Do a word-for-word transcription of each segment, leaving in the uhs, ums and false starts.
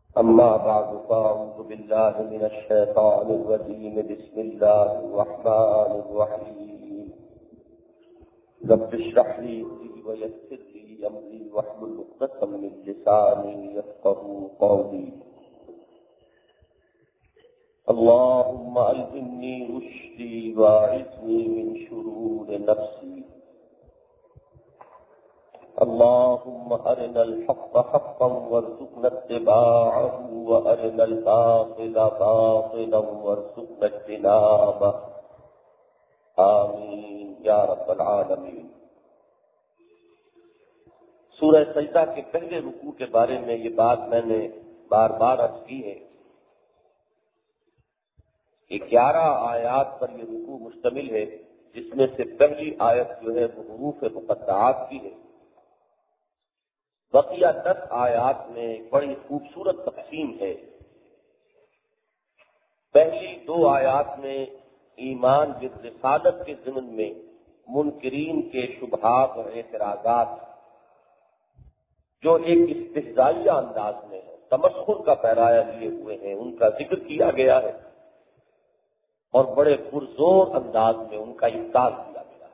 أما بعد فأعوذ بالله من الشيطان الرجيم بسم الله الرحمن الرحيم رب اشرح لي صدري ويسر لي أمري واحلل عقدة من لساني يفقهوا قولي اللهم ألهمني رشدي واعذني من شرور نفسي اللهم أرنا الحق حقا وارزقنا اتباعه وأرنا الباطل باطلا وارزقنا اجتنابه آمین یا رب العالمین۔ سورہ سجدہ کے پہلے رکوع کے بارے میں یہ بات میں نے بار بار عرض کی ہے کہ گیارہ آیات پر یہ رکوع مشتمل ہے، جس میں سے پہلی آیت جو ہے وہ حروف مقطعات کی ہے۔ بقیہ دس آیات میں ایک بڑی خوبصورت تقسیم ہے۔ پہلی دو آیات میں ایمان بالرسالت کے ضمن میں منکرین کے شبہات اور اعتراضات جو ایک استہزائیہ انداز میں ہے، تمسخر کا پیرایا لیے ہوئے ہیں، ان کا ذکر کیا گیا ہے اور بڑے پرزور انداز میں ان کا ابطال کیا گیا۔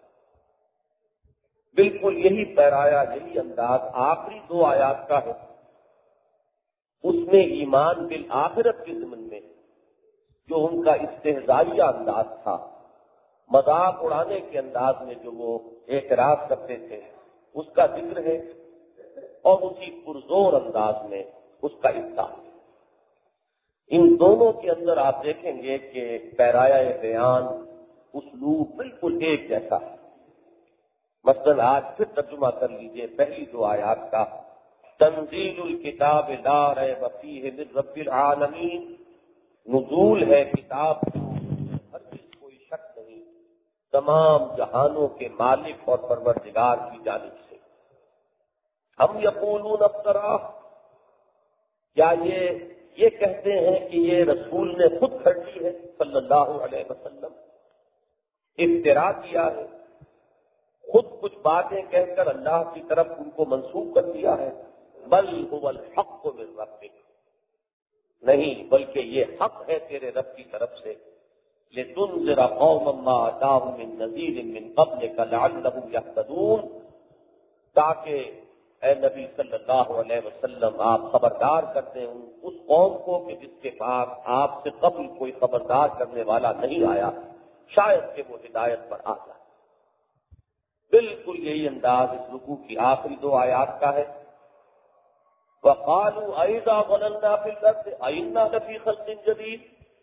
بالکل یہی پیرایا، یہی انداز آخری دو آیات کا ہے۔ اس میں ایمان بالآخرت کے ضمن میں جو ان کا استہزائیہ انداز تھا، مذاق اڑانے کے انداز میں جو وہ اعتراض کرتے تھے، اس کا ذکر ہے، اور اسی پرزور انداز میں اس کا ابطال ہے۔ ان دونوں کے اندر آپ دیکھیں گے کہ پیرایا بیان اسلوب بالکل ایک جیسا ہے۔ مثلا آج پھر ترجمہ کر لیجئے پہلی دو آیات کا۔ تنزیل الکتاب لا ریب فیہ من رب العالمین، نزول ہے کتاب ہر چیز کوئی شک نہیں تمام جہانوں کے مالک اور پروردگار کی جانب سے۔ ہم یقولون افتراہ، کیا یہ یہ کہتے ہیں کہ یہ رسول نے خود کھڑی ہے صلی اللہ علیہ وسلم، افترا کیا ہے، خود کچھ باتیں کہہ کر اللہ کی طرف ان کو منسوب کر دیا ہے۔ بل هو الحق من ربک، نہیں بلکہ یہ حق ہے تیرے رب کی طرف سے۔ لتنذر قوما ما اتاهم من نذیر من قبلک لعلهم یهتدون، تاکہ اے نبی صلی اللہ علیہ وسلم آپ خبردار کرتے ہیں اس قوم کو کہ جس کے پاس آپ سے قبل کوئی خبردار کرنے والا نہیں آیا، شاید کہ وہ ہدایت پر آ جائے۔ بالکل یہی انداز اس رکوع کی آخری دو آیات کا ہے۔ وَقَالُوا أَإِذَا ضَلَلْنَا فِي الْأَرْضِ أَإِنَّا لَفِي خَلْقٍ جَدِيدٍ،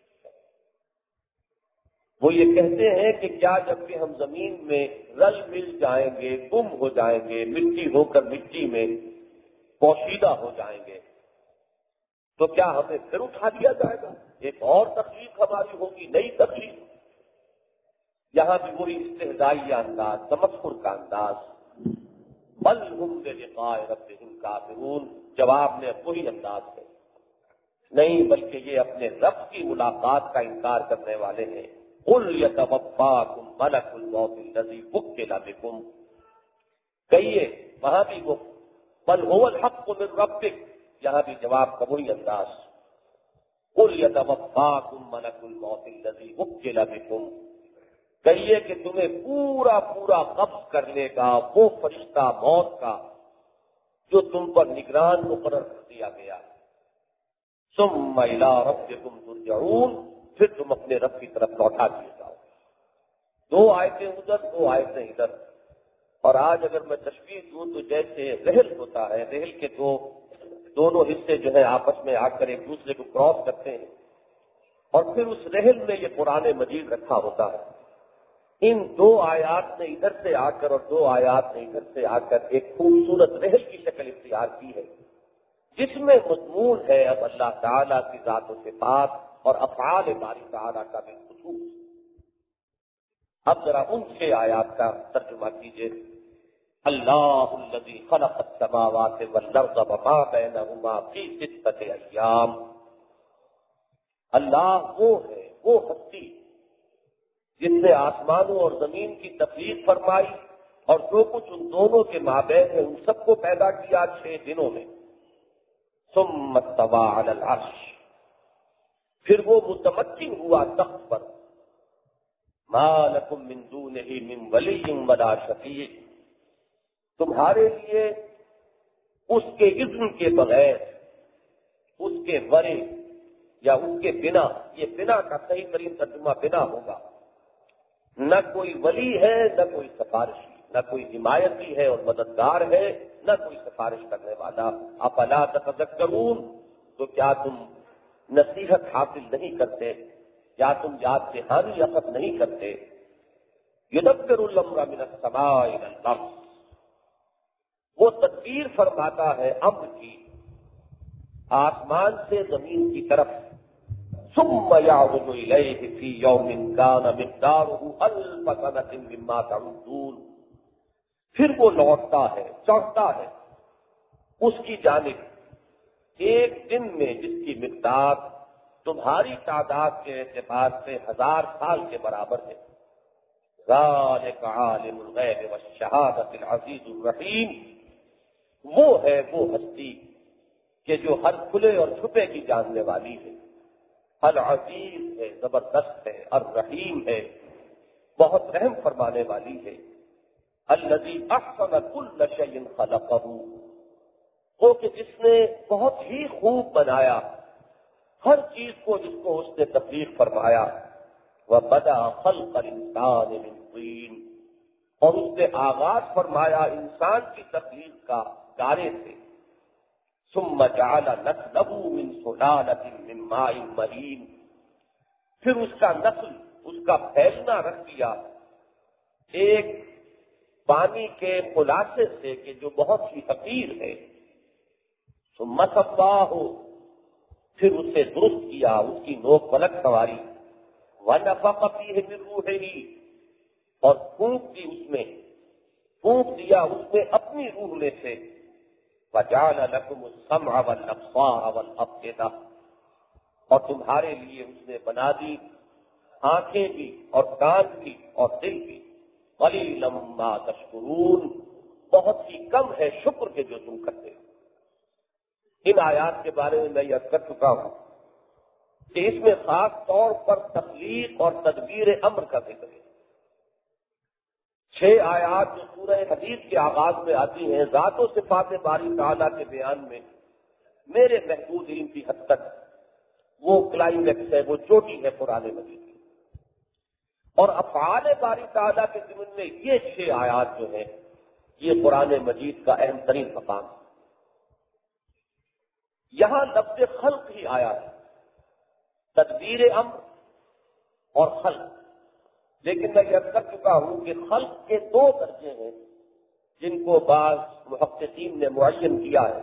وہ یہ کہتے ہیں کہ کیا جب کہ ہم زمین میں رل مل جائیں گے، گم ہو جائیں گے، مٹی ہو کر مٹی میں پوشیدہ ہو جائیں گے، تو کیا ہمیں پھر اٹھا دیا جائے گا، ایک اور تخلیق ہماری ہوگی، نئی تخلیق۔ یہاں بھی وہی استہزائیہ انداز، تمسخر کا انداز۔ بل ہم بلقاء ربہم کافرون، جواب میں وہی انداز ہے، نہیں بلکہ یہ اپنے رب کی ملاقات کا انکار کرنے والے ہیں۔ قل یتوفاکم ملک الموت الذی وکل بکم، کہیے وہاں بھی وہ بل هو الحق من ربک، یہاں بھی جواب کا وہی انداز۔ قل یتوفاکم ملک الموت الذی وکل بکم، کہیے کہ تمہیں پورا پورا قبض کر لے گا وہ فرشتہ موت کا جو تم پر نگران مقرر کر دیا گیا۔ ثم الی ربکم ترجعون، پھر تم اپنے رب کی طرف لوٹا دیے جاؤ۔ دو آیتیں ادھر، دو آیتیں ادھر۔ اور آج اگر میں تشبیہ دوں تو جیسے رحل ہوتا ہے، رحل کے دو دونوں حصے جو ہے آپس میں آ کر ایک دوسرے کو کراس کرتے ہیں، اور پھر اس رحل میں یہ قرآن مجید رکھا ہوتا ہے۔ ان دو آیات نے ادھر سے آ کر اور دو آیات نے ادھر سے آ کر ایک خوبصورت رحل کی شکل اختیار کی ہے، جس میں مضمون ہے اب اللہ تعالیٰ کی ذات و صفات اور افعال باری تعالیٰ کا بھی خصوص۔ اب ذرا ان چھ آیات کا ترجمہ کیجیے۔ اللہ الذی خلق السماوات والارض وما بینہما فی ستۃ ایام، اللہ وہ ہے، وہ ہستی جس نے آسمانوں اور زمین کی تخلیق فرمائی اور جو کچھ ان دونوں کے مابین ہے ان سب کو پیدا کیا چھ دنوں میں۔ ثم استوى علی العرش، پھر وہ متمکن ہوا تخت پر. ما لکم من دونہ من ولی ولا شفیع، تمہارے لیے اس کے اذن کے بغیر، اس کے ورے یا اس کے بنا، یہ بنا کا صحیح ترین ترجمہ بنا ہوگا، نہ کوئی ولی ہے نہ کوئی سفارشی، نہ کوئی حمایتی ہے اور مددگار ہے، نہ کوئی سفارش کرنے والا. افلا تتذکرون، تو کیا تم نصیحت حاصل نہیں کرتے، کیا تم یاد دہانی اخذ نہیں کرتے؟ یدبر الامر من السماء الى الارض، وہ تدبیر فرماتا ہے امر کی آسمان سے زمین کی طرف. ثم يعرج الیہ فی یوم کان مقدارہ الف سنۃ مما تعدون، پھر وہ لوٹتا ہے، چڑھتا ہے اس کی جانب ایک دن میں جس کی مقدار تمہاری تعداد کے اعتبار سے ہزار سال کے برابر ہے. ذالک عالم الغیب والشہادۃ العزیز الرحیم، وہ ہے وہ ہستی کہ جو ہر کھلے اور چھپے کی جاننے والی ہے، العزیز ہے، زبردست ہے، الرحیم ہے، بہت رحم فرمانے والی ہے. الذی احسن کل شیء خلقہ، وہ کہ جس نے بہت ہی خوب بنایا ہر چیز کو، جس کو اس نے تخلیق فرمایا. وبدأ خلق الانسان من طین، اور اس نے آغاز فرمایا انسان کی تخلیق کا گارے سے. ثم جعل نسلہ من سلالۃ من ماء مہین، پھر اس کا نسل، اس کا پھیلنا رکھ دیا ایک پانی کے خلاصے سے کہ جو بہت ہی حقیر ہے. ثم صفاہ، پھر اسے درست کیا، اس کی نوک پلک سواری. ونفخ فیہ من روحہ، اور پھونک دی اس میں، پھونک دیا اس میں اپنی روح میں سے. وجعل لکم السمع والابصار والافئدہ، اور تمہارے لیے اس نے بنا دی آنکھیں بھی اور کان بھی اور دل بھی. قلیلا ما تشکرون، بہت ہی کم ہے شکر کے جو تم کرتے ہو. ان آیات کے بارے میں میں یہ کر چکا ہوں کہ اس میں خاص طور پر تخلیق اور تدبیر امر کا ذکر ہے. چھ آیات جو سورہ حدیث کے آغاز میں آتی ہیں ذات و صفات باری تعالیٰ کے بیان میں، میرے محدود علم کی حد تک وہ کلائمیکس ہے، وہ چوٹی ہے قرآن مجید کی. اور افعال باری تعالیٰ کے ضمن میں یہ چھ آیات جو ہیں یہ قرآن مجید کا اہم ترین مقام ہے. یہاں لفظ خلق ہی آیا ہے، تدبیر امر اور خلق. لیکن میں یہ کر چکا ہوں کہ خلق کے دو درجے ہیں جن کو بعض محققین نے معین کیا ہے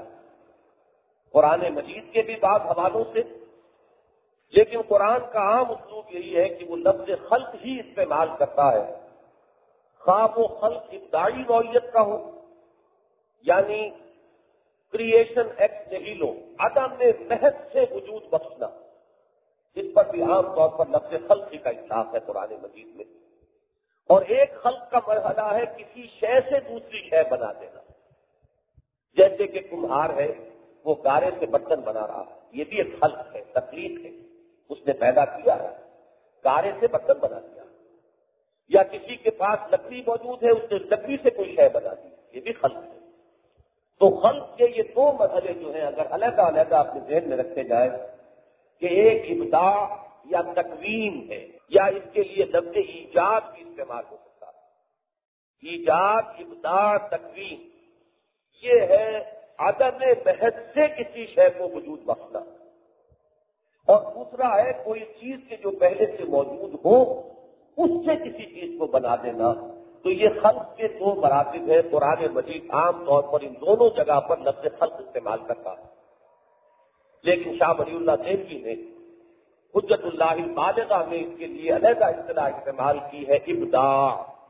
قرآن مجید کے بھی بعض حوالوں سے. لیکن قرآن کا عام اسلوب یہی ہے کہ وہ لفظ خلق ہی استعمال کرتا ہے، خواہ وہ خلق ابتدائی نوعیت کا ہو، یعنی کریشن ایکس نہیلو، عدم میں محض سے وجود بخشنا، اس پر بھی عام طور پر لفظ خلق کا اطلاق ہے قرآن مجید میں. اور ایک خلق کا مرحلہ ہے کسی شے سے دوسری شے بنا دینا، جیسے کہ کمہار ہے وہ گارے سے برتن بنا رہا ہے، یہ بھی ایک خلق ہے، تخلیق ہے، اس نے پیدا کیا ہے، گارے سے برتن بنا دیا. یا کسی کے پاس لکڑی موجود ہے، اس نے لکڑی سے کوئی شے بنا دی، یہ بھی خلق ہے. تو خلق کے یہ دو مرحلے جو ہیں اگر علیحدہ علیحدہ اپنے ذہن میں رکھے جائے کہ ایک ابداع یا تکوین ہے، یا اس کے لیے لفظ ایجاد بھی استعمال ہو سکتا ہے. ایجاد، ابداع، تکوین، یہ ہے عدم محض سے کسی شے کو وجود بخشنا. اور دوسرا ہے کوئی چیز کے جو پہلے سے موجود ہو اس سے کسی چیز کو بنا دینا. تو یہ خلق کے دو مراتب ہیں. قرآن مجید عام طور پر ان دونوں جگہ پر لفظ خلق استعمال کرتا ہے، لیکن شاہ ولی اللہ دہلوی نے حجت اللہ البالغہ میں اس کے لیے علیحدہ اصطلاح استعمال کی ہے، ابداع.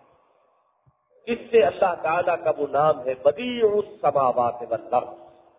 اس سے اللہ تعالیٰ کا وہ نام ہے بدیع السماوات والارض.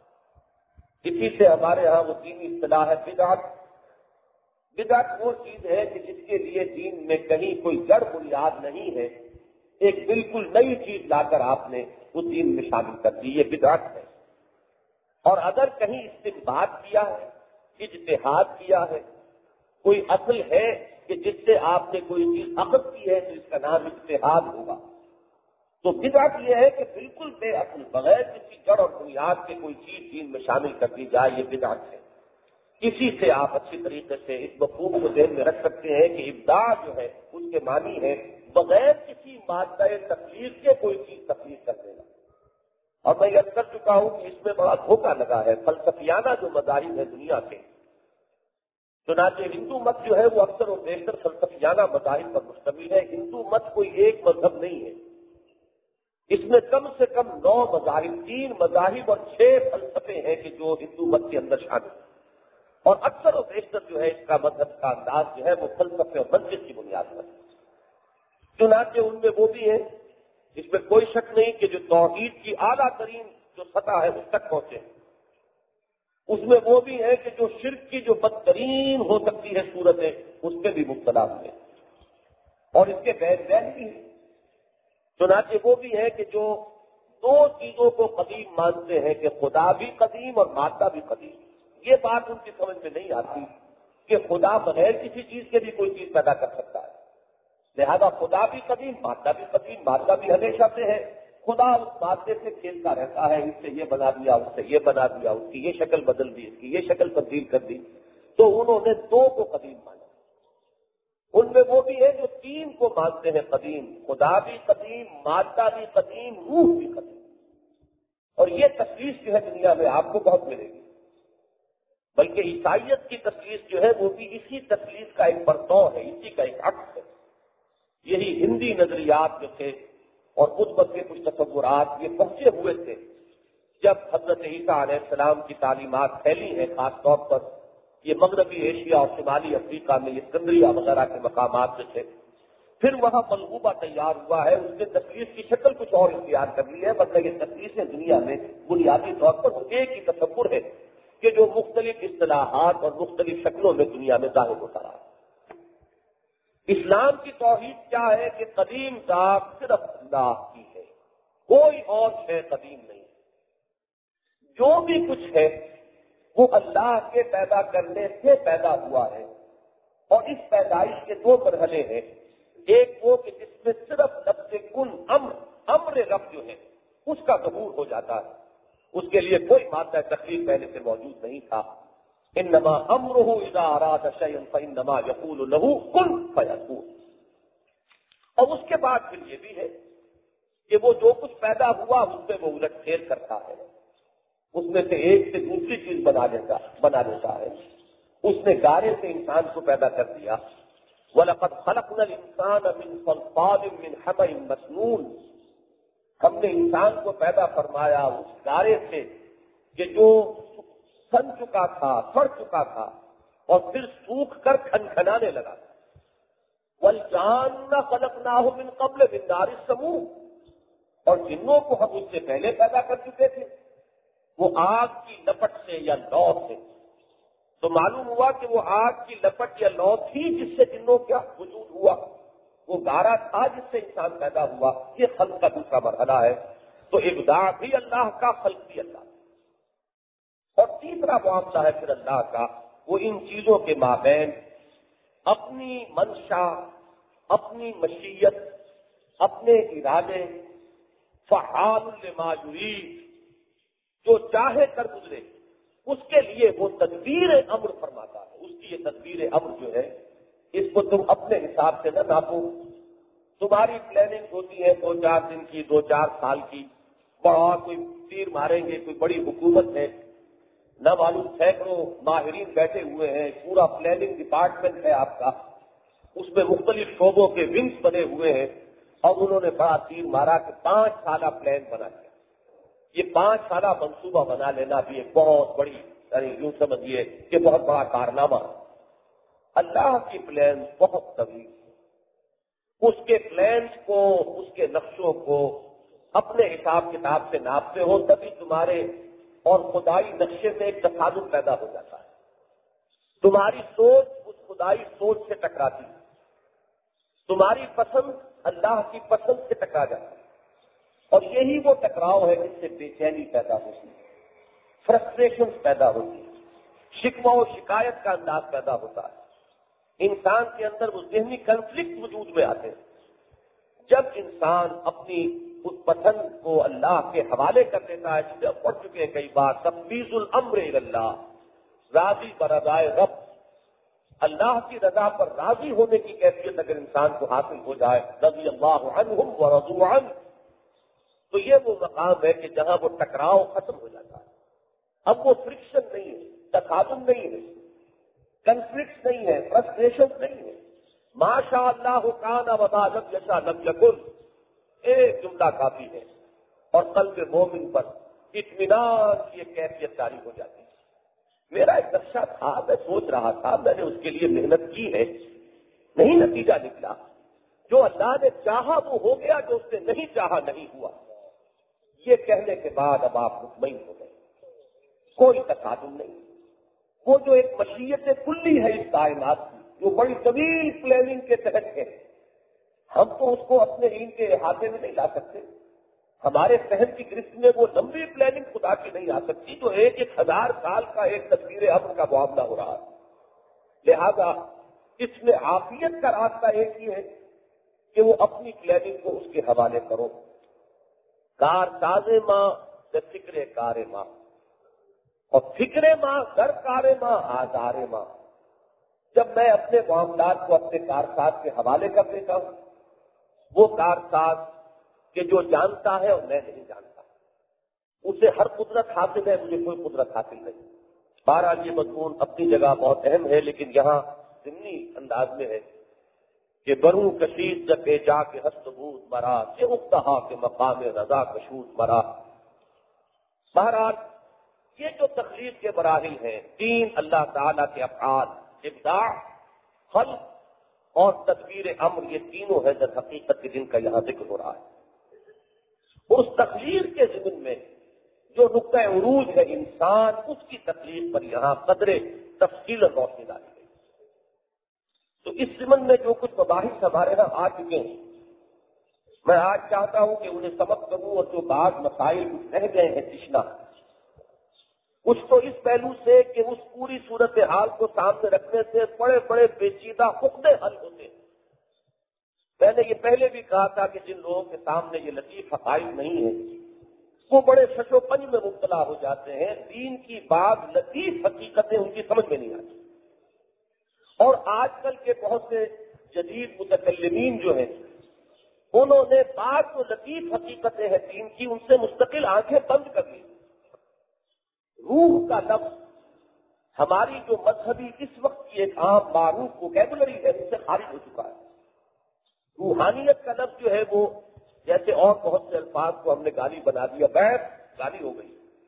اسی سے ہمارے ہاں وہ دینی اصطلاح ہے بدعت. بدعت وہ چیز ہے کہ جس کے لیے دین میں کہیں کوئی جڑ بنیاد نہیں ہے، ایک بالکل نئی چیز لا کر آپ نے اس دین میں شامل کر دی، یہ بدعت ہے. اور اگر کہیں استنباط کیا ہے، اجتہاد کیا ہے، کوئی اصل ہے کہ جس سے آپ نے کوئی چیز اخذ کی ہے تو اس کا نام اجتہاد ہوگا. تو بدعت یہ ہے کہ بالکل بے اصل، بغیر کسی جڑ اور بنیاد کے کوئی چیز دین میں شامل کر دی جائے، یہ بدعت ہے. اسی سے آپ اچھی طریقے سے اس مفہوم کو ذہن میں رکھ سکتے ہیں کہ ابداع جو ہے اس کے معنی ہے بغیر کسی مادہ تخلیق کے کوئی چیز تخلیق کر دینا. اور میں یہ کر چکا ہوں کہ اس میں بڑا دھوکہ لگا ہے. فلسفیانہ جو مذاہب ہے دنیا کے، چنانچہ ہندو مت جو ہے وہ اکثر و بیشتر فلسفیانہ مذاہب پر مشتمل ہے. ہندو مت کوئی ایک مذہب نہیں ہے، اس میں کم سے کم نو مذاہب، تین مذاہب اور چھ فلسفے ہیں کہ جو ہندو مت کے اندر شامل ہیں. اور اکثر و بیشتر جو ہے اس کا مذہب کا انداز جو ہے وہ فلسفے اور منطق کی بنیاد پر ہے. چنانچہ ان میں وہ بھی ہے، اس میں کوئی شک نہیں کہ جو توحید کی اعلیٰ ترین جو سطح ہے اس تک پہنچے. اس میں وہ بھی ہے کہ جو شرک کی جو بدترین ہو سکتی ہے صورتیں اس میں بھی مبتلا ہوئے، اور اس کے بین بین بھی ہے. چنانچہ وہ بھی ہے کہ جو دو چیزوں کو قدیم مانتے ہیں کہ خدا بھی قدیم اور مادہ بھی قدیم. یہ بات ان کی سمجھ میں نہیں آتی کہ خدا بغیر کسی چیز کے بھی کوئی چیز پیدا کر سکتا ہے. لہذا خدا بھی قدیم، مادہ بھی قدیم، مادہ بھی ہمیشہ سے ہے. خدا اس مادے سے کھیلتا رہتا ہے، اس سے یہ بنا دیا، اس سے یہ بنا دیا، اس کی یہ شکل بدل دی، اس کی یہ شکل تبدیل کر دی. تو انہوں نے دو کو قدیم مانا. ان میں وہ بھی ہے جو تین کو مانتے ہیں قدیم، خدا بھی قدیم، مادہ بھی قدیم، روح بھی قدیم. اور یہ تشخیص جو ہے دنیا میں آپ کو بہت ملے گی. بلکہ عیسائیت کی تشخیص جو ہے وہ بھی اسی تشخیص کا ایک برتاؤ ہے، اسی کا ایک عکس ہے. یہی ہندی نظریات جو تھے اور خود بد کے کچھ تصورات یہ پہنچے ہوئے تھے جب حضرت عیسیٰ علیہ السلام کی تعلیمات پھیلی ہیں، خاص طور پر یہ مغربی ایشیا اور شمالی افریقہ میں یہ اسکندریہ وغیرہ کے مقامات جو تھے. پھر وہاں منصوبہ تیار ہوا ہے، اس نے تشخیص کی شکل کچھ اور اختیار کر لی ہے. مطلب یہ تشخیصیں دنیا میں بنیادی طور پر ایک ہی تصور ہے کہ جو مختلف اصطلاحات اور مختلف شکلوں میں دنیا میں ظاہر ہوتا رہا. اسلام کی توحید کیا ہے کہ قدیم ذات صرف اللہ کی ہے، کوئی اور شے قدیم نہیں. جو بھی کچھ ہے وہ اللہ کے پیدا کرنے سے پیدا ہوا ہے. اور اس پیدائش کے دو مرحلے ہیں. ایک وہ کہ جس میں صرف لفظ کن امر امر رب جو ہے اس کا ظہور ہو جاتا ہے، اس کے لیے کوئی مادہ تخلیق پہلے سے موجود نہیں تھا. انما امرہ اذا اراد شیئا فانما یقول له کن فیکون. اور اس کے بعد پھر یہ بھی ہے کہ وہ جو کچھ پیدا ہوا اس میں وہ الٹ پھیر کرتا ہے، اس میں سے ایک سے دوسری چیز بنا دیتا بنا دیتا ہے. اس نے گارے سے انسان کو پیدا کر دیا. وَلَقَدْ خَلَقْنَا الْإِنسَانَ مِنْ صَلْصَالٍ مِّنْ حَمَإٍ مَّسْنُونٍ. ہم نے انسان کو پیدا فرمایا اس گارے سے کہ جو سن چکا تھا، سڑ چکا تھا اور پھر سوکھ کر کھنکھنانے لگا. وَالْجَانَّ خَلَقْنَاهُ مِنْ قَبْلِ مِنْ نَارِ السَّمُومِ. اور جنوں کو ہم اس سے پہلے پیدا کر چکے تھے، وہ آگ کی لپٹ سے یا لو سے. تو معلوم ہوا کہ وہ آگ کی لپٹ یا لو تھی جس سے جنوں کا وجود ہوا، وہ گارا تھا جس سے انسان پیدا ہوا. یہ خلق کا دوسرا مرحلہ ہے. تو ابداع بھی اللہ کا، خلق بھی اللہ کا. اور تیسرا معاملہ ہے پھر اللہ کا، وہ ان چیزوں کے مابین اپنی منشا، اپنی مشیت، اپنے ارادے، فعال لما یرید، جو چاہے کر گزرے اس کے لیے وہ تدبیر امر فرماتا ہے. اس کی یہ تدبیر امر جو ہے اس کو تم اپنے حساب سے نہ ناپو. تمہاری پلاننگ ہوتی ہے دو چار دن کی، دو چار سال کی، بڑا کوئی تیر ماریں گے، کوئی بڑی حکومت ہے، نہ معلوم سینکڑوں ماہرین بیٹھے ہوئے ہیں، پورا پلاننگ ڈپارٹمنٹ ہے آپ کا، اس میں مختلف شعبوں کے ونگز بنے ہوئے ہیں، اور انہوں نے بڑا تیر مارا کہ پانچ سالہ پلان بنا دیا. یہ پانچ سالہ منصوبہ بنا لینا بھی ایک بہت بڑی، یعنی یوں سمجھیے کہ بہت بڑا کارنامہ. اللہ کی پلان بہت طویل، اس کے پلانس کو، اس کے نقشوں کو اپنے حساب کتاب سے ناپتے ہو تبھی تمہارے اور خدائی نقشے میں ایک تصادم پیدا ہو جاتا ہے. تمہاری سوچ اس خدائی سوچ سے ٹکراتی ہے، تمہاری پسند اللہ کی پسند سے ٹکرا جاتی ہے. اور یہی وہ ٹکراؤ ہے جس سے بے چینی پیدا ہوتی ہے. فرسٹریشن پیدا ہوتی ہے، شکوہ و شکایت کا انداز پیدا ہوتا ہے، انسان کے اندر وہ ذہنی کنفلکٹ وجود میں آتے ہیں۔ جب انسان اپنی اس پسند کو اللہ کے حوالے کر دیتا ہے، جسے پڑھ چکے ہیں کئی بار، تفویض الامر الی اللہ، راضی برضائے رب، اللہ کی رضا پر راضی ہونے کی کیفیت اگر انسان کو حاصل ہو جائے، رضی اللہ عنہم ورضوا عنہ، تو یہ وہ مقام ہے کہ جہاں وہ ٹکراؤ ختم ہو جاتا ہے۔ اب وہ فرکشن نہیں ہے، تصادم نہیں ہے، کنفلکٹ نہیں ہے، فرسٹریشن نہیں ہے۔ ما شاء اللہ کان وما لم یشاء لم یکن، ایک جملہ کافی ہے، اور قلب مومن پر اطمینان کی ایک کیفیت جاری ہو جاتی ہے۔ میرا ایک نقشہ تھا، میں سوچ رہا تھا، میں نے اس کے لیے محنت کی ہے، نہیں نتیجہ نکلا، جو اللہ نے چاہا وہ ہو گیا، جو اس نے نہیں چاہا نہیں ہوا۔ یہ کہنے کے بعد اب آپ مطمئن ہو گئے، کوئی تصادم نہیں۔ وہ جو ایک مشیت کلی ہے اس کائنات کی، جو بڑی طویل پلاننگ کے تحت ہے، ہم تو اس کو اپنے علم کے احاطے میں نہیں لا سکتے۔ ہمارے ذہن کی گرفت میں وہ لمبی پلاننگ خدا کی نہیں آ سکتی، جو ایک ایک ہزار سال کا ایک تدبیر امر کا معاملہ ہو رہا ہے۔ لہذا اس میں عافیت کا راستہ ایک ہی ہے کہ وہ اپنی پلاننگ کو اس کے حوالے کرو۔ کار ساز ماں یا فکر کار ماں، اور فکر ماں در کار ماں آزار ماں۔ جب میں اپنے معاملات کو اپنے کارساز کے حوالے کر دیتا ہوں، وہ کارساز کہ جو جانتا ہے اور میں نہیں جانتا، اسے ہر قدرت حاصل ہے، مجھے کوئی قدرت حاصل نہیں۔ بہرحال یہ مضمون اپنی جگہ بہت اہم ہے، لیکن یہاں ضمنی انداز میں ہے کہ برو کشید جب بے جا کے ہست بود مرا، سے افتہا کے مقام رضا کشود مرا۔ بہرحال یہ جو تخلیق کے مراحل ہیں، تین اللہ تعالیٰ کے افعال، ابداع، خلق اور تدبیر امر، یہ تینوں ہے در حقیقت کے جن کا یہاں ذکر ہو رہا ہے۔ اس تخلیق کے ضمن میں جو نقطہ عروج ہے انسان، اس کی تخلیق پر یہاں قدر تفصیل اور روشنی ڈالی گئی۔ تو اس ضمن میں جو کچھ مباحث ہمارے یہاں آ چکے ہیں، میں آج چاہتا ہوں کہ انہیں سبق کروں، اور جو بعض مسائل رہ گئے ہیں تشنا، کچھ تو اس پہلو سے کہ اس پوری صورتحال کو سامنے رکھنے سے بڑے بڑے پیچیدہ عقدے حل ہوتے ہیں۔ میں نے یہ پہلے بھی کہا تھا کہ جن لوگوں کے سامنے یہ لطیف حقائق نہیں ہیں، وہ بڑے شش و پنج میں مبتلا ہو جاتے ہیں، دین کی بعض لطیف حقیقتیں ان کی سمجھ میں نہیں آتی۔ اور آج کل کے بہت سے جدید متکلمین جو ہیں، انہوں نے بعض جو لطیف حقیقتیں ہیں دین کی، ان سے مستقل آنکھیں بند کر لی۔ روح کا لفظ ہماری جو مذہبی اس وقت کی ایک عام معروف ووکیبلری ہے، اس سے خارج ہو چکا ہے۔ روحانیت کا لفظ جو ہے وہ جیسے اور بہت سے الفاظ کو ہم نے گالی بنا دیا، بیت گالی ہو گئی،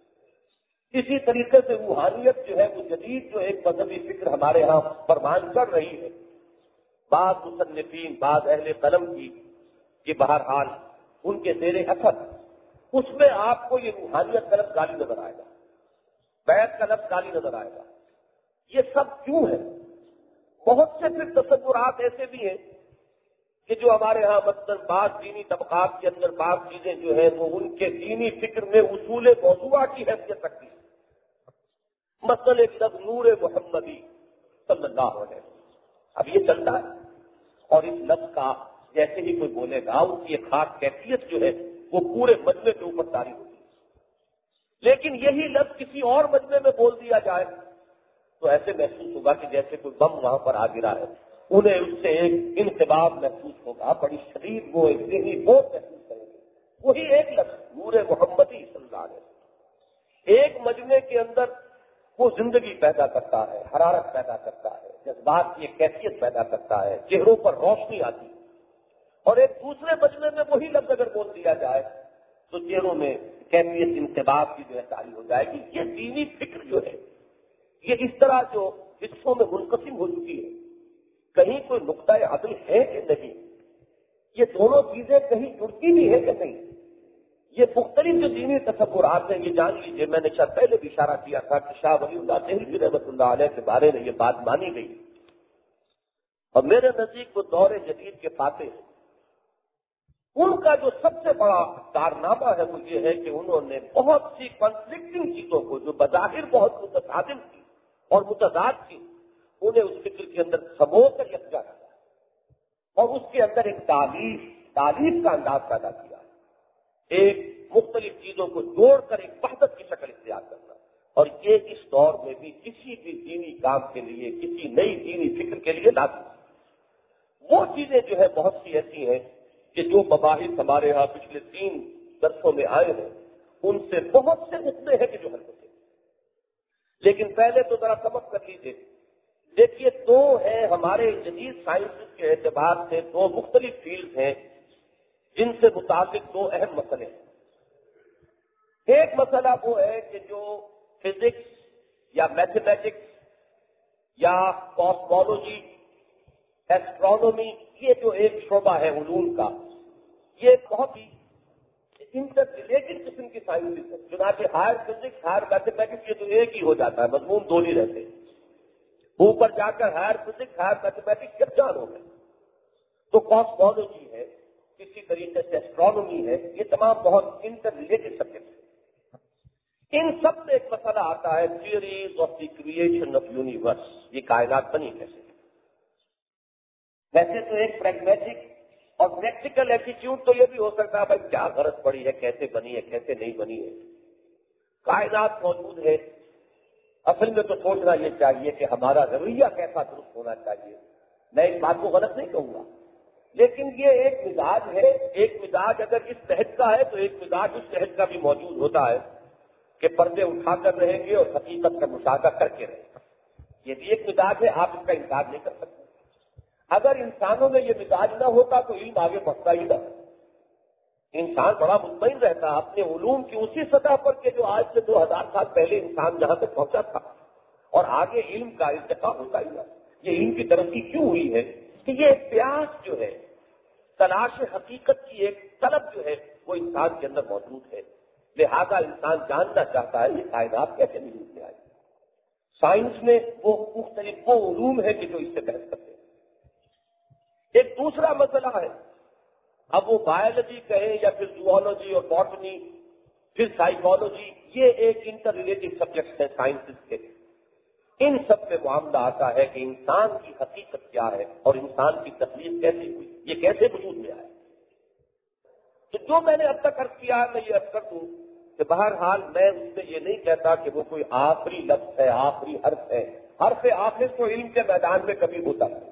اسی طریقے سے روحانیت جو ہے وہ جدید جو ایک مذہبی فکر ہمارے ہاں فرمان کر رہی ہے، بعض مصنفین، بعض اہل قلم کی، کہ بہرحال ان کے زیر اثر اس میں آپ کو یہ روحانیت کا لفظ گالی نظر آئے گا، بیت کا لفظ گالی نظر آئے گا۔ یہ سب کیوں ہے؟ بہت سے پھر تصورات ایسے بھی ہیں کہ جو ہمارے ہاں مثلاً بعض دینی طبقات کے اندر بعض چیزیں جو ہیں وہ ان کے دینی فکر میں اصول موضوعہ کی حیثیت رکھتی ہے۔ مثلاً ایک لفظ نور محمدی صلی اللہ علیہ وسلم، اب یہ چلتا ہے، اور اس لفظ کا جیسے ہی کوئی بولے گا اس کی ایک خاص کیفیت جو ہے وہ پورے مجمع کے اوپر طاری ہوتی ہے۔ لیکن یہی لفظ کسی اور مجمع میں بول دیا جائے تو ایسے محسوس ہوگا کہ جیسے کوئی بم وہاں پر آ گرا ہے، انہیں اس سے ایک انقباض محسوس ہوگا، بڑی شدید وہ ایک ذہنی بوجھ محسوس کریں گے۔ وہی ایک لفظ نور محمدی صلی اللہ علیہ وسلم ایک مجمع کے اندر وہ زندگی پیدا کرتا ہے، حرارت پیدا کرتا ہے، جذبات کی ایک کیفیت پیدا کرتا ہے، چہروں پر روشنی آتی ہے۔ اور ایک دوسرے مجمع میں وہی لفظ اگر بول دیا جائے تو چہروں میں کیفیت انقباض کی جو ہے جاری ہو جائے گی۔ یہ دینی فکر جو ہے یہ اس طرح جو حصوں میں منقسم ہو چکی ہے، کہیں کوئی نقطہ عدل ہے کہ نہیں، یہ دونوں چیزیں کہیں جڑتی بھی ہے کہ نہیں، یہ مختلف جو دینی تصورات ہیں، یہ جان لیجیے میں نے شاید پہلے بھی اشارہ کیا تھا کہ شاہ ولی اللہ دہلوی رحمۃ اللہ علیہ کے بارے میں یہ بات مانی گئی، اور میرے نزدیک وہ دور جدید کے فاتح ہیں۔ ان کا جو سب سے بڑا کارنامہ ہے وہ یہ ہے کہ انہوں نے بہت سی کنفلکٹنگ چیزوں کو جو بظاہر بہت متصادم تھی اور متضاد تھی انہیں اس فکر کے اندر سمو کر یکجا کیا اور اس کے اندر ایک تعلیم تعلیم کا انداز پیدا کیا، ایک مختلف چیزوں کو جوڑ کر ایک وحدت کی شکل اختیار کرنا۔ اور یہ اس دور میں بھی کسی بھی دینی کام کے لیے، کسی نئی دینی فکر کے لیے لازم ہے۔ وہ چیزیں جو ہے بہت سی ایسی ہیں کہ جو مباحث ہمارے ہاں پچھلے تین درسوں میں آئے ہیں ان سے بہت سے نقطے ہیں کہ جو حل ہوتے ہیں، لیکن پہلے تو ذرا سبق کر لیجیے۔ دیکھیے، دو ہیں ہمارے جدید سائنس کے اعتبار سے دو مختلف فیلڈ ہیں جن سے متعلق دو اہم مسئلے ہیں۔ ایک مسئلہ وہ ہے کہ جو فزکس یا میتھمیٹکس یا کاسمولوجی، ایسٹرونومی، یہ جو ایک شعبہ ہے علوم کا، یہ بہت ہی انٹر ریلیٹڈ قسم کی سائنس ہے۔ چنانچہ ہائر فزکس، ہائر میتھمیٹکس یہ تو ایک ہی ہو جاتا ہے، مضمون دو نہیں رہتے۔ اوپر جا کر ہائر فزکس، ہائر میتھمیٹکس جب جان ہو گئے تو کاسمولوجی ہے، کسی طریقے سے ایسٹرونومی ہے، یہ تمام بہت انٹر ریلیٹڈ سبجیکٹ ہیں۔ ان سب میں ایک مسئلہ آتا ہے theories of the creation of universe, یہ کائنات بنی کیسے؟ ویسے تو ایک پریگمیٹک اور پریکٹیکل ایٹیٹیوڈ تو یہ بھی ہو سکتا ہے بھائی کیا غرض پڑی ہے، کیسے بنی ہے، کیسے نہیں بنی ہے، کائنات موجود ہے۔ اصل میں تو سوچنا یہ چاہیے کہ ہمارا رویہ کیسا درست ہونا چاہیے۔ میں اس بات کو غلط نہیں کہوں گا، لیکن یہ ایک مزاج ہے، ایک مزاج اگر اس صحت کا ہے تو ایک مزاج اس صحت کا بھی موجود ہوتا ہے کہ پردے اٹھا کر رہیں گے اور حقیقت کا مشاہدہ کر کے رہیں گے۔ یہ بھی ایک مزاج ہے، آپ اس کا انکار نہیں کر سکتے۔ اگر انسانوں میں یہ مزاج نہ ہوتا تو علم آگے بڑھتا ہی نہ، انسان بڑا مطمئن رہتا اپنے علوم کی اسی سطح پر کہ جو آج سے دو ہزار سال پہلے انسان جہاں تک پہنچا تھا، اور آگے علم کا ارتقا ہوتا ہی نہ۔ یہ علم کی ترقی کیوں ہوئی ہے کہ یہ ایک پیاس جو ہے، تلاش حقیقت کی ایک طلب جو ہے وہ انسان کے اندر موجود ہے، لہذا انسان جاننا چاہتا ہے یہ کائنات کیسے وجود میں آئی۔ سائنس میں وہ مختلف وہ علوم ہے کہ جو اس سے بحث کرتے ہیں۔ ایک دوسرا مسئلہ ہے، اب وہ بایولوجی کہیں یا پھر زوالوجی اور باٹنی، پھر سائیکالوجی، یہ ایک انٹر ریلیٹڈ سبجیکٹس ہیں سائنسز کے۔ ان سب میں معاملہ آتا ہے کہ انسان کی حقیقت کیا ہے اور انسان کی تخلیق کیسے ہوئی، یہ کیسے وجود میں آئے۔ تو جو میں نے اب تک عرض کیا ہے میں یہ عرض کر دوں کہ بہرحال میں اس میں یہ نہیں کہتا کہ وہ کوئی آخری لفظ ہے، آخری حرف ہے۔ حرف آخر تو علم کے میدان میں کبھی ہوتا ہے،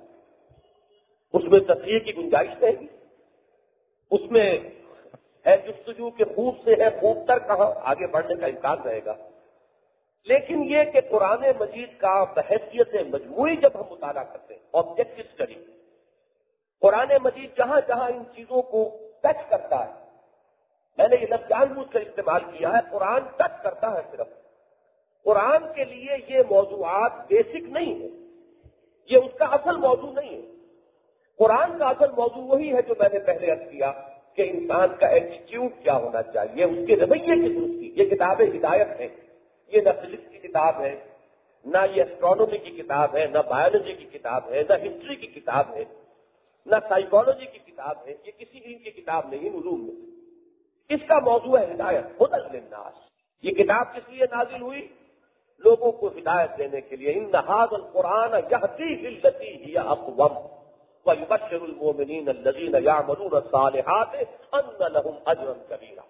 اس میں تصحیح کی گنجائش رہے گی، اس میں ہے جستجو کے خوب سے ہے خوب تر کہاں، آگے بڑھنے کا امکان رہے گا۔ لیکن یہ کہ قرآن مجید کا بحیثیت مجموعی جب ہم مطالعہ کرتے ہیں، آبجیکٹو اسٹڈی، قرآن مجید جہاں جہاں ان چیزوں کو ٹچ کرتا ہے، میں نے یہ لفظ جان بوجھ کر استعمال کیا ہے، قرآن ٹچ کرتا ہے، صرف قرآن کے لیے یہ موضوعات بیسک نہیں ہے، یہ اس کا اصل موضوع نہیں ہے۔ قرآن کا اصل موضوع وہی ہے جو میں نے پہلے عرض کیا کہ انسان کا ایٹیٹیوڈ کیا ہونا چاہیے، اس کے رویے کی درستی۔ یہ کتاب ہدایت ہے، یہ نہ فزکس کی کتاب ہے، نہ یہ ایسٹرونومی کی کتاب ہے، نہ بایولوجی کی کتاب ہے، نہ ہسٹری کی کتاب ہے، نہ سائیکالوجی کی کتاب ہے، یہ کسی علم کی کتاب نہیں علوم میں۔ اس کا موضوع ہے ہدایت، ہدی للناس۔ یہ کتاب کس لیے نازل ہوئی؟ لوگوں کو ہدایت دینے کے لیے۔ ان ھذا القرآن یہدی للتی ہی اقوم وَيُبَشِّرُ الْمُؤْمِنِينَ الَّذِينَ يَعْمَلُونَ الصَّالِحَاتِ أَنَّ لَهُمْ أَجْرًا كَبِيرًا۔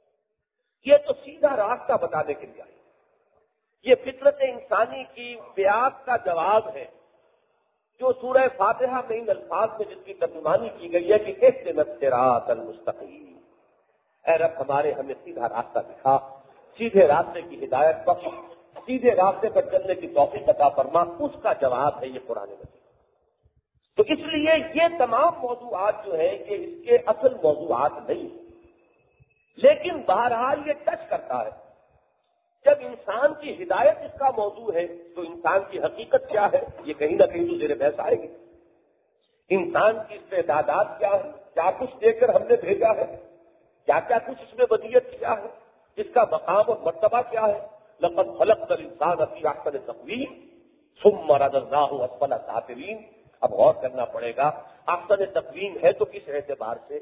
یہ تو سیدھا راستہ بتانے کے لیے آئی، یہ فطرت انسانی کی بیعت کا جواب ہے، جو سورہ فاتحہ میں ان الفاظ میں جس کی ترجمانی کی گئی ہے کہ اهْدِنَا الصِّرَاطَ الْمُسْتَقِيمَ، اے رب ہمارے ہمیں سیدھا راستہ دکھا، سیدھے راستے کی ہدایت بخش، سیدھے راستے پر چلنے کی توفیق عطا فرما۔ اس کا جواب ہے یہ قرآن مجید۔ تو اس لیے یہ تمام موضوعات جو ہیں یہ اس کے اصل موضوعات نہیں ہیں، لیکن بہرحال یہ ٹچ کرتا ہے۔ جب انسان کی ہدایت اس کا موضوع ہے تو انسان کی حقیقت کیا ہے یہ کہیں نہ کہیں تو زیر بحث آئے گی۔ انسان کی استعدادات کیا ہے، کیا کچھ دے کر ہم نے بھیجا ہے، کیا کیا کچھ اس میں ودیت کیا ہے، اس کا مقام اور مرتبہ کیا ہے۔ لقد خلقنا الانسان فی احسن تقویم ثم رددناہ اسفل سافلین۔ اب غور کرنا پڑے گا، احسن تقویم ہے تو کس اعتبار سے،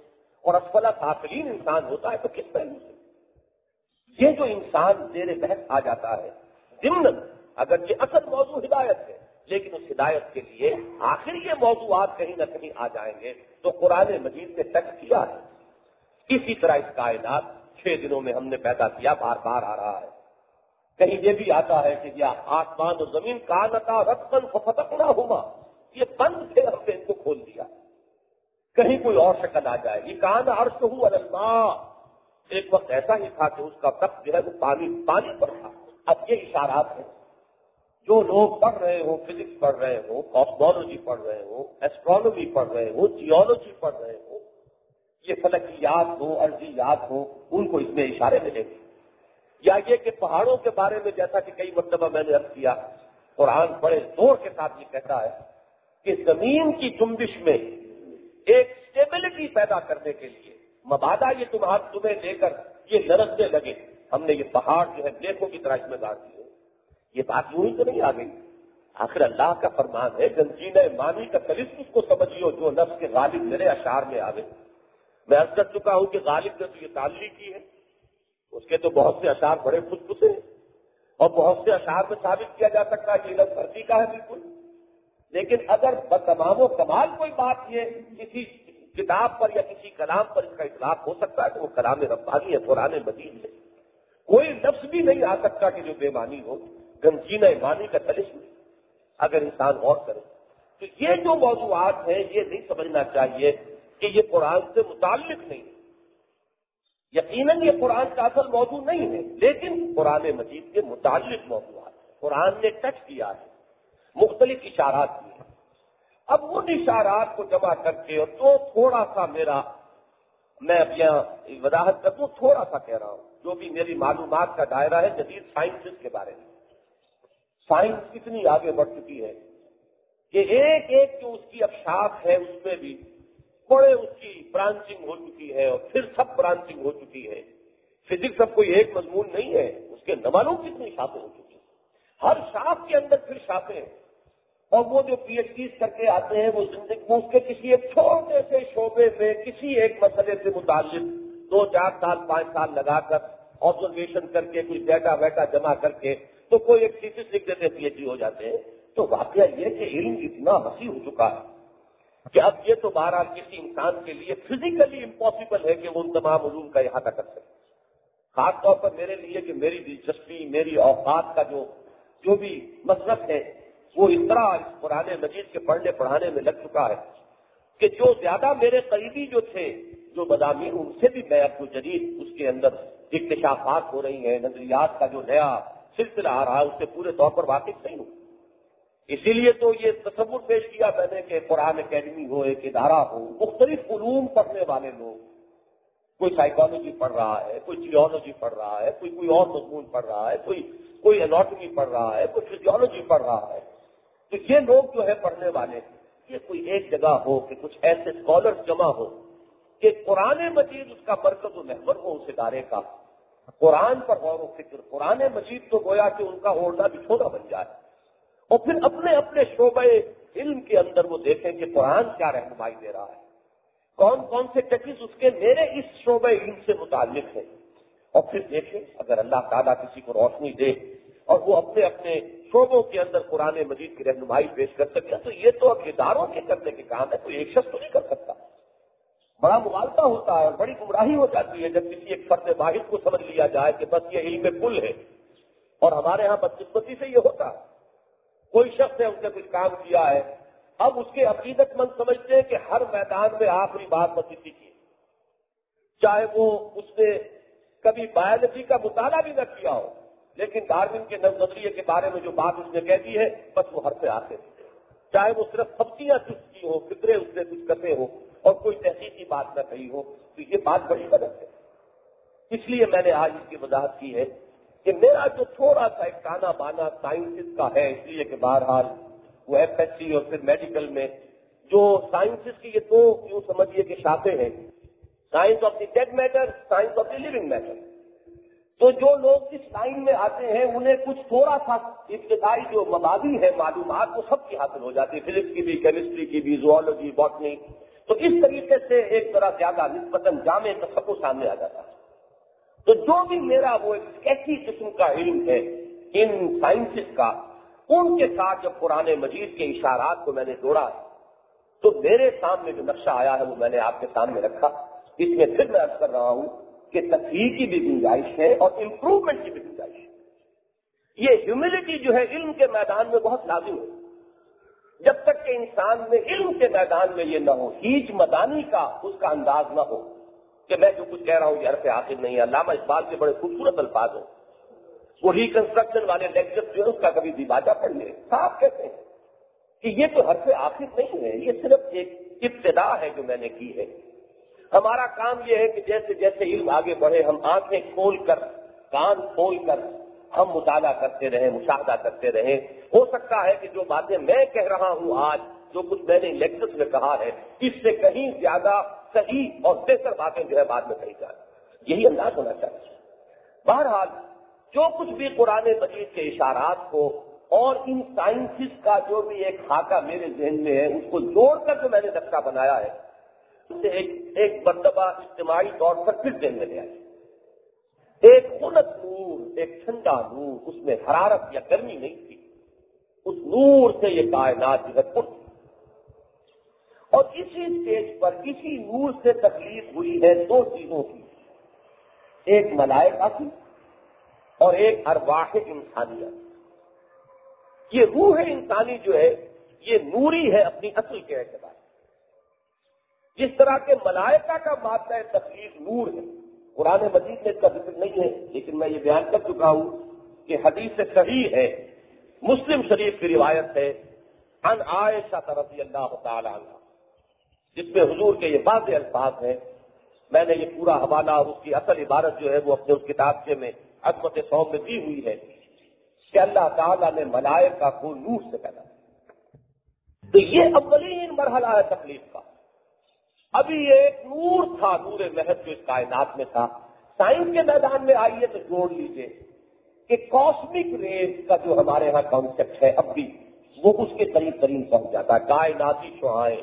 اور اسفل سافلین انسان ہوتا ہے تو کس پہلو سے؟ یہ جو انسان زیر بحث آ جاتا ہے ضمن اگر یہ اصل موضوع ہدایت ہے، لیکن اس ہدایت کے لیے آخر یہ موضوعات کہیں نہ کہیں آ جائیں گے تو قرآن مجید نے ٹچ کیا ہے۔ اسی طرح اس کائنات چھ دنوں میں ہم نے پیدا کیا، بار بار آ رہا ہے۔ کہیں یہ بھی آتا ہے کہ یا آسمان اور زمین کانتا رتقا ففتقناہما، یہ بند تھے ہم نے ان کو کھول دیا۔ کہیں کوئی اور شکل آ جائے گی، کان عرشہ علی الماء، ایک وقت ایسا ہی تھا کہ اس کا تخت جو ہے وہ پانی پانی پر تھا۔ اب یہ اشارات ہیں، جو لوگ پڑھ رہے ہوں، فزکس پڑھ رہے ہوں، کاسمولوجی پڑھ رہے ہوں، ایسٹرونومی پڑھ رہے ہوں، جیولوجی پڑھ رہے ہوں، یہ فلکیات ہو، ارضیات ہو، ان کو اس میں اشارے ملیں گے۔ یا یہ کہ پہاڑوں کے بارے میں جیسا کہ کئی مرتبہ میں نے عرض کیا، قرآن بڑے زور کے ساتھ یہ کہتا ہے کہ زمین کی جنبش میں ایک اسٹیبلٹی پیدا کرنے کے لیے مبادا یہ تمہارے تمہیں لے کر یہ لرزنے لگے، ہم نے یہ پہاڑ جو ہے دیکھو کی طرح اس میں گاڑ دیے۔ یہ بات یوں ہی تو نہیں آ گئی، آخر اللہ کا فرمان ہے، گنجینہ مانی کا طلسم اس کو سمجھیو جو نفس کے غالب میرے اشعار میں آ گئے۔ میں عرض کر چکا ہوں کہ غالب نے تو یہ تعلیق کی ہے، اس کے تو بہت سے اشعار بڑے خوش پسے ہیں، اور بہت سے اشعار میں ثابت کیا جا سکتا ہے کہ علم دھرتی کا ہے بالکل۔ لیکن اگر بتمام و کمال کوئی بات یہ کسی کتاب پر یا کسی کلام پر اس کا اطلاق ہو سکتا ہے تو وہ کلام ربانی ہے، قرآن مجید ہے۔ کوئی لفظ بھی نہیں آ سکتا کہ جو بے معنی ہو، گنجینہ مانی کا طلسم اگر انسان غور کرے تو یہ جو موضوعات ہیں یہ نہیں سمجھنا چاہیے کہ یہ قرآن سے متعلق نہیں ہے۔ یقیناً یہ قرآن کا اصل موضوع نہیں ہے، لیکن قرآن مجید کے متعلق موضوعات ہیں، قرآن نے ٹچ کیا ہے، مختلف اشارات کی ہیں۔ اب ان اشارات کو جمع کر کے اور تو تھوڑا سا میرا میں اب یہاں وضاحت کر دوں، تھوڑا سا کہہ رہا ہوں جو بھی میری معلومات کا دائرہ ہے جدید سائنسز کے بارے میں۔ سائنس کتنی آگے بڑھ چکی ہے کہ ایک ایک جو اس کی افشاف ہے اس میں بھی بڑے اس کی برانچنگ ہو چکی ہے، اور پھر سب برانچنگ ہو چکی ہے۔ فزکس اب کوئی ایک مضمون نہیں ہے، اس کے نہ معلوم کتنی شاخیں ہو چکی ہیں، ہر شاخ کے اندر پھر شاخیں ہیں، اور وہ جو پی ایچ ڈیز کر کے آتے ہیں وہ زندگی میں اس کے کسی ایک چھوٹے سے شعبے میں کسی ایک مسئلے سے متعلق دو چار سال پانچ سال لگا کر آبزرویشن کر کے کچھ ڈیٹا ویٹا جمع کر کے تو کوئی ایک تھیسس لکھ دیتے پی ایچ ڈی ہو جاتے ہیں۔ تو واقعہ یہ کہ علم اتنا وسیع ہو چکا ہے کہ اب یہ تو بہرحال کسی انسان کے لیے فزیکلی امپاسبل ہے کہ وہ ان تمام علوم کا احاطہ کر سکے۔ خاص طور پر میرے لیے کہ میری دلچسپی، میری اوقات کا جو جو بھی مصرف ہے وہ اس طرح اس قرآن مجید کے پڑھنے پڑھانے میں لگ چکا ہے کہ جو زیادہ میرے قریبی جو تھے جو مضامین ان سے بھی میں اب جو جدید اس کے اندر اکتشافات ہو رہی ہیں، نظریات کا جو نیا سلسلہ آ رہا ہے اس سے پورے طور پر واقف نہیں ہوں۔ اسی لیے تو یہ تصور پیش کیا میں نے کہ قرآن اکیڈمی ہو، ایک ادارہ ہو، مختلف علوم پڑھنے والے لوگ، کوئی سائیکالوجی پڑھ رہا ہے، کوئی جیولوجی پڑھ رہا ہے، کوئی کوئی اور مضمون پڑھ رہا ہے، کوئی کوئی اناٹمی پڑھ رہا ہے، کوئی فزیولوجی پڑھ رہا ہے، تو یہ لوگ جو ہے پڑھنے والے یہ کوئی ایک جگہ ہو کہ کچھ ایسے اسکالرز جمع ہو کہ قرآن مجید اس کا مرکز و محور ہو اس ادارے کا، قرآن پر غور و فکر، قرآن مجید تو گویا کہ ان کا اوڑھنا بچھونا بن جائے، اور پھر اپنے اپنے شعبے علم کے اندر وہ دیکھیں کہ قرآن کیا رہنمائی دے رہا ہے، کون کون سے ٹچز اس کے میرے اس شعبے علم سے متعلق ہیں، اور پھر دیکھیں اگر اللہ تعالیٰ کسی کو روشنی دے اور وہ اپنے اپنے شعبوں کے اندر قرآن مجید کی رہنمائی پیش کر سکے تو یہ تو اب اداروں کے کرنے کے کام ہے، کوئی ایک شخص تو نہیں کر سکتا۔ بڑا مغالطہ ہوتا ہے اور بڑی گمراہی ہو جاتی ہے جب کسی ایک فرد واحد کو سمجھ لیا جائے کہ بس یہ علم کل ہے، اور ہمارے ہاں بدقسمتی سے یہ ہوتا ہے، کوئی شخص ہے اس نے کچھ کام کیا ہے، اب اس کے عقیدت مند سمجھتے ہیں کہ ہر میدان میں آخری بات بس اسی کی، چاہے وہ اس نے کبھی بایولوجی کا مطالعہ بھی نہ کیا ہو، لیکن ڈارون کے نظریے کے بارے میں جو بات اس نے کہہ دی ہے بس وہ ہر سے آتے ہیں، چاہے وہ صرف سبزیاں چست کی ہو، فطرے اس نے کچھ کرتے ہو اور کوئی تحقیقی بات نہ کہی ہو، تو یہ بات بڑی غلط ہے۔ اس لیے میں نے آج اس کی وضاحت کی ہے کہ میرا جو تھوڑا سا ایک تانا بانا سائنسز کا ہے، اس لیے کہ بہرحال وہ ایف ایس سی اور پھر میڈیکل میں جو سائنسز کی یہ دو یوں سمجھیے کہ شاخیں ہیں، science of the dead matter, science of the living matter, تو جو لوگ اس لائن میں آتے ہیں انہیں کچھ تھوڑا سا ابتدائی جو مبادی ہے معلومات وہ سب کی حاصل ہو جاتی ہے، فزکس کی بھی، کیمسٹری کی بھی، زوالوجی، باٹنی، تو اس طریقے سے ایک طرح زیادہ نسبتاً جامع تصور سامنے آ جاتا ہے. تو جو بھی میرا وہ ایک ایسی قسم کا علم ہے ان سائنسز کا، ان کے ساتھ جب قرآن مجید کے اشارات کو میں نے جوڑا تو میرے سامنے جو نقشہ آیا ہے وہ میں نے آپ کے سامنے رکھا. اس میں پھر میں عرض کر رہا ہوں کہ تصحیح کی بھی گنجائش ہے اور امپروومنٹ کی بھی گنجائش ہے. یہ ہیوملٹی جو ہے علم کے میدان میں بہت لازم ہے. جب تک کہ انسان میں علم کے میدان میں یہ نہ ہو، ہیچ مدانی کا اس کا انداز نہ ہو کہ میں جو کچھ کہہ رہا ہوں یہ حرف آخر نہیں ہے. علامہ اقبال کے بڑے خوبصورت الفاظ ہیں، وہ ریکنسٹرکشن والے لیکچر جو ہے اس کا کبھی دیباجہ پڑھ لے، صاحب کہتے ہیں کہ یہ تو حرف آخر نہیں ہے، یہ صرف ایک ابتدا ہے جو میں نے کی ہے. ہمارا کام یہ ہے کہ جیسے جیسے علم آگے بڑھے ہم آنکھیں کھول کر، کان کھول کر ہم مطالعہ کرتے رہیں، مشاہدہ کرتے رہیں. ہو سکتا ہے کہ جو باتیں میں کہہ رہا ہوں آج، جو کچھ میں نے لیکچرز میں کہا ہے، اس سے کہیں زیادہ صحیح اور بہتر باتیں جو ہے بعد میں کہی جائیں. یہی انداز ہونا چاہیے. بہرحال جو کچھ بھی قرآن مجید کے اشارات کو اور ان سائنسز کا جو بھی ایک خاکہ میرے ذہن میں ہے اس کو جوڑ کر جو میں نے نقشہ بنایا ہے، اس سے ایک ایک مرتبہ اجتماعی طور پر پھر ذہن میں لے آئی. ایک خلط نور، ایک ٹھنڈا نور، اس میں حرارت یا گرمی نہیں تھی. اس نور سے یہ کائنات جو ہے پر تھی. اور اسی اسٹیج پر اسی نور سے تکلیف ہوئی ہے دو چیزوں کی، ایک ملائکہ کی اور ایک ارواح انسانیہ. یہ روح انسانی جو ہے یہ نوری ہے اپنی اصل کے اعتبار. جس طرح کے ملائکہ کا مادہ تکلیف نور ہے، قرآن مجید میں اس کا ذکر نہیں ہے، لیکن میں یہ بیان کر چکا ہوں کہ حدیث صحیح ہے، مسلم شریف کی روایت ہے عن عائشہ رضی اللہ تعالی عنہ، جس میں حضور کے یہ واضح الفاظ ہیں. میں نے یہ پورا حوالہ اور اس کی اصل عبارت جو ہے وہ اپنے اس کتابچے میں عظمت صوم میں دی ہوئی ہے کہ اللہ تعالیٰ نے ملائکہ کو نور سے پیدا کیا. تو یہ اولین مرحلہ ہے تکلیف کا. ابھی ایک نور تھا، نور محض جو اس کائنات میں تھا. سائنس کے میدان میں آئیے تو جوڑ لیجئے کہ کاسمک ریز کا جو ہمارے ہاں کانسیپٹ ہے اب بھی وہ اس کے قریب ترین پہنچ جاتا ہے. کائناتی شعاعیں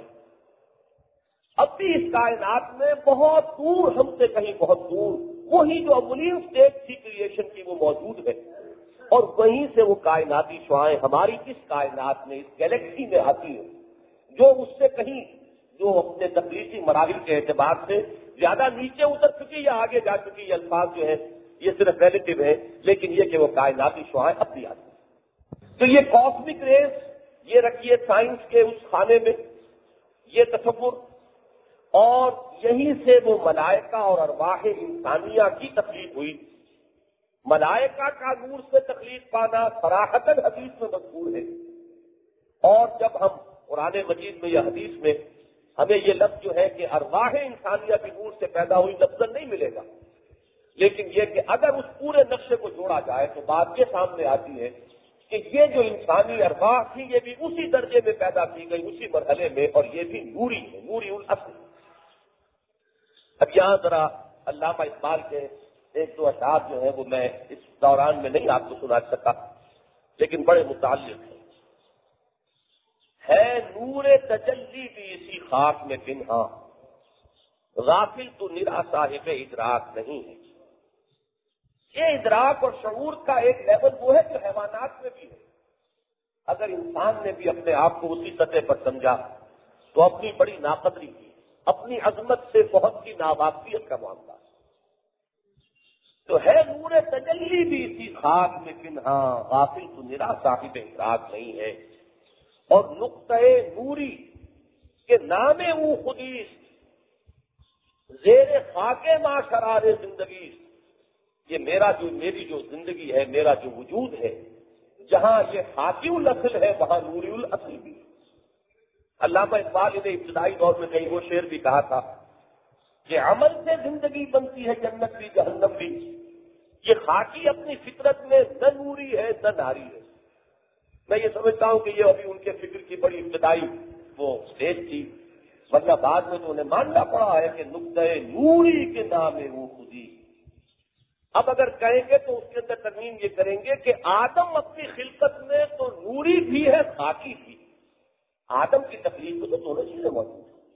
اب بھی اس کائنات میں بہت دور، ہم سے کہیں بہت دور، وہی جو اولین اسٹیج تھی کریشن کی وہ موجود ہے. اور وہیں سے وہ کائناتی شعاعیں ہماری اس کائنات میں، اس گیلیکسی میں آتی ہیں، جو اس سے کہیں جو اپنے تخلیقی مراحل کے اعتبار سے زیادہ نیچے اتر چکی یا آگے جا چکی. یہ الفاظ جو ہے یہ صرف ریلیٹو ہے، لیکن یہ کہ وہ کائناتی شعاعیں اب بھی آتی ہیں. تو یہ کاسمک ریز یہ رکھیے سائنس کے اس خانے میں، یہ تصور، اور یہیں سے وہ ملائکہ اور ارواح انسانیہ کی تخلیق ہوئی. ملائکہ کا نور سے تخلیق پانا صراحتاً حدیث میں مذکور ہے. اور جب ہم قرآن مجید میں یا حدیث میں ہمیں یہ لفظ جو ہے کہ ارواح انسانیہ بھی نور سے پیدا ہوئی لفظ نہیں ملے گا، لیکن یہ کہ اگر اس پورے نقشے کو جوڑا جائے تو بات یہ سامنے آتی ہے کہ یہ جو انسانی ارواح تھی یہ بھی اسی درجے میں پیدا کی گئی، اسی مرحلے میں، اور یہ بھی نوری ہے، نوری الاصل. اب یہاں ذرا علامہ اقبال کے ایک دو اشعار جو ہیں وہ میں اس دوران میں نہیں آپ کو سنا سکا، لیکن بڑے متعلق ہیں. ہے نور تجلی بھی اسی خاک میں پنہا، غافل تو نرا صاحب ادراک نہیں ہے. یہ ادراک اور شعور کا ایک لیول وہ ہے جو حیوانات میں بھی ہے. اگر انسان نے بھی اپنے آپ کو اسی سطح پر سمجھا تو اپنی بڑی ناقدری کی، اپنی عظمت سے بہت سی ناواقفیت کا معاملہ. تو ہے نور تجلی بھی اسی خاک میں پنہا، غافل تو نرا صاحب ادراک نہیں ہے. اور نقطۂ نوری کے نام او خودی زیر خاک ما شرار زندگی، یہ میرا جو میری جو زندگی ہے، میرا جو وجود ہے، جہاں یہ خاکی الاصل ہے وہاں نوری الاصل بھی. علامہ اقبال نے ابتدائی دور میں کہیں وہ شعر بھی کہا تھا کہ عمل سے زندگی بنتی ہے جنت بھی جہنم بھی. یہ خاکی اپنی فطرت میں نہ نوری ہے نہ ناری ہے. میں یہ سمجھتا ہوں کہ یہ ابھی ان کے فکر کی بڑی ابتدائی وہ اسٹیج تھی، ورنہ بعد میں تو انہیں ماننا پڑا ہے کہ نقطۂ نوری کے نام وہ خودی. اب اگر کہیں گے تو اس کے اندر ترمیم یہ کریں گے کہ آدم اپنی خلقت میں تو نوری بھی ہے خاکی بھی. آدم کی تکلیف میں تو دونوں چیزیں موجود ہیں.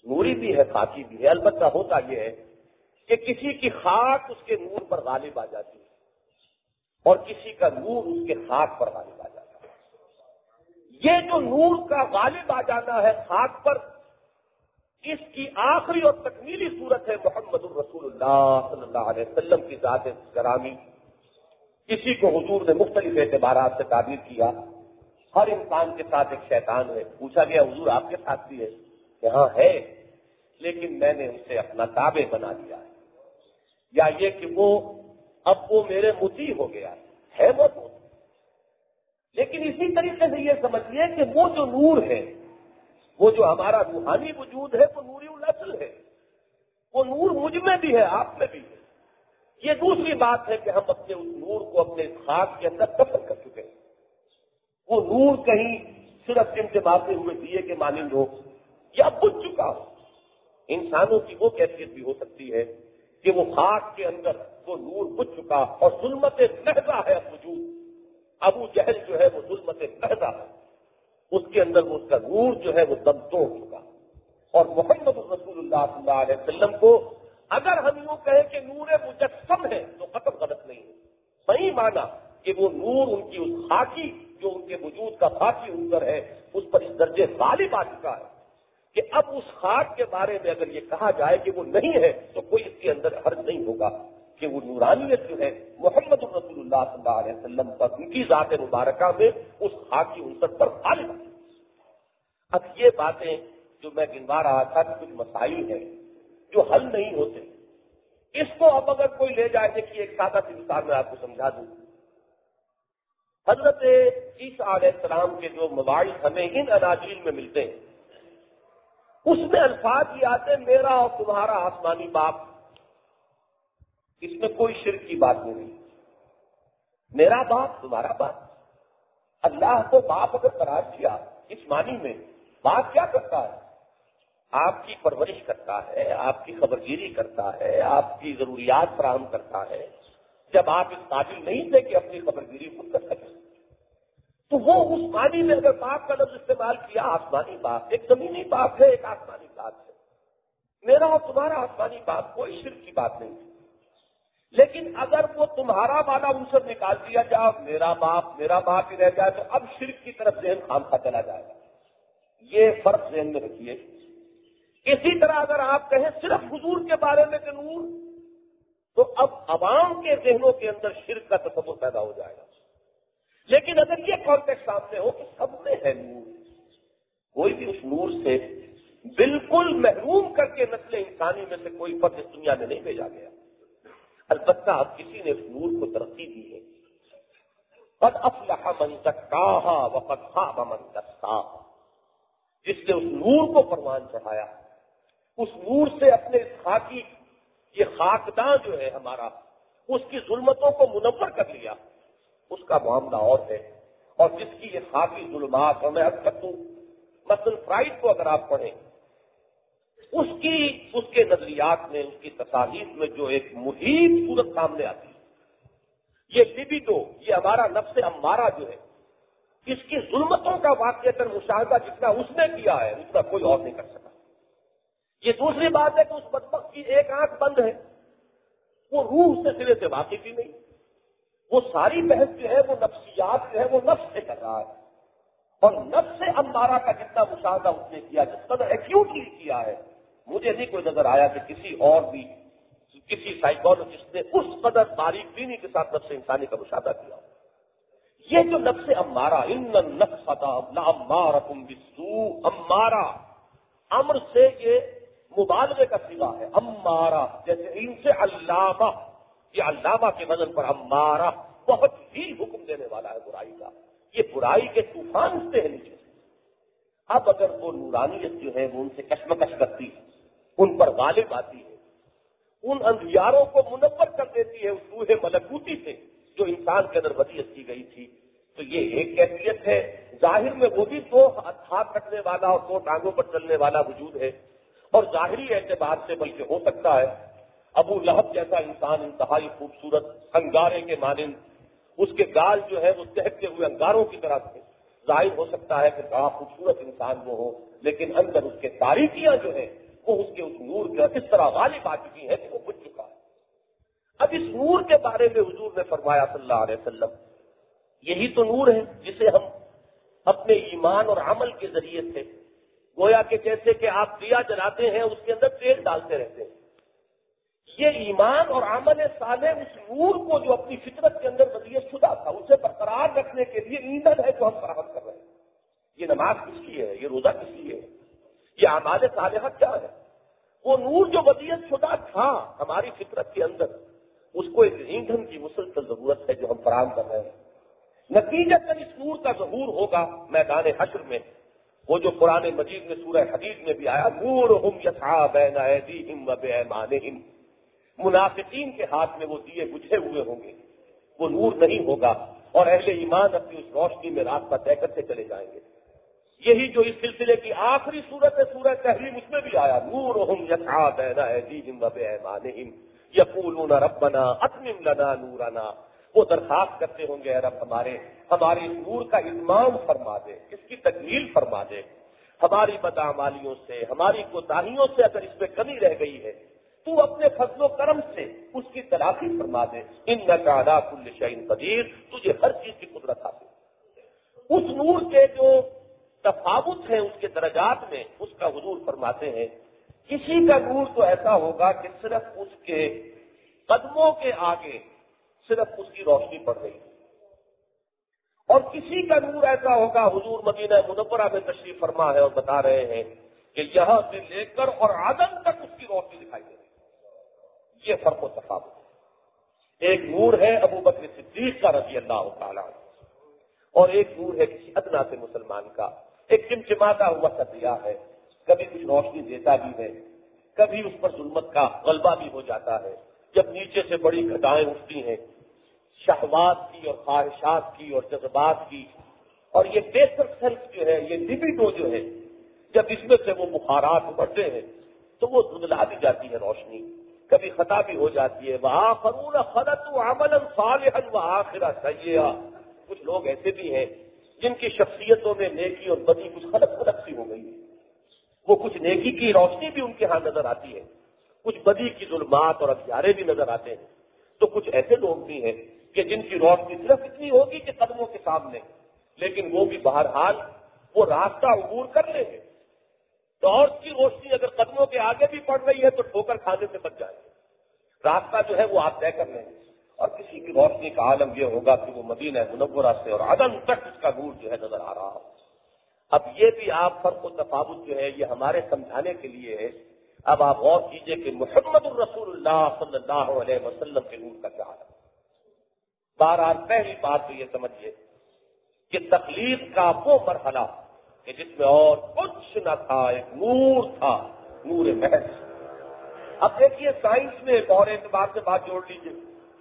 نوری بھی ہے خاکی بھی ہے، البتہ ہوتا یہ ہے کہ کسی کی خاک اس کے نور پر غالب آ جاتی ہے اور کسی کا نور اس کے خاک پر غالب آ جاتا ہے۔ یہ جو نور کا غالب آ جانا ہے خاک پر، اس کی آخری اور تکمیلی صورت ہے محمد الرسول اللہ صلی اللہ علیہ وسلم کی ذات گرامی۔ کسی کو حضور نے مختلف اعتبارات سے تعبیر کیا، ہر انسان کے ساتھ ایک شیطان ہے۔ پوچھا گیا حضور آپ کے ساتھ بھی ہے؟ کہ ہاں ہے، لیکن میں نے اسے اپنا تابع بنا دیا ہے، یا یہ کہ وہ اب وہ میرے مطیع ہو گیا ہے وہ تو۔ لیکن اسی طریقے سے یہ سمجھیے کہ وہ جو نور ہے، وہ جو ہمارا روحانی وجود ہے، وہ نوری الاصل ہے، وہ نور مجھ میں بھی ہے، آپ میں بھی ہے۔ یہ دوسری بات ہے کہ ہم اپنے اس نور کو اپنے خاک کے اندر دفن کر چکے ہیں۔ وہ نور کہیں صرف چمٹماتے ہوئے دیے کے مانند ہو یا بجھ چکا ہو۔ انسانوں کی وہ کیفیت بھی ہو سکتی ہے کہ وہ خاک کے اندر وہ نور بجھ چکا اور ظلمت محضہ ہے وجود۔ ابو جہل جو ہے وہ ظلمت محضہ ہے، اس کے اندر وہ اس کا نور جو ہے وہ دم توڑ چکا۔ اور محمد رسول اللہ صلی اللہ علیہ وسلم کو اگر ہم یوں کہیں کہ نور مجسم ہے تو قطع غلط نہیں ہے، صحیح مانا کہ وہ نور ان کی اس خاکی جو ان کے وجود کا خاکی عنصر ہے اس پر اس درجے غالب آ چکا ہے کہ اب اس خاک کے بارے میں اگر یہ کہا جائے کہ وہ نہیں ہے تو کوئی اس کے اندر حرج نہیں ہوگا کہ وہ نورانیت جو ہے محمد رسول اللہ صلی اللہ علیہ وسلم پر ان کی ذات مبارکہ میں اس خاکی عنصر پر غالب ہے۔ اب یہ باتیں جو میں گنوا رہا تھا کہ کچھ مسائل ہیں جو حل نہیں ہوتے، اس کو اب اگر کوئی لے جائے کہ ایک سادہ سی مثال میں آپ کو سمجھا دوں۔ حضرت عیسیٰ علیہ السلام کے جو مواعظ ہمیں ان اناجیل میں ملتے ہیں اس میں الفاظ یہ آتے ہیں میرا اور تمہارا آسمانی باپ، اس میں کوئی شرک کی بات نہیں، میرا باپ تمہارا باپ۔ اللہ کو باپ اگر قرار دیا اس معنی میں، باپ کیا کرتا ہے؟ آپ کی پرورش کرتا ہے، آپ کی خبرگیری کرتا ہے، آپ کی ضروریات فراہم کرتا ہے۔ جب آپ اس قابل نہیں تھے کہ اپنی خبرگیری خود کر سکیں تو وہ اس معنی میں اگر باپ کا لفظ استعمال کیا، آسمانی باپ، ایک زمینی باپ ہے ایک آسمانی باپ ہے، میرا اور تمہارا آسمانی باپ، کوئی شرک کی بات نہیں۔ لیکن اگر وہ تمہارا والا عنصر نکال دیا جائے، میرا باپ میرا باپ ہی رہ جائے تو اب شرک کی طرف ذہن خامخواہ چلا جائے گا۔ یہ فرق ذہن میں رکھیے۔ اسی طرح اگر آپ کہیں صرف حضور کے بارے میں کہ نور، تو اب عوام کے ذہنوں کے اندر شرک کا تصور پیدا ہو جائے گا۔ لیکن اگر یہ کانٹیکسٹ سامنے ہو کہ سب میں ہے نور، کوئی بھی اس نور سے بالکل محروم کر کے نسل انسانی میں سے کوئی فرد اس دنیا میں نہیں بھیجا گیا، البتہ اب کسی نے اس نور کو ترقی دی ہے۔ قد افلح من زکاہا وقد خاب من دساہا، جس نے اس نور کو پروان چڑھایا، اس نور سے اپنے اس خاکی یہ خاکداں جو ہے ہمارا، اس کی ظلمتوں کو منور کر لیا، اس کا معاملہ اور ہے۔ اور جس کی یہ خاکی ظلمات، اور میں اب تک ہوں مثلا فرائڈ کو اگر آپ پڑھیں، اس کی اس کے نظریات میں، اس کی تصاویر میں جو ایک محیط صورت سامنے آتی ہے، یہ لبیڈو، یہ ہمارا نفس امارہ جو ہے، اس کی ظلمتوں کا واقعہ مشاہدہ جتنا اس نے کیا ہے اتنا کوئی اور نہیں کر سکا۔ یہ دوسری بات ہے کہ اس بدبخت کی ایک آنکھ بند ہے، وہ روح سے سرے سے واقف ہی نہیں، وہ ساری بحث جو ہے وہ نفسیات جو ہے وہ نفس سے کر رہا ہے، اور نفس امارہ کا جتنا مشاہدہ اس نے کیا، جس قدر ایکیوٹلی کیا ہے، مجھے نہیں کوئی نظر آیا کہ کسی اور بھی کسی سائیکالوجسٹ نے اس قدر باریک بینی کے ساتھ نفس انسانی کا مشاہدہ کیا۔ یہ جو نفس امارہ، ان النفس لامارۃ بالسوء، امارہ امر سے یہ مبالغے کا صیغہ ہے، امارہ، جیسے ان سے علامہ، یہ علامہ کے وزن پر امارہ، بہت ہی حکم دینے والا ہے برائی کا، یہ برائی کے طوفان سے ہے نیچے سے۔ اب اگر وہ نورانیت جو ہے وہ ان سے کشمکش کرتی ہے، ان پر غالب آتی ہے، ان اندھیاروں کو منور کر دیتی ہے اس روح ملکوتی سے جو انسان کے اندر ودیعت کی گئی تھی، تو یہ ایک کیفیت ہے۔ ظاہر میں وہ بھی دو ہاتھ رکھنے والا اور دو ٹانگوں پر چلنے والا وجود ہے، اور ظاہری اعتبار سے بلکہ ہو سکتا ہے ابو لہب جیسا انسان انتہائی خوبصورت انگارے کے مانند، اس کے گال جو ہے وہ دہکتے ہوئے انگاروں کی طرح سے ظاہر ہو سکتا ہے کہ بڑا خوبصورت انسان وہ ہو، لیکن اندر اس کے تاریکیاں جو ہیں وہ اس کے اس نور کا اس طرح غالب آ چکی ہے کہ وہ بجھ چکا ہے۔ اب اس نور کے بارے میں حضور نے فرمایا صلی اللہ علیہ وسلم، یہی تو نور ہے جسے ہم اپنے ایمان اور عمل کے ذریعے سے، گویا کہ جیسے کہ آپ دیا جلاتے ہیں اس کے اندر تیل ڈالتے رہتے ہیں، یہ ایمان اور عمل صالح اس نور کو جو اپنی فطرت کے اندر بدیت شدہ تھا اسے برقرار رکھنے کے لیے ایندھن ہے جو ہم فراہم کر رہے ہیں۔ یہ نماز کس لیے ہے؟ یہ روزہ کس لیے ہے؟ یہ اعمال صالحہ کیا ہے؟ وہ نور جو بدیت شدہ تھا ہماری فطرت کے اندر، اس کو ایک ایندھن کی مسلسل ضرورت ہے جو ہم فراہم کر رہے ہیں۔ نتیجتاً اس نور کا ظہور ہوگا میدان حشر میں، وہ جو قرآن مجید میں سورہ حدید میں بھی آیا، نورہم یسعی بین ایدیہم و بایمانہم، منافقین کے ہاتھ میں وہ دیے بجھے ہوئے ہوں گے، وہ نور نہیں ہوگا، اور اہل ایمان اپنی اس روشنی میں راستہ طے کرتے چلے جائیں گے۔ یہی جو اس سلسلے کی آخری صورت ہے سورہ تحریم، اس میں بھی آیا، نورہم یسعی بین ایدیہم و بایمانہم یقولون ربنا اتمم لنا نورنا، وہ درخواست کرتے ہوں گے، رب ہمارے ہمارے اس نور کا اتمام فرما دے، اس کی تکمیل فرما دے، ہماری بداعمالیوں سے، ہماری کوتاہیوں سے اگر اس میں کمی رہ گئی ہے تو اپنے فضل و کرم سے اس کی تلافی فرما دے، انک علی کل شیء قدیر، تجھے ہر چیز کی قدرت حاصل ہے۔ اس نور کے جو تفاوت ہیں اس کے درجات میں، اس کا حضور فرماتے ہیں کسی کا نور تو ایسا ہوگا کہ صرف اس کے قدموں کے آگے صرف اس کی روشنی پڑ رہی ہے، اور کسی کا نور ایسا ہوگا، حضور مدینہ منورہ میں تشریف فرما ہے اور بتا رہے ہیں کہ یہاں سے لے کر اور عدن تک اس کی روشنی دکھائی دے رہی ہے۔ یہ فرق و تفاوت ہے۔ ایک نور ہے ابو بکر صدیق کا رضی اللہ تعالیٰ عنہ، اور ایک نور ہے کسی ادنا سے مسلمان کا، ایک چمچماتا ہوا سا دیا ہے، کبھی کچھ روشنی دیتا بھی ہے، کبھی اس پر ظلمت کا غلبہ بھی ہو جاتا ہے، جب نیچے سے بڑی گھٹائیں اٹھتی ہیں شہوات کی اور خواہشات کی اور جذبات کی، اور یہ بیسر سیلف جو ہے، یہ لبیڈو جو ہے، جب اس میں سے وہ بخارات بڑھتے ہیں تو وہ دھندلا بھی جاتی ہے روشنی، کبھی خطا بھی ہو جاتی ہے۔ وآخرون خلطوا عملا صالحا وآخرا سیئا، کچھ لوگ ایسے بھی ہیں جن کی شخصیتوں میں نیکی اور بدی کچھ خلط خلط سی ہو گئی ہے، وہ کچھ نیکی کی روشنی بھی ان کے ہاں نظر آتی ہے، کچھ بدی کی ظلمات اور اندھیارے بھی نظر آتے ہیں، تو کچھ ایسے لوگ بھی ہیں کہ جن کی روشنی صرف اتنی ہوگی کہ قدموں کے سامنے، لیکن وہ بھی بہرحال وہ راستہ عبور کر لیں گے۔ ٹارچ کی روشنی اگر قدموں کے آگے بھی پڑ رہی ہے تو ٹھوکر کھانے سے بچ جائے، راستہ جو ہے وہ آپ طے کر لیں گے۔ اور کسی کی روشنی کا عالم یہ ہوگا کہ وہ مدینہ منورہ سے اور عدن تک اس کا نور جو ہے نظر آ رہا ہو۔ اب یہ بھی آپ فرق و تفاوت جو ہے یہ ہمارے سمجھانے کے لیے ہے۔ اب آپ غور کیجئے کہ محمد الرسول اللہ صلی اللہ علیہ وسلم کے نور کا کیا حال ہے۔ بہرحال پہلی بات تو یہ سمجھیے کہ تخلیق کا وہ مرحلہ کہ جس میں اور کچھ نہ تھا، ایک نور تھا، نور محض۔ اب دیکھیے سائنس میں ایک اور اعتبار سے بات جوڑ لیجیے،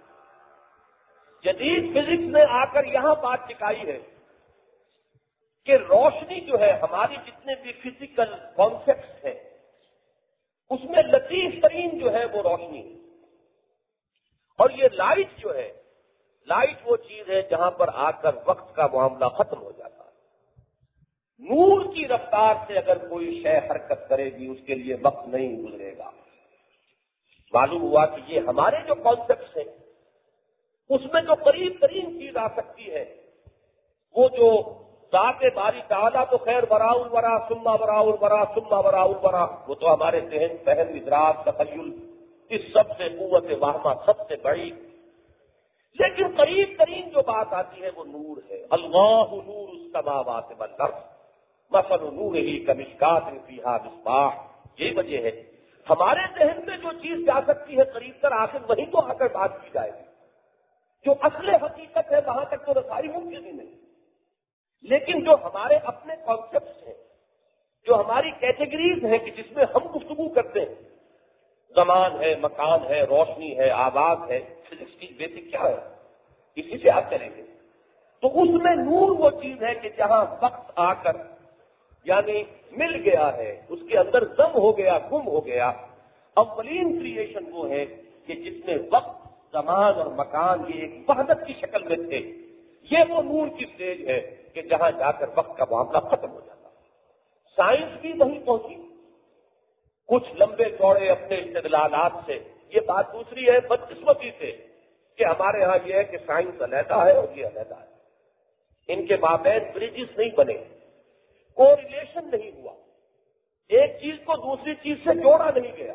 جدید فزکس نے آ کر یہاں بات ٹکائی ہے کہ روشنی جو ہے، ہماری جتنے بھی فزیکل کانسیپٹس ہیں اس میں لطیف ترین جو ہے وہ روشنی ہے، اور یہ لائٹ جو ہے، لائٹ وہ چیز ہے جہاں پر آ کر وقت کا معاملہ ختم ہو جاتا ہے۔ نور کی رفتار سے اگر کوئی شے حرکت کرے گی اس کے لیے وقت نہیں گزرے گا۔ معلوم ہوا کہ یہ ہمارے جو کانسیپٹس ہیں اس میں جو قریب ترین چیز آ سکتی ہے وہ جو ذات باری تعالیٰ تو خیر وراء الورا ثم وراء الورا ثم وراء الورا، وہ تو ہمارے ذہن فہم ادراک تخیل اس سب سے قوت واہمہ سب سے بڑی، لیکن قریب ترین جو بات آتی ہے وہ نور ہے۔ اللہ نور السماوات والارض مثل نورہ کمشکاۃ فیہا مصباح، یہی وجہ ہے ہمارے ذہن میں جو چیز جا سکتی ہے قریب تر، آخر وہیں تو آ کر بات کی جائے گی، جو اصل حقیقت ہے وہاں تک تو رسائی ممکن ہی نہیں۔ لیکن جو ہمارے اپنے کانسیپٹس ہیں، جو ہماری کیٹیگریز ہیں کہ جس میں ہم گفتگو کرتے ہیں، زمان ہے، مکان ہے، روشنی ہے، آواز ہے، فزکس کی بیسک کیا ہے، اسی سے آپ چلیں گے۔ تو اس میں نور وہ چیز ہے کہ جہاں وقت آ کر یعنی مل گیا ہے، اس کے اندر ضم ہو گیا، گم ہو گیا۔ اولین کریشن وہ ہے کہ جس میں وقت، زمان اور مکان یہ ایک وحدت کی شکل میں تھے، یہ وہ نور کی سٹیج ہے کہ جہاں جا کر وقت کا معاملہ ختم ہو جاتا ہے۔ سائنس بھی وہیں پہنچی، کچھ لمبے چوڑے اپنے استدلالات سے. یہ بات دوسری ہے بدقسمتی سے کہ ہمارے ہاں یہ ہے کہ سائنس علیحدہ ہے اور یہ علیحدہ ہے. ان کے مابین بریجز نہیں بنے, کو ریلیشن نہیں ہوا, ایک چیز کو دوسری چیز سے جوڑا نہیں گیا,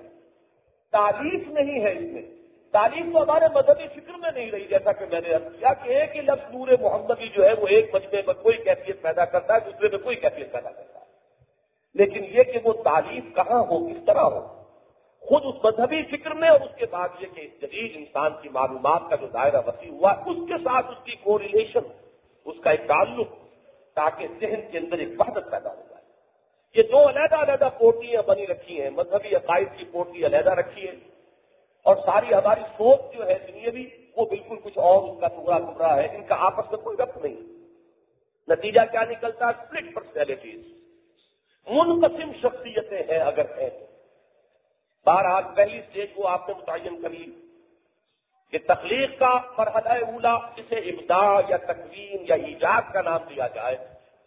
تعریف نہیں ہے اس میں. تعریف تو ہمارے مذہبی فکر میں نہیں رہی, جیسا کہ میں نے عرض کیا کہ ایک ہی لفظ نور محمدی جو ہے وہ ایک مجمع میں کوئی کیفیت پیدا کرتا ہے, دوسرے میں کوئی کیفیت پیدا کرتا ہے. لیکن یہ کہ وہ تعریف کہاں ہو, کس طرح ہو, خود اس مذہبی فکر میں, اور اس کے بعد یہ کہ جدید انسان کی معلومات کا جو دائرہ وسیع ہوا اس کے ساتھ اس کی کو ریلیشن, اس کا ایک تعلق, تاکہ ذہن کے اندر ایک وحدت پیدا ہو جائے. یہ دو علیحدہ علیحدہ پوٹلیاں بنی رکھی ہیں, مذہبی عقائد کی پوٹلی علیحدہ رکھی ہے, اور ساری ہماری سوچ جو ہے دنیاوی وہ بالکل کچھ اور اس کا ٹکڑا ٹکڑا ہے. ان کا آپس میں کوئی ربط نہیں. نتیجہ کیا نکلتا ہے؟ اسپلٹ پرسنالٹیز, منقسم شخصیتیں ہیں اگر ہیں. بہرحال پہلی اسٹیج کو آپ نے متعین کر لی کہ تخلیق کا مرحلہ اولا, جسے ابداع یا تکوین یا ایجاد کا نام دیا جائے,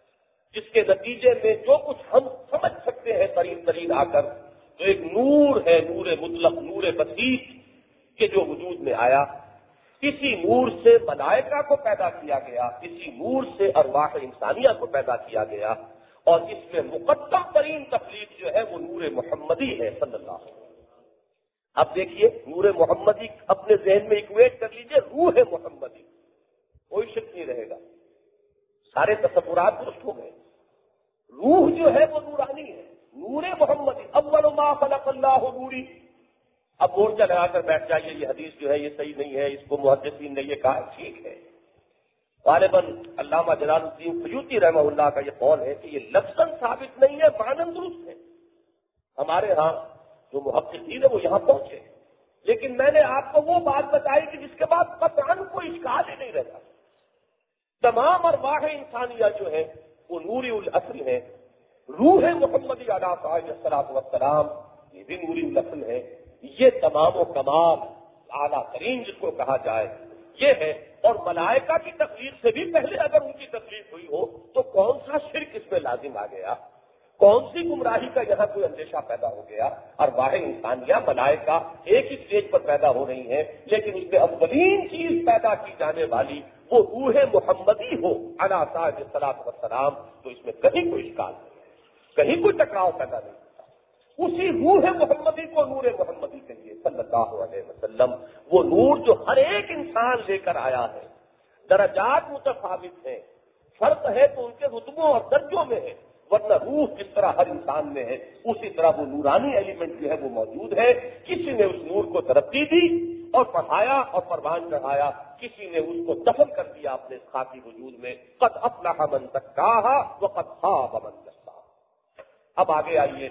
جس کے نتیجے میں جو کچھ ہم سمجھ سکتے ہیں ترین ترین آ کر, تو ایک نور ہے, نور مطلق, نور بسیط کے جو وجود میں آیا. اسی نور سے ملائکہ کو پیدا کیا گیا, اسی نور سے ارواح انسانیہ کو پیدا کیا گیا, اور اس میں مقدم ترین تخلیق جو ہے وہ نور محمدی ہے صلی اللہ علیہ وسلم. اب دیکھیے, نور محمدی اپنے ذہن میں ایکویٹ کر لیجئے روح محمدی, کوئی شک نہیں رہے گا, سارے تصورات درست ہو گئے. روح جو ہے وہ نورانی ہے, نور محمدی. اول ما خلق اللہ نوری. اب مورچہ لگا کر بیٹھ جائیے یہ حدیث جو ہے یہ صحیح نہیں ہے, اس کو محدثین نے یہ کہا, ٹھیک ہے. غالباً علامہ جلال الدین سیوطی رحمہ اللہ کا یہ قول ہے کہ یہ لفظاً ثابت نہیں ہے, معناً درست ہے. ہمارے ہاں جو محققین ہے وہ یہاں پہنچے, لیکن میں نے آپ کو وہ بات بتائی کہ جس کے بعد قطعاً کوئی اشکال ہی نہیں رہتا. تمام ارواح انسانیہ جو ہے وہ نوری الاصل ہے. روح محمدی علیہ الصلوۃ والسلام یہ بھی نوری الاصل ہے. یہ تمام و کمال اعلیٰ ترین جس کو کہا جائے یہ ہے. اور ملائکہ کی تخلیق سے بھی پہلے اگر ان کی تخلیق ہوئی ہو تو کون سا شرک اس میں لازم آ گیا, کون سی گمراہی کا یہاں کوئی اندیشہ پیدا ہو گیا. ارواح انسانیہ ملائکہ ایک ہی اسٹیج پر پیدا ہو رہی ہیں, لیکن اس میں اولین چیز پیدا کی جانے والی وہ روح محمدی ہو علیہ الصلوۃ والسلام, تو اس میں کہیں کوئی اشکال نہیں, کہیں کوئی ٹکراؤ پیدا نہیں ہوتا. اسی روح محمدی کو نور محمدی کہیے صلی اللہ علیہ وسلم. وہ نور جو ہر ایک انسان لے کر آیا ہے. درجات متفاوت ہیں, فرق ہے تو ان کے رتبوں اور درجوں میں ہے, ورنہ روح جس طرح ہر انسان میں ہے اسی طرح وہ نورانی ایلیمنٹ جو ہے وہ موجود ہے. کسی نے اس نور کو ترقی دی اور پڑھایا اور پروان چڑھایا, کسی نے اس کو دفن کر دیا اپنے خاکی وجود میں. قد افلح من زکاہا وقد خاب من دساہا. اب آگے آئیے,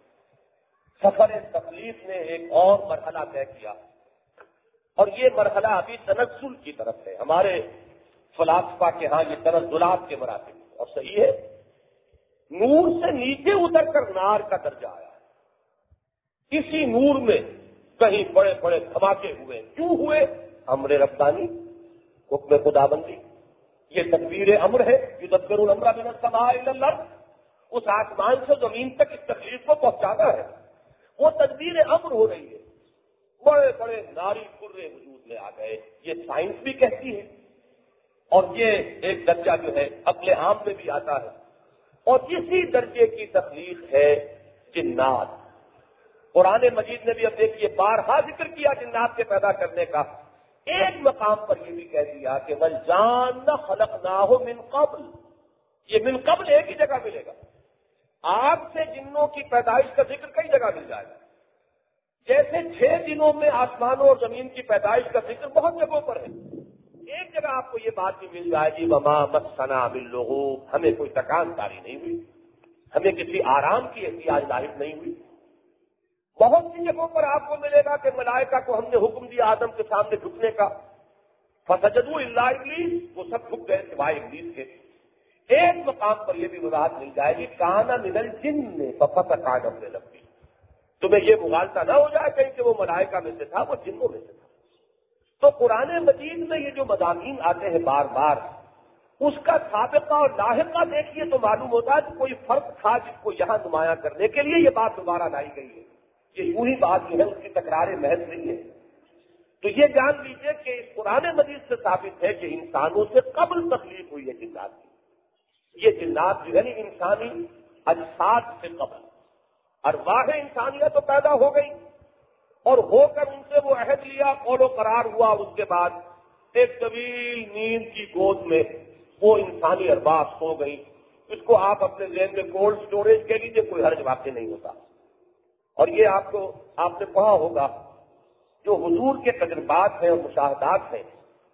سفر تکلیف نے ایک اور مرحلہ طے کیا, اور یہ مرحلہ ابھی تنزل کی طرف ہے. ہمارے فلاسفہ کے ہاں یہ تنزلات کے مراتب, اور صحیح ہے, نور سے نیچے اتر کر نار کا درجہ آیا ہے. اسی نور میں کہیں بڑے بڑے دھماکے ہوئے. کیوں ہوئے؟ امر ربانی, حکم خدا بندی. یہ تدبیر امر ہے, یدبر الامر من السماء الی الارض. اس آسمان سے زمین تک اس تکلیف کو پہنچانا ہے, وہ تدبیر امر ہو رہی ہے. بڑے بڑے ناری کرے وجود میں آ گئے, یہ سائنس بھی کہتی ہے, اور یہ ایک درجہ جو ہے عقل عام میں بھی آتا ہے. اور اسی درجے کی تخلیق ہے جنات. قرآن مجید نے بھی اب دیکھیے بارہا ذکر کیا جنات کے پیدا کرنے کا. ایک مقام پر یہ بھی کہہ دیا کہ وَالْجَانَّ خَلَقْنَاهُ مِنْ قَبْلِ. یہ من قبل ایک ہی جگہ ملے گا. آگ سے جنوں کی پیدائش کا ذکر کئی جگہ مل جائے گا. جیسے چھ دنوں میں آسمانوں اور زمین کی پیدائش کا ذکر بہت جگہوں پر ہے. ایک جگہ آپ کو یہ بات بھی مل جائے گی وما مسنا من لغوب, ہمیں کوئی تکان کاری نہیں ہوئی, ہمیں کسی آرام کی احتیاج لاحق نہیں ہوئی. بہت سی جگہوں پر آپ کو ملے گا کہ ملائکہ کو ہم نے حکم دیا آدم کے سامنے جھکنے کا, فسجدوا الا ابلیس, وہ سب جھک گئے سوائے ابلیس کے. ایک مقام پر یہ بھی وضاحت مل جائے گی کان من الجن ففسق عن امر ربہ. تمہیں یہ مغالطہ نہ ہو جائے کہیں کہ وہ ملائکہ میں سے تھا, وہ جنوں میں سے تھا. تو قرآن مجید میں یہ جو مضامین آتے ہیں بار بار, اس کا سابقہ اور لاحقہ دیکھیے تو معلوم ہوتا ہے کہ کوئی فرق تھا جس کو یہاں نمایاں کرنے کے لیے یہ بات دوبارہ لائی گئی ہے. یہ یوں ہی بات جو ہے اس کی تکرار محض نہیں ہے. تو یہ جان لیجئے کہ قرآن مجید سے ثابت ہے کہ انسانوں سے قبل تخلیق ہوئی ہے جنات کی. یہ جنات جو ہے نا انسانی اجساد سے قبل، ارواح انسانیہ تو پیدا ہو گئی اور ہو کر ان سے وہ عہد لیا، قول و قرار ہوا. اس کے بعد ایک طویل نیند کی گود میں وہ انسانی ارواح سو گئی. اس کو آپ اپنے ذہن میں کولڈ اسٹوریج کہہ لیجیے، کوئی حرج واقع نہیں ہوتا. اور یہ آپ کو آپ نے پڑھا ہوگا جو حضور کے تجربات ہیں اور مشاہدات ہیں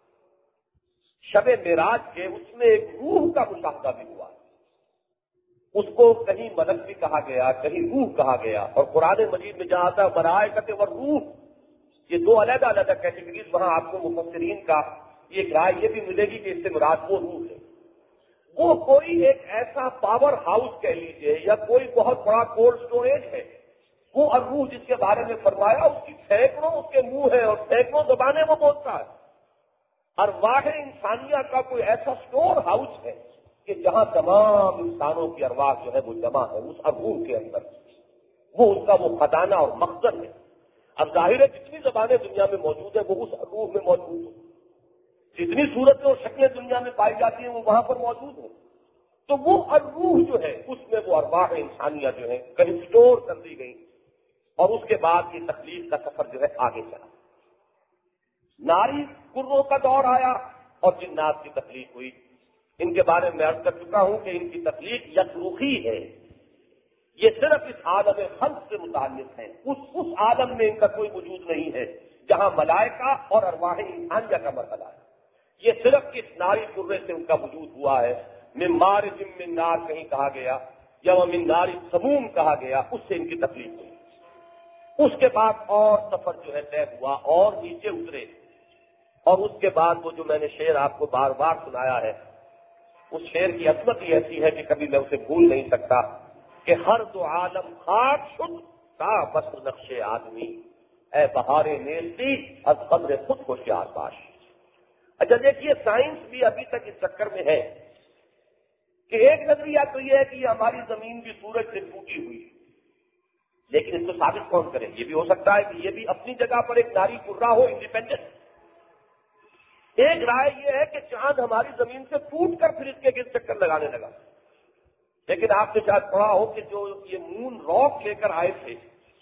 شب معراج کے، اس میں ایک روح کا مشاہدہ بھی ہوا. اس کو کہیں ملک بھی کہا گیا، کہیں روح کہا گیا. اور قرآن مجید میں جہاں آتا ہے ملائکۃ و روح، یہ دو علیحدہ علیحدہ کیٹیگریز، وہاں آپ کو مفسرین کا یہ رائے یہ بھی ملے گی کہ اس سے مراد وہ روح ہے. وہ کوئی ایک ایسا پاور ہاؤس کہہ لیجیے یا کوئی بہت بڑا کولڈ اسٹوریج ہے. وہ الروح جس کے بارے میں فرمایا، اس کی سینکڑوں اس کے منہ ہے اور سینکڑوں زبانیں وہ بولتا ہے. ارواح انسانیہ کا کوئی ایسا اسٹور ہاؤس ہے کہ جہاں تمام انسانوں کی ارواح جو ہے وہ جمع ہے اس ارواح کے اندر. وہ ان کا وہ خزانہ اور مخزن ہے. اب ظاہر ہے جتنی زبانیں دنیا میں موجود ہیں وہ اس ارواح میں موجود ہیں، جتنی صورتیں اور شکلیں دنیا میں پائی جاتی ہیں وہ وہاں پر موجود ہیں. تو وہ ارواح جو ہے اس میں وہ ارواح انسانیہ جو ہے کہیں اسٹور کر دی گئی. اور اس کے بعد یہ تخلیق کا سفر جو ہے آگے چلا. ناری کروں کا دور آیا اور جنات کی تخلیق ہوئی. ان کے بارے میں عرض کر چکا ہوں کہ ان کی تخلیق یکروخی ہے. یہ صرف اس عالم خلق سے متعلق ہے. اس اس عالم میں ان کا کوئی وجود نہیں ہے جہاں ملائکہ اور ارواح انسانیہ کا مرحلہ ہے. یہ صرف اس ناری کرے سے ان کا وجود ہوا ہے. من مارج من نار کہیں کہا گیا یا من نار سموم کہا گیا، اس سے ان کی تخلیق ہوئی. اس کے بعد اور سفر جو ہے طے ہوا اور نیچے اترے. اور اس کے بعد وہ جو میں نے شعر آپ کو بار بار سنایا ہے، اس شعر کی عظمت ہی ایسی ہے کہ کبھی میں اسے بھول نہیں سکتا کہ ہر دو عالم خاک شد تا بس نقش آدمی، اے بہار نیستی از قدر خود ہوشیار باش. اچھا دیکھیے، سائنس بھی ابھی تک اس چکر میں ہے کہ ایک نظریہ تو یہ ہے کہ یہ ہماری زمین بھی سورج سے ٹوٹی ہوئی، لیکن اس کو ثابت کون کرے؟ یہ بھی ہو سکتا ہے کہ یہ بھی اپنی جگہ پر ایک ناری کرہ ہو، انڈیپینڈنٹ. ایک رائے یہ ہے کہ چاند ہماری زمین سے ٹوٹ کر پھر اس کے گرد چکر لگانے لگا. لیکن آپ نے شاید پڑھا ہو کہ جو یہ مون راک لے کر آئے تھے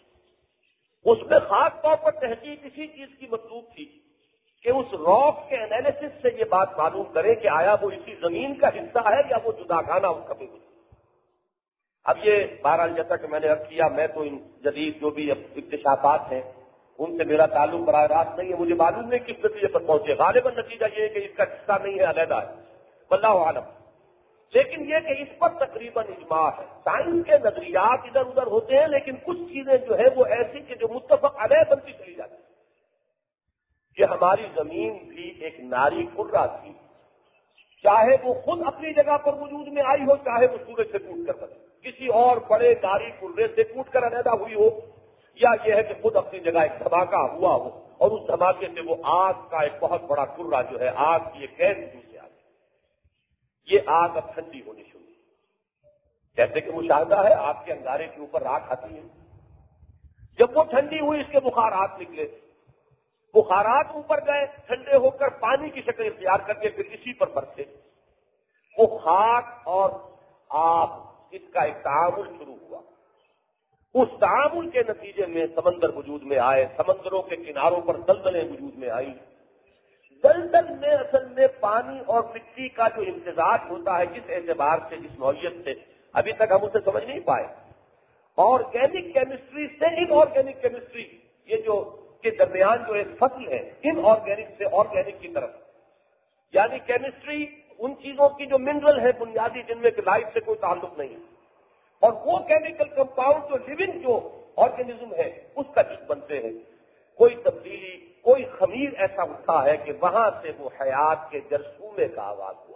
اس میں خاص طور پر تحقیق اسی چیز کی مطلوب تھی کہ اس راک کے انالیسس سے یہ بات معلوم کرے کہ آیا وہ اسی زمین کا حصہ ہے یا وہ جداگانہ اس کا بھی کچھ. اب یہ بہرحال جیسا کہ میں نے اب کیا، میں تو ان جدید جو بھی اکتشافات ہیں ان سے میرا تعلق براہ راست نہیں ہے. مجھے معلوم نہیں کس نتیجے پر پہنچے. غالباً نتیجہ یہ ہے کہ اس کا حصہ نہیں ہے، علیحدہ ہے، واللہ عالم. لیکن یہ کہ اس پر تقریباً اجماع ہے. سائنس کے نظریات ادھر ادھر ہوتے ہیں لیکن کچھ چیزیں جو ہے وہ ایسی کہ جو متفق علیہ بنتی چلی جاتی ہیں. کہ ہماری زمین بھی ایک ناری کرہ تھی، چاہے وہ خود اپنی جگہ پر وجود میں آئی ہو، چاہے وہ سورج سے ٹوٹ کر بنے کسی اور بڑے ناری کرے سے ٹوٹ کر علیحدہ ہوئی ہو، یا یہ ہے کہ خود اپنی جگہ ایک دھماکہ ہوا ہو اور اس دھماکے سے وہ آگ کا ایک بہت بڑا کرہ جو ہے آگ کی ایک گیس وجود سے آ گئی. یہ آگ اب ٹھنڈی ہونی شروع ہوئی. جیسے کہ مشاہدہ ہے آگ کے انگارے کے اوپر راکھ آتی ہے، جب وہ ٹھنڈی ہوئی اس کے بخارات نکلے. بخارات اوپر گئے، ٹھنڈے ہو کر پانی کی شکل اختیار کر کے پھر اسی پر برسے. وہ خاک اور آگ اس کا ایک تعامل شروع ہوا. اس تعامل کے نتیجے میں سمندر وجود میں آئے، سمندروں کے کناروں پر دلدلیں وجود میں آئی. دلدل میں اصل میں پانی اور مٹی کا جو امتزاج ہوتا ہے جس اعتبار سے، جس نوعیت سے، ابھی تک ہم اسے سمجھ نہیں پائے. آرگینک کیمسٹری سے ان آرگینک کیمسٹری، یہ جو کے درمیان جو ایک فصل ہے ان آرگینک سے آرگینک کی طرف، یعنی کیمسٹری ان چیزوں کی جو منرل ہے بنیادی جن میں کہ لائف سے کوئی تعلق نہیں، اور وہ کیمیکل کمپاؤنڈ جو لیونگ جو آرگینزم ہے اس کا جس بنتے ہیں. کوئی تبدیلی، کوئی خمیر ایسا اٹھا ہے کہ وہاں سے وہ حیات کے جرثومے کا آغاز ہوا.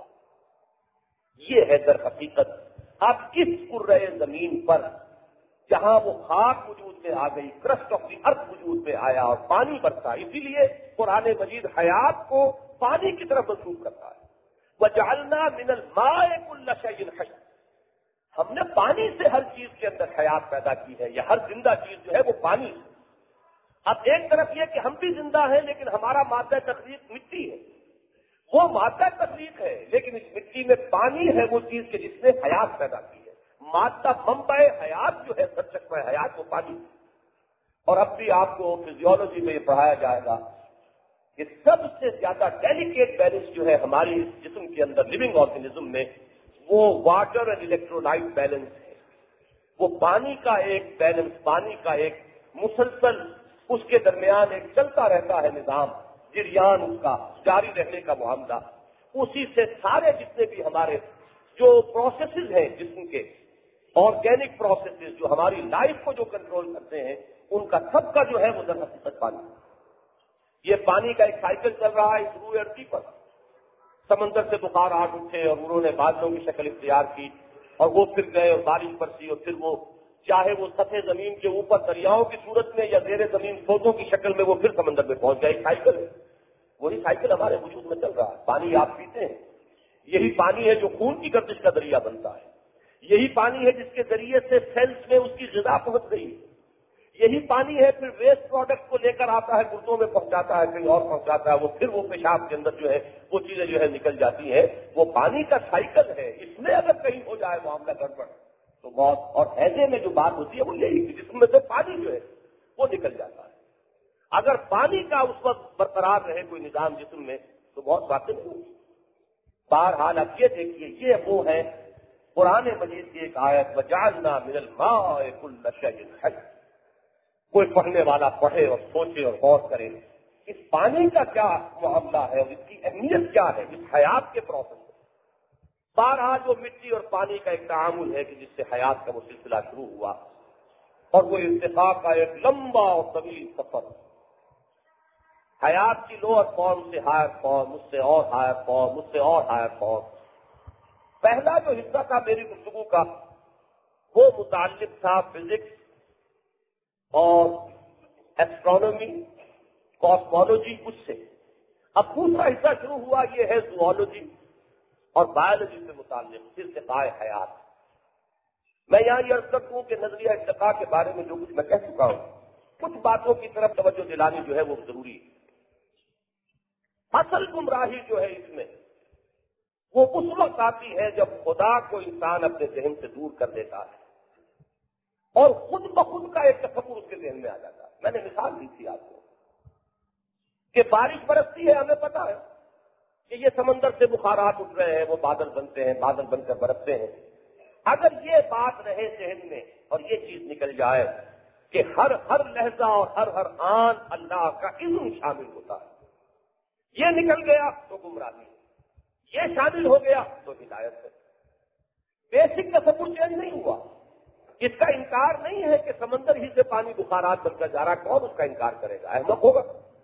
یہ ہے در حقیقت. اب اس کرۂ زمین پر جہاں وہ خاک وجود میں آ گئی، کرسٹ آف دی ارتھ وجود میں آیا اور پانی برسا. اسی لیے قرآن مجید حیات کو پانی کی طرف منسوخ کرتا ہے. وَجَعَلْنَا مِنَ الْمَاءِ كُلَّ شَيْءٍ حَيٍّ. ہم نے پانی سے ہر چیز کے اندر حیات پیدا کی ہے، یا ہر زندہ چیز جو ہے وہ پانی سے۔ اب ایک طرف یہ کہ ہم بھی زندہ ہیں لیکن ہمارا مادہ تخلیق مٹی ہے، وہ مادہ تخلیق ہے لیکن اس مٹی میں پانی ہے وہ چیز کہ جس نے حیات پیدا کی ہے۔ مادہ منبع حیات جو ہے، سرچشمہ حیات، وہ پانی۔ اور اب بھی آپ کو فزیولوجی میں یہ پڑھایا جائے گا کہ سب سے زیادہ ڈیلیکیٹ بیلنس جو ہے ہماری اس جسم کے اندر لیونگ آرگنزم میں، وہ واٹر اینڈ الیکٹرولائٹ بیلنس ہے۔ وہ پانی کا ایک بیلنس، پانی کا ایک مسلسل اس کے درمیان ایک چلتا رہتا ہے نظام، جریان اس کا جاری رہنے کا معاملہ۔ اسی سے سارے جتنے بھی ہمارے جو پروسیسز ہیں جسم کے، آرگینک پروسیسز جو ہماری لائف کو جو کنٹرول کرتے ہیں، ان کا سب کا جو ہے وہ در حقیقت پانی۔ یہ پانی کا ایک سائیکل چل رہا ہے اس روئے ارضی پر۔ سمندر سے بخار آٹھ اٹھے اور انہوں نے بادلوں کی شکل اختیار کی اور وہ پھر گئے اور بارش برسی، اور پھر وہ چاہے وہ سطح زمین کے اوپر دریاؤں کی صورت میں یا زیر زمین پودوں کی شکل میں وہ پھر سمندر میں پہنچ گئے۔ ایک سائیکل ہے، وہی سائیکل ہمارے وجود میں چل رہا ہے۔ پانی آپ پیتے ہیں، یہی پانی ہے جو خون کی گردش کا ذریعہ بنتا ہے، یہی پانی ہے جس کے ذریعے سے سیلز میں اس کی غذا پہنچ گئی ہے، یہی پانی ہے پھر ویسٹ پروڈکٹ کو لے کر آتا ہے، گردوں میں پہنچاتا ہے، کہیں اور پہنچاتا ہے، وہ پھر وہ پیشاب کے اندر جو ہے وہ چیزیں جو ہے نکل جاتی ہیں۔ وہ پانی کا سائیکل ہے۔ اس میں اگر کہیں ہو جائے معاملہ گڑبڑ تو بہت، اور ایسے میں جو بات ہوتی ہے وہ یہی کہ جسم میں سے پانی جو ہے وہ نکل جاتا ہے۔ اگر پانی کا اس وقت برقرار رہے کوئی نظام جسم میں تو بہت باتیں نہیں ہوتی۔ بہرحال اب یہ دیکھیے، یہ وہ ہے قرآن مجید کی ایک آیت، وَجَعَلْنَا مِنَ الْمَاءِ كُلَّ شَيْءٍ حَيٍّ۔ کوئی پڑھنے والا پڑھے اور سوچے اور غور کرے اس پانی کا کیا معاملہ ہے اور اس کی اہمیت کیا ہے اس حیات کے پروسیس میں۔ بہرحال وہ مٹی اور پانی کا ایک تعامل ہے کہ جس سے حیات کا وہ سلسلہ شروع ہوا، اور وہ ارتقاء کا ایک لمبا اور طویل سفر، حیات کی لوور فارم سے ہائر فارم، اس سے اور ہائر فارم، اس سے اور ہائر فارم۔ پہلا جو حصہ تھا میری گفتگو کا وہ متعلق تھا فزکس اور ایسٹرونومی، کاسمولوجی، اس سے۔ اب دوسرا حصہ شروع ہوا، یہ ہے زوالوجی اور بایولوجی سے متعلق ارتقاء حیات۔ میں یہاں یہ عرض کرتا ہوں کہ نظریہ ارتقاء کے بارے میں جو کچھ میں کہہ چکا ہوں، کچھ باتوں کی طرف توجہ دلانی جو ہے وہ ضروری ہے۔ اصل گمراہی جو ہے اس میں وہ اس وقت آتی ہے جب خدا کو انسان اپنے ذہن سے دور کر دیتا ہے اور خود بخود کا ایک تصور اس کے ذہن میں آ جاتا ہے۔ میں نے مثال دی تھی آپ کو کہ بارش برستی ہے، ہمیں پتا ہے کہ یہ سمندر سے بخارات اٹھ رہے ہیں، وہ بادل بنتے ہیں، بادل بن کر برستے ہیں۔ اگر یہ بات رہے ذہن میں اور یہ چیز نکل جائے کہ ہر ہر لہجہ اور ہر ہر آن اللہ کا علم شامل ہوتا ہے، یہ نکل گیا تو گمراہی ہے، یہ شامل ہو گیا تو ہدایت ہے۔ بیسک تصور چینج نہیں ہوا۔ اس کا انکار نہیں ہے کہ سمندر ہی سے پانی بخارات بن کر جا رہا ہے، کون اس کا انکار کرے گا؟ احمق ہوگا۔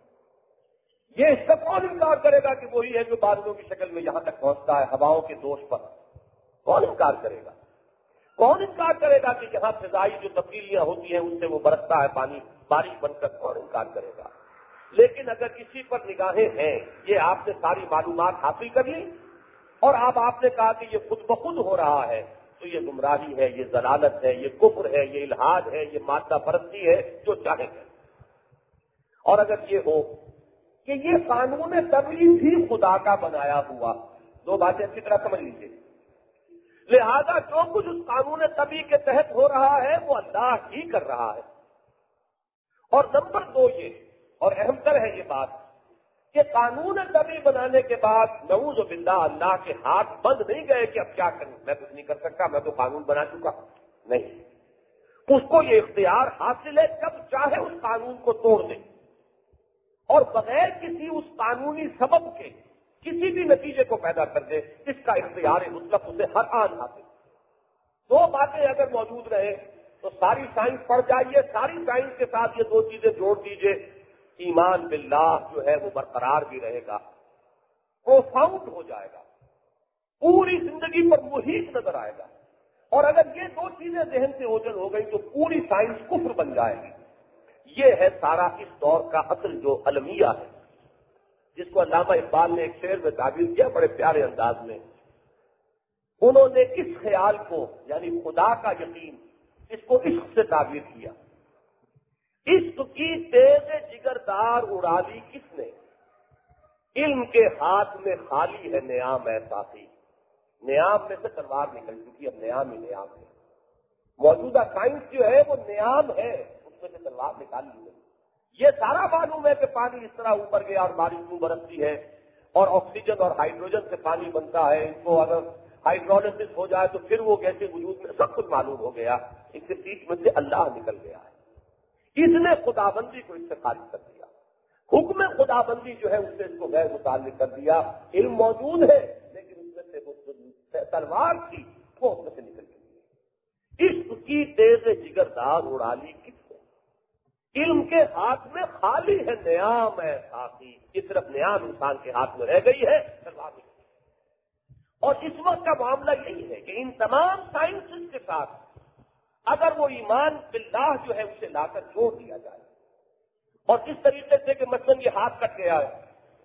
یہ اس کا کون انکار کرے گا کہ وہی ہے جو بادلوں کی شکل میں یہاں تک پہنچتا ہے ہواؤں کے دوش پر؟ کون انکار کرے گا؟ کون انکار کرے گا کہ جہاں فضائی جو تبدیلیاں ہوتی ہیں ان سے وہ برستا ہے پانی بارش بن کر؟ کون انکار کرے گا؟ لیکن اگر کسی پر نگاہیں ہیں، یہ آپ نے ساری معلومات حاصل کر لی اور اب آپ نے کہا کہ یہ خود بخود ہو رہا ہے، تو یہ گمراہی ہے، یہ ضلالت ہے، یہ کفر ہے، یہ الحاد ہے، یہ مادہ پرستی ہے، جو چاہے ہے۔ اور اگر یہ ہو کہ یہ قانون طبیعی بھی خدا کا بنایا ہوا، دو باتیں اچھی طرح سمجھ لیجیے، لہذا جو کچھ اس قانون طبیعی کے تحت ہو رہا ہے وہ اللہ ہی کر رہا ہے۔ اور نمبر دو یہ، اور اہم تر ہے یہ بات، کہ قانون طبیعی بنانے کے بعد نعوذ باللہ اللہ کے ہاتھ بند نہیں گئے کہ اب کیا کروں، میں کچھ نہیں کر سکتا، میں تو قانون بنا چکا۔ نہیں، اس کو یہ اختیار حاصل ہے جب چاہے اس قانون کو توڑ دے اور بغیر کسی اس قانونی سبب کے کسی بھی نتیجے کو پیدا کر دے، اس کا اختیار مطلق اسے ہر آن حاصل۔ دو باتیں اگر موجود رہے تو ساری سائنس پڑھ جائیے، ساری سائنس کے ساتھ یہ دو چیزیں جوڑ دیجئے، ایمان باللہ جو ہے وہ برقرار بھی رہے گا، پروفاؤنڈ ہو جائے گا، پوری زندگی پر محیط نظر آئے گا۔ اور اگر یہ دو چیزیں ذہن سے اوجھل ہو گئی تو پوری سائنس کفر بن جائے گی۔ یہ ہے سارا اس دور کا اصل جو المیہ ہے، جس کو علامہ اقبال نے ایک شعر میں تعبیر کیا بڑے پیارے انداز میں۔ انہوں نے اس خیال کو یعنی خدا کا یقین اس کو عشق سے تعبیر کیا. عشق کی تیز جگردار اڑالی کس نے؟ علم کے ہاتھ میں خالی ہے نیام ہے ساتھی. نیام میں سے تلوار نکل چکی، اب نیام ہی نیام ہے. موجودہ سائنس جو ہے وہ نیام ہے، اس میں سے تلوار نکال لی گئی. یہ سارا معلوم ہے کہ پانی اس طرح اوپر گیا اور بارش کیوں برستی ہے، اور آکسیجن اور ہائیڈروجن سے پانی بنتا ہے. اس کو اگر ہائیڈرولسس ہو جائے تو پھر وہ کیسے وجود میں، سب کچھ معلوم ہو گیا. اس کے بیچ میں سے اللہ نکل گیا ہے. اس نے خدا بندی کو اس سے خارج کر دیا. حکم خدا بندی جو ہے اس سے اس کو غیر متعلق کر دیا. علم موجود ہے لیکن اس میں سے وہ تلوار تھی وہ اس میں سے نکل گئی. عشق کی تیز جگردار اڑالی کس نے؟ علم کے ہاتھ میں خالی ہے نیام ہے ساتھی. یہ صرف نیام انسان کے ہاتھ میں رہ گئی ہے، تلوار نکل. اور اس وقت کا معاملہ یہی ہے کہ ان تمام سائنسز کے ساتھ اگر وہ ایمان باللہ جو ہے اسے لا کر جوڑ دیا جائے، اور اس طریقے سے کہ مثلاً یہ ہاتھ کٹ گیا ہے،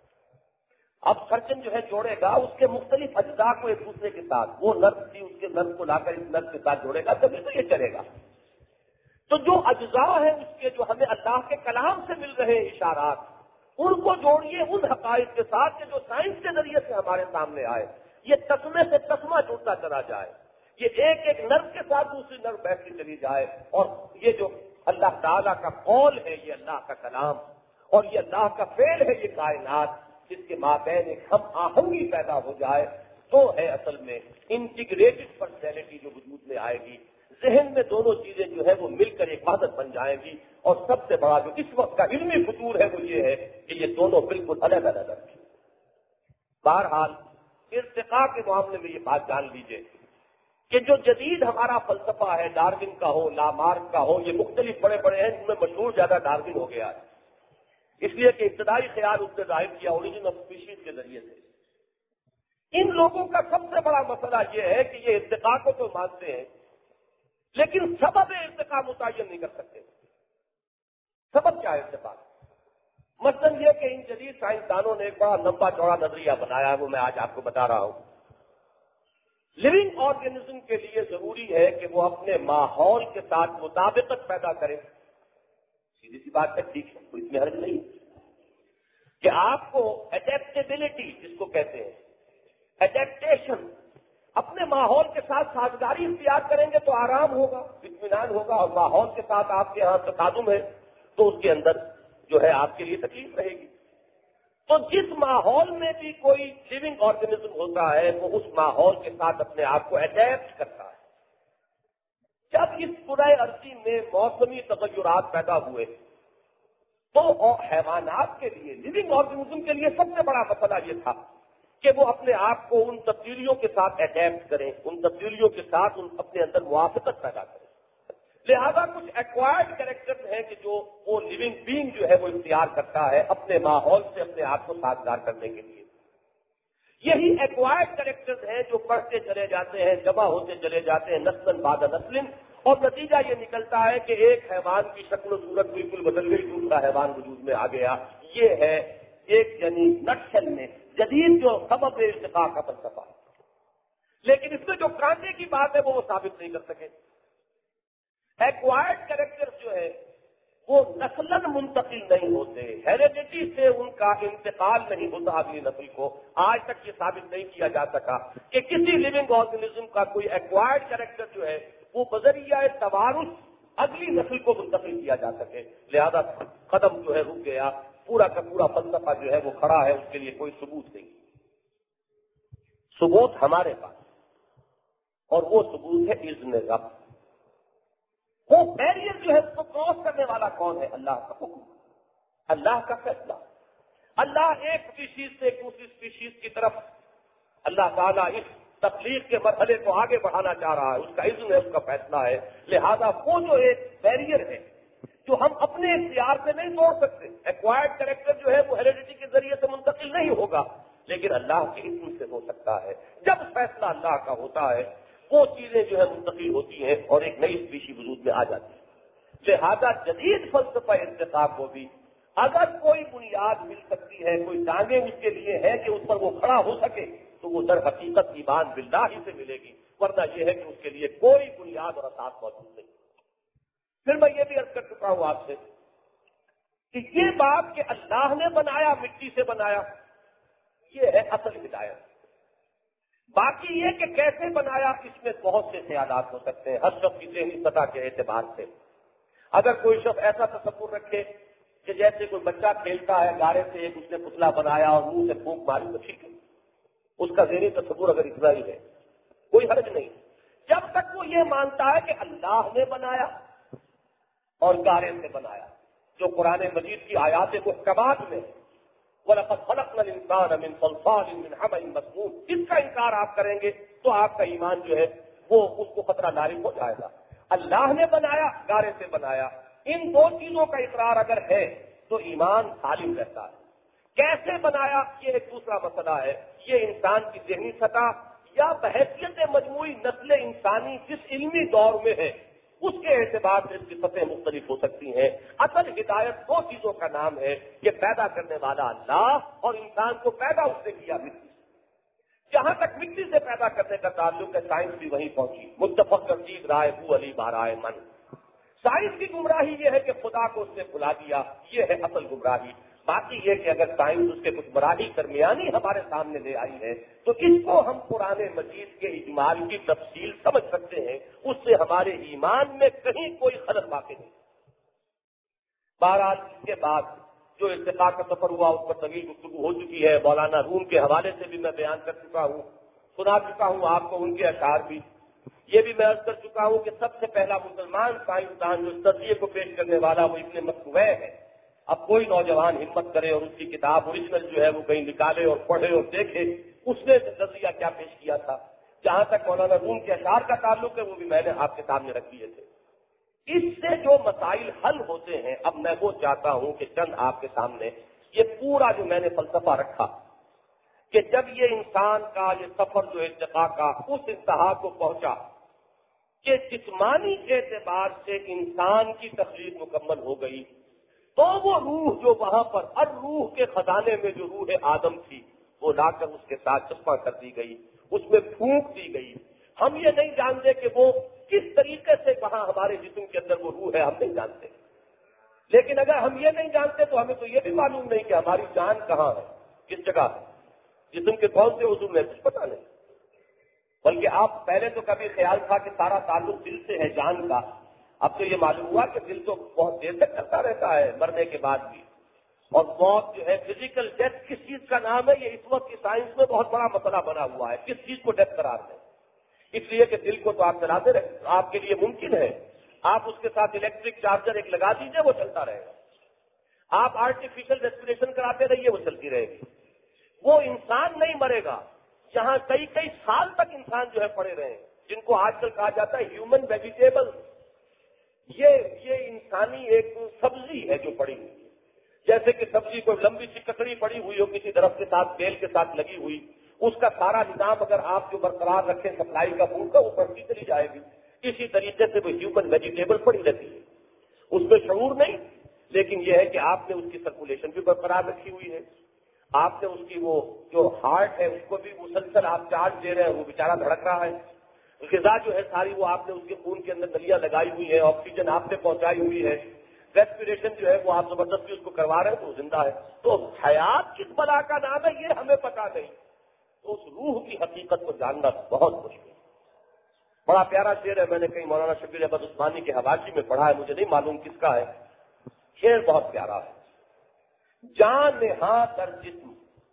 اب سرجن جو ہے جوڑے گا اس کے مختلف اجزاء کو ایک دوسرے کے ساتھ، وہ نرس تھی اس کے نرس کو لا کر اس نرس کے ساتھ جوڑے گا تبھی تو یہ چلے گا. تو جو اجزاء ہیں اس کے جو ہمیں اللہ کے کلام سے مل رہے اشارات، ان کو جوڑیے ان حقائق کے ساتھ کہ جو سائنس کے ذریعے سے ہمارے سامنے آئے. یہ تسمے سے تسمہ جڑتا چلا جائے، یہ ایک ایک نرو کے ساتھ دوسری نرو بیٹھتی چلی جائے. اور یہ جو اللہ تعالیٰ کا قول ہے، یہ اللہ کا کلام، اور یہ اللہ کا فعل ہے، یہ کائنات، جس کے مابین ایک ہم آہنگی پیدا ہو جائے تو ہے اصل میں انٹیگریٹڈ پرسنالٹی جو وجود میں آئے گی. ذہن میں دونوں چیزیں جو ہے وہ مل کر ایک وحدت بن جائیں گی. اور سب سے بڑا جو اس وقت کا علمی فطور ہے وہ یہ ہے کہ یہ دونوں بالکل الگ الگ ہیں. بہرحال ارتقاء کے معاملے میں یہ بات جان لیجیے کہ جو جدید ہمارا فلسفہ ہے، ڈارون کا ہو، لامارک کا ہو، یہ مختلف بڑے بڑے ہیں، جن میں مشہور زیادہ ڈارون ہو گیا ہے، اس لیے کہ ابتدائی خیال اس نے ظاہر کیا اوریجن آف اسپیشیز کے ذریعے سے. ان لوگوں کا سب سے بڑا مسئلہ یہ ہے کہ یہ ارتقاء کو تو مانتے ہیں لیکن سبب ارتقاء متعین نہیں کر سکتے. سبب کیا ہے ارتقاء؟ مثلاً یہ کہ ان جدید سائنسدانوں نے ایک بڑا لمبا چوڑا نظریہ بنایا ہے، وہ میں آج آپ کو بتا رہا ہوں. لیونگ آرگینزم کے لیے ضروری ہے کہ وہ اپنے ماحول کے ساتھ مطابقت پیدا کرے. سیدھی سی بات ہے، ٹھیک ہے، کوئی اس میں حرج نہیں کہ آپ کو ایڈیپٹیبلٹی جس کو کہتے ہیں، ایڈیپٹیشن، اپنے ماحول کے ساتھ سازگاری اختیار کریں گے تو آرام ہوگا، اطمینان ہوگا. اور ماحول کے ساتھ آپ کے یہاں تصادم ہے تو اس کے اندر جو ہے آپ کے لیے تکلیف رہے گی. تو جس ماحول میں بھی کوئی لیونگ آرگینزم ہوتا ہے وہ اس ماحول کے ساتھ اپنے آپ کو اڈیپٹ کرتا ہے. جب اس پورے عرصے میں موسمی تغیرات پیدا ہوئے تو حیوانات کے لیے، لیونگ آرگینزم کے لیے سب سے بڑا مسئلہ یہ تھا کہ وہ اپنے آپ کو ان تبدیلیوں کے ساتھ اڈیپٹ کریں، ان تبدیلیوں کے ساتھ ان اپنے اندر موافقت پیدا کریں. لہذا کچھ ایکوائرڈ کریکٹر ہیں کہ جو وہ لیونگ بینگ جو ہے وہ اختیار کرتا ہے اپنے ماحول سے اپنے آپ کو سازگار کرنے کے لیے. یہی ایکوائرڈ کریکٹر ہیں جو بڑھتے چلے جاتے ہیں، جمع ہوتے چلے جاتے ہیں نسل بعد نسل، اور نتیجہ یہ نکلتا ہے کہ ایک حیوان کی شکل و صورت بالکل بدل گئی، دوسرا حیوان وجود میں آ گیا. یہ ہے ایک یعنی نٹشل میں جدید جو سبب ارتقاء کا فلسفہ. لیکن اس میں جو کانٹے کی بات ہے وہ وہ ثابت نہیں کر سکے. ایکوائرڈ کریکٹر جو ہے وہ نسلاً منتقل نہیں ہوتے، ہیریڈیٹی سے ان کا انتقال نہیں ہوتا اگلی نسل کو. آج تک یہ ثابت نہیں کیا جا سکا کہ کسی لیونگ آرگینزم کا کوئی ایکوائرڈ کریکٹر جو ہے وہ بذریعہ توارث اگلی نسل کو منتقل کیا جا سکے. لہذا قدم جو ہے رک گیا، پورا کا پورا فلسفہ جو ہے وہ کھڑا ہے، اس کے لیے کوئی ثبوت نہیں. ثبوت ہمارے پاس، اور وہ ثبوت ہے اذن رب. وہ بیریئر جو ہے اس کو کراس کرنے والا کون ہے؟ اللہ کا حکم، اللہ کا فیصلہ. اللہ ایک اسپیشیز سے ایک دوسری اسپیشیز کی طرف اللہ تعالیٰ اس تخلیق کے مرحلے کو آگے بڑھانا چاہ رہا ہے، اس کا اذن ہے، اس کا فیصلہ ہے. لہذا وہ جو ایک بیریئر ہے جو ہم اپنے اختیار سے نہیں توڑ سکتے، ایکوائرڈ کریکٹر جو ہے وہ ہیریڈیٹی کے ذریعے سے منتقل نہیں ہوگا، لیکن اللہ کے اذن سے ہو سکتا ہے. جب فیصلہ اللہ کا ہوتا ہے وہ چیزیں جو ہے منتقل ہوتی ہیں اور ایک نئی اسپیشی وجود میں آ جاتی ہے. لہذا جدید فلسفہ ارتقاء کو بھی اگر کوئی بنیاد مل سکتی ہے، کوئی ٹانگیں اس کے لیے ہے کہ اس پر وہ کھڑا ہو سکے تو وہ در حقیقت ایمان باللہ ہی سے ملے گی، ورنہ یہ ہے کہ اس کے لیے کوئی بنیاد اور اساس موجود نہیں۔ پھر میں یہ بھی عرض کر چکا ہوں آپ سے کہ یہ بات کہ اللہ نے بنایا، مٹی سے بنایا، یہ ہے اصل ہدایت۔ باقی یہ کہ کیسے بنایا، اس میں بہت سے خیالات ہو سکتے ہیں ہر شخص کی ذہنی سطح کے اعتبار سے۔ اگر کوئی شخص ایسا تصور رکھے کہ جیسے کوئی بچہ کھیلتا ہے گارے سے، ایک اس نے پتلا بنایا اور منہ سے پھونک ماری، تو ٹھیک ہے، اس کا ذہنی تصور اگر اتنا ہی ہے کوئی حرج نہیں، جب تک وہ یہ مانتا ہے کہ اللہ نے بنایا اور گارے سے بنایا، جو قرآن مجید کی آیات محکمات میں وَلَقَدْ خَلَقْنَا الْإِنسَانَ مِنْ صَلْصَالٍ مِنْ حَمَإٍ مَسْنُونٍ، اس کا انکار آپ کریں گے تو آپ کا ایمان جو ہے وہ اس کو خطرہ لاری ہو جائے گا۔ اللہ نے بنایا، گارے سے بنایا، ان دو چیزوں کا اقرار اگر ہے تو ایمان سالم رہتا ہے۔ کیسے بنایا، یہ ایک دوسرا مسئلہ ہے، یہ انسان کی ذہنی سطح یا بحیثیت مجموعی نسل انسانی جس علمی دور میں ہے اس کے اعتبار سے اس کی سطح مختلف ہو سکتی ہیں۔ اصل ہدایت دو چیزوں کا نام ہے کہ پیدا کرنے والا اللہ اور انسان کو پیدا اس نے کیا مٹی سے۔ جہاں تک مٹی سے پیدا کرنے کا تعلق ہے، سائنس بھی وہیں پہنچی، متفق ترجیح رائے بو علی بارائے من۔ سائنس کی گمراہی یہ ہے کہ خدا کو اس نے بلا دیا، یہ ہے اصل گمراہی۔ باقی یہ کہ اگر سائنس اس کے کچھ مراحل درمیانی ہمارے سامنے لے آئی ہے تو اس کو ہم قرآن مجید کے اجمال کی تفصیل سمجھ سکتے ہیں، اس سے ہمارے ایمان میں کہیں کوئی خلل واقع نہیں۔ بہرحال اس کے بعد جو ارتقاء کا سفر ہوا اس پر طویل گفتگو ہو چکی ہے، مولانا روم کے حوالے سے بھی میں بیان کر چکا ہوں، سنا چکا ہوں آپ کو ان کے اشعار بھی۔ یہ بھی میں عرض کر چکا ہوں کہ سب سے پہلا مسلمان سائنسدان جو اس نظریے کو پیش کرنے والا وہ ابن مکوے ہے۔ اب کوئی نوجوان ہمت کرے اور اس کی کتاب اوریجنل جو ہے وہ کہیں نکالے اور پڑھے اور دیکھے اس نے نظریہ کیا پیش کیا تھا۔ جہاں تک مولانا روم کے اشعار کا تعلق ہے وہ بھی میں نے آپ کے سامنے رکھ دیے تھے۔ اس سے جو مسائل حل ہوتے ہیں، اب میں وہ چاہتا ہوں کہ چند آپ کے سامنے یہ پورا جو میں نے فلسفہ رکھا کہ جب یہ انسان کا یہ سفر جو ارتقاء کا اس انتہا کو پہنچا کہ جسمانی اعتبار سے انسان کی تخلیق مکمل ہو گئی، تو وہ روح جو وہاں پر ہر روح کے خزانے میں جو روح آدم تھی وہ لا کر اس کے ساتھ چسپاں کر دی گئی، اس میں پھونک دی گئی۔ ہم یہ نہیں جانتے کہ وہ کس طریقے سے وہاں ہمارے جسم کے اندر وہ روح ہے، ہم نہیں جانتے۔ لیکن اگر ہم یہ نہیں جانتے تو ہمیں تو یہ بھی معلوم نہیں کہ ہماری جان کہاں ہے، کس جگہ ہے، جسم کے کون سے عضو میں کچھ پتہ نہیں۔ بلکہ آپ پہلے تو کبھی خیال تھا کہ سارا تعلق دل سے ہے جان کا، اب تو یہ معلوم ہوا کہ دل تو بہت دیر تک کرتا رہتا ہے مرنے کے بعد بھی، اور موت جو ہے فزیکل ڈیتھ کس چیز کا نام ہے، یہ اس وقت کی سائنس میں بہت بڑا مسئلہ بنا ہوا ہے، کس چیز کو ڈیتھ قرار دیں۔ اس لیے کہ دل کو تو آپ چلاتے رہے، آپ کے لیے ممکن ہے آپ اس کے ساتھ الیکٹرک چارجر ایک لگا دیجئے وہ چلتا رہے گا، آپ آرٹیفیشل ریسپریشن کراتے رہیے وہ چلتی رہے گی، وہ انسان نہیں مرے گا۔ جہاں کئی کئی سال تک انسان جو ہے پڑے رہے ہیں، جن کو آج کل کہا جاتا ہے ہیومن ویجیٹیبل، یہ یہ انسانی ایک سبزی ہے جو پڑی ہوئی ہے، جیسے کہ سبزی کوئی لمبی سی ککڑی پڑی ہوئی ہو کسی درخت کے ساتھ بیل کے ساتھ لگی ہوئی، اس کا سارا نظام اگر آپ جو برقرار رکھیں سپلائی کا فوڈ کا وہ بڑھتی چلی جائے گی۔ اسی طریقے سے وہ ہیومن ویجیٹیبل پڑی رہتی ہے، اس میں شعور نہیں، لیکن یہ ہے کہ آپ نے اس کی سرکولیشن بھی برقرار رکھی ہوئی ہے، آپ نے اس کی وہ جو ہارٹ ہے اس کو بھی مسلسل آپ چارج دے رہے ہیں، وہ بیچارہ دھڑک رہا ہے، غذا جو ہے ساری وہ آپ نے اس کے خون کے اندر نلیاں لگائی ہوئی ہیں، آکسیجن آپ نے پہنچائی ہوئی ہے، ریسپریشن جو ہے وہ آپ زبردستی اس کو کروا رہے ہیں تو زندہ ہے۔ تو حیات کس بلا کا نام ہے یہ ہمیں پتا نہیں، تو اس روح کی حقیقت کو جاننا بہت مشکل ہے۔ بڑا پیارا شعر ہے، میں نے کہیں مولانا شبیر احمد عثمانی کے حواشی میں پڑھا ہے، مجھے نہیں معلوم کس کا ہے، شعر بہت پیارا ہے۔ جان نہاں در جسم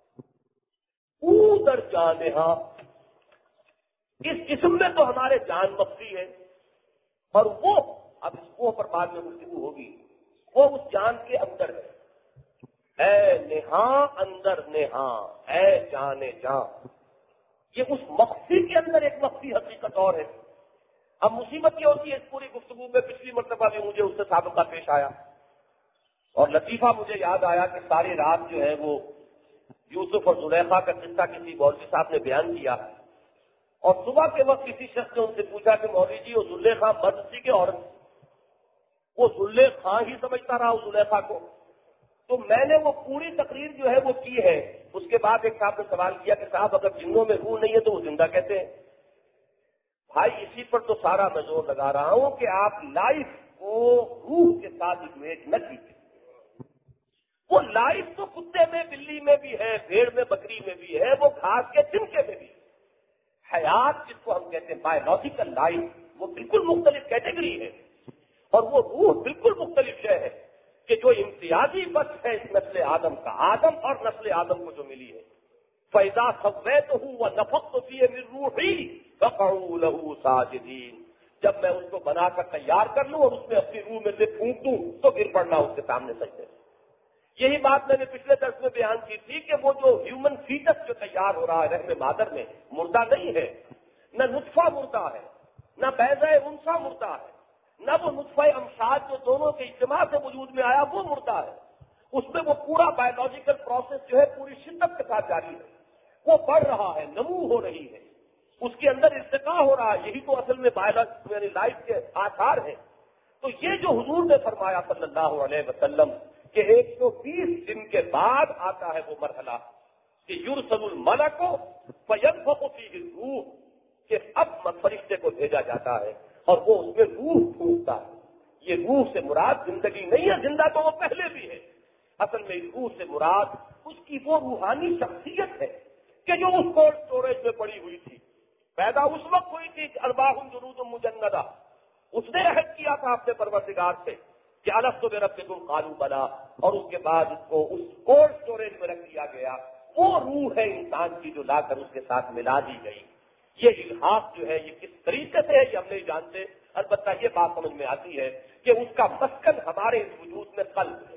او در جان نہاں، اس جسم میں تو ہمارے جان مخفی ہے، اور وہ اب اس وہ پر بعد میں گفتگو ہوگی، وہ اس جان کے اندر ہے۔ اے نہاں اندر نہاں، اے جان جان، یہ اس مخفی کے اندر ایک مخفی حقیقت اور ہے۔ اب مصیبت یہ ہوتی ہے اس پوری گفتگو میں، پچھلی مرتبہ بھی مجھے اس سے سابقہ پیش آیا اور لطیفہ مجھے یاد آیا کہ ساری رات جو ہے وہ یوسف اور زلیخا کا قصہ کسی مولوی صاحب نے بیان کیا، اور صبح کے وقت کسی شخص نے ان سے پوچھا کہ مولوی جی وہ زلیخا مرد تھی کہ عورت؟ وہ زلیخا ہی سمجھتا رہا اس زلیخا کو۔ تو میں نے وہ پوری تقریر جو ہے وہ کی ہے اس کے بعد ایک صاحب نے سوال کیا کہ صاحب اگر جنوں میں روح نہیں ہے تو وہ زندہ کیسے ہیں؟ بھائی اسی پر تو سارا میں زور لگا رہا ہوں کہ آپ لائف کو روح کے ساتھ اکویٹ نہ کیجیے۔ وہ لائف تو کتے میں، بلی میں بھی ہے، بھیڑ میں، بکری میں بھی ہے، وہ گھاس کے تنکے میں بھی ہے۔ حیات جس کو ہم کہتے ہیں بایولوجیکل لائف، وہ بالکل مختلف کیٹیگری ہے، اور وہ روح بالکل مختلف شے ہے کہ جو امتیازی بخش ہے اس نسل آدم کا، آدم اور نسل آدم کو جو ملی ہے، فَإِذَا سَوَّيْتُهُ وَنَفَخْتُ فِيهِ مِن رُّوحِي فَقَعُوا لَهُ سَاجِدِينَ۔ جب میں اس کو بنا کر تیار کر لوں اور اس میں اپنی روح میں سے پھونک دوں تو گر پڑنا اس کے سامنے سجدے۔ یہی بات میں نے پچھلے درس میں بیان کی تھی کہ وہ جو ہیومن فیٹس جو تیار ہو رہا ہے رحم مادر میں، مردہ نہیں ہے، نہ نطفہ مردہ ہے، نہ بیضہ انثیٰ مردہ ہے، نہ وہ نطفہ امشاد جو دونوں کے اجتماع سے وجود میں آیا وہ مردہ ہے۔ اس میں وہ پورا بایولوجیکل پروسیس جو ہے پوری شدت کے ساتھ جاری ہے، وہ بڑھ رہا ہے، نمو ہو رہی ہے، اس کے اندر ارتقاء ہو رہا ہے۔ یہی تو اصل میں بایولوجی یعنی لائف کے آثار ہیں۔ تو یہ جو حضور نے فرمایا صلی اللہ علیہ وسلم کہ ایک سو بیس دن کے بعد آتا ہے وہ مرحلہ کہ یرسل الملک فینفخ فیہ الروح، کہ اب فرشتے کو بھیجا جاتا ہے اور وہ اس میں روح پھونکتا ہے۔ یہ روح سے مراد زندگی نہیں ہے، زندہ تو وہ پہلے بھی ہے، اصل میں اس روح سے مراد اس کی وہ روحانی شخصیت ہے کہ جو اس کولڈ اسٹوریج میں پڑی ہوئی تھی، پیدا اس وقت ہوئی تھی ارواح جنود مجندہ۔ اس نے عہد کیا تھا اپنے پروردگار سے کہ الست بربکم قالوا بلی، اور اس کے بعد اس کو اس کولڈ اسٹوریج میں رکھ دیا گیا۔ وہ روح ہے انسان کی جو لا کر اس کے ساتھ ملا دی گئی۔ یہ الحاق جو ہے یہ کس طریقے سے ہے یہ ہم نہیں جانتے، البتہ یہ بات سمجھ میں آتی ہے کہ اس کا مسکن ہمارے اس وجود میں قلب ہے۔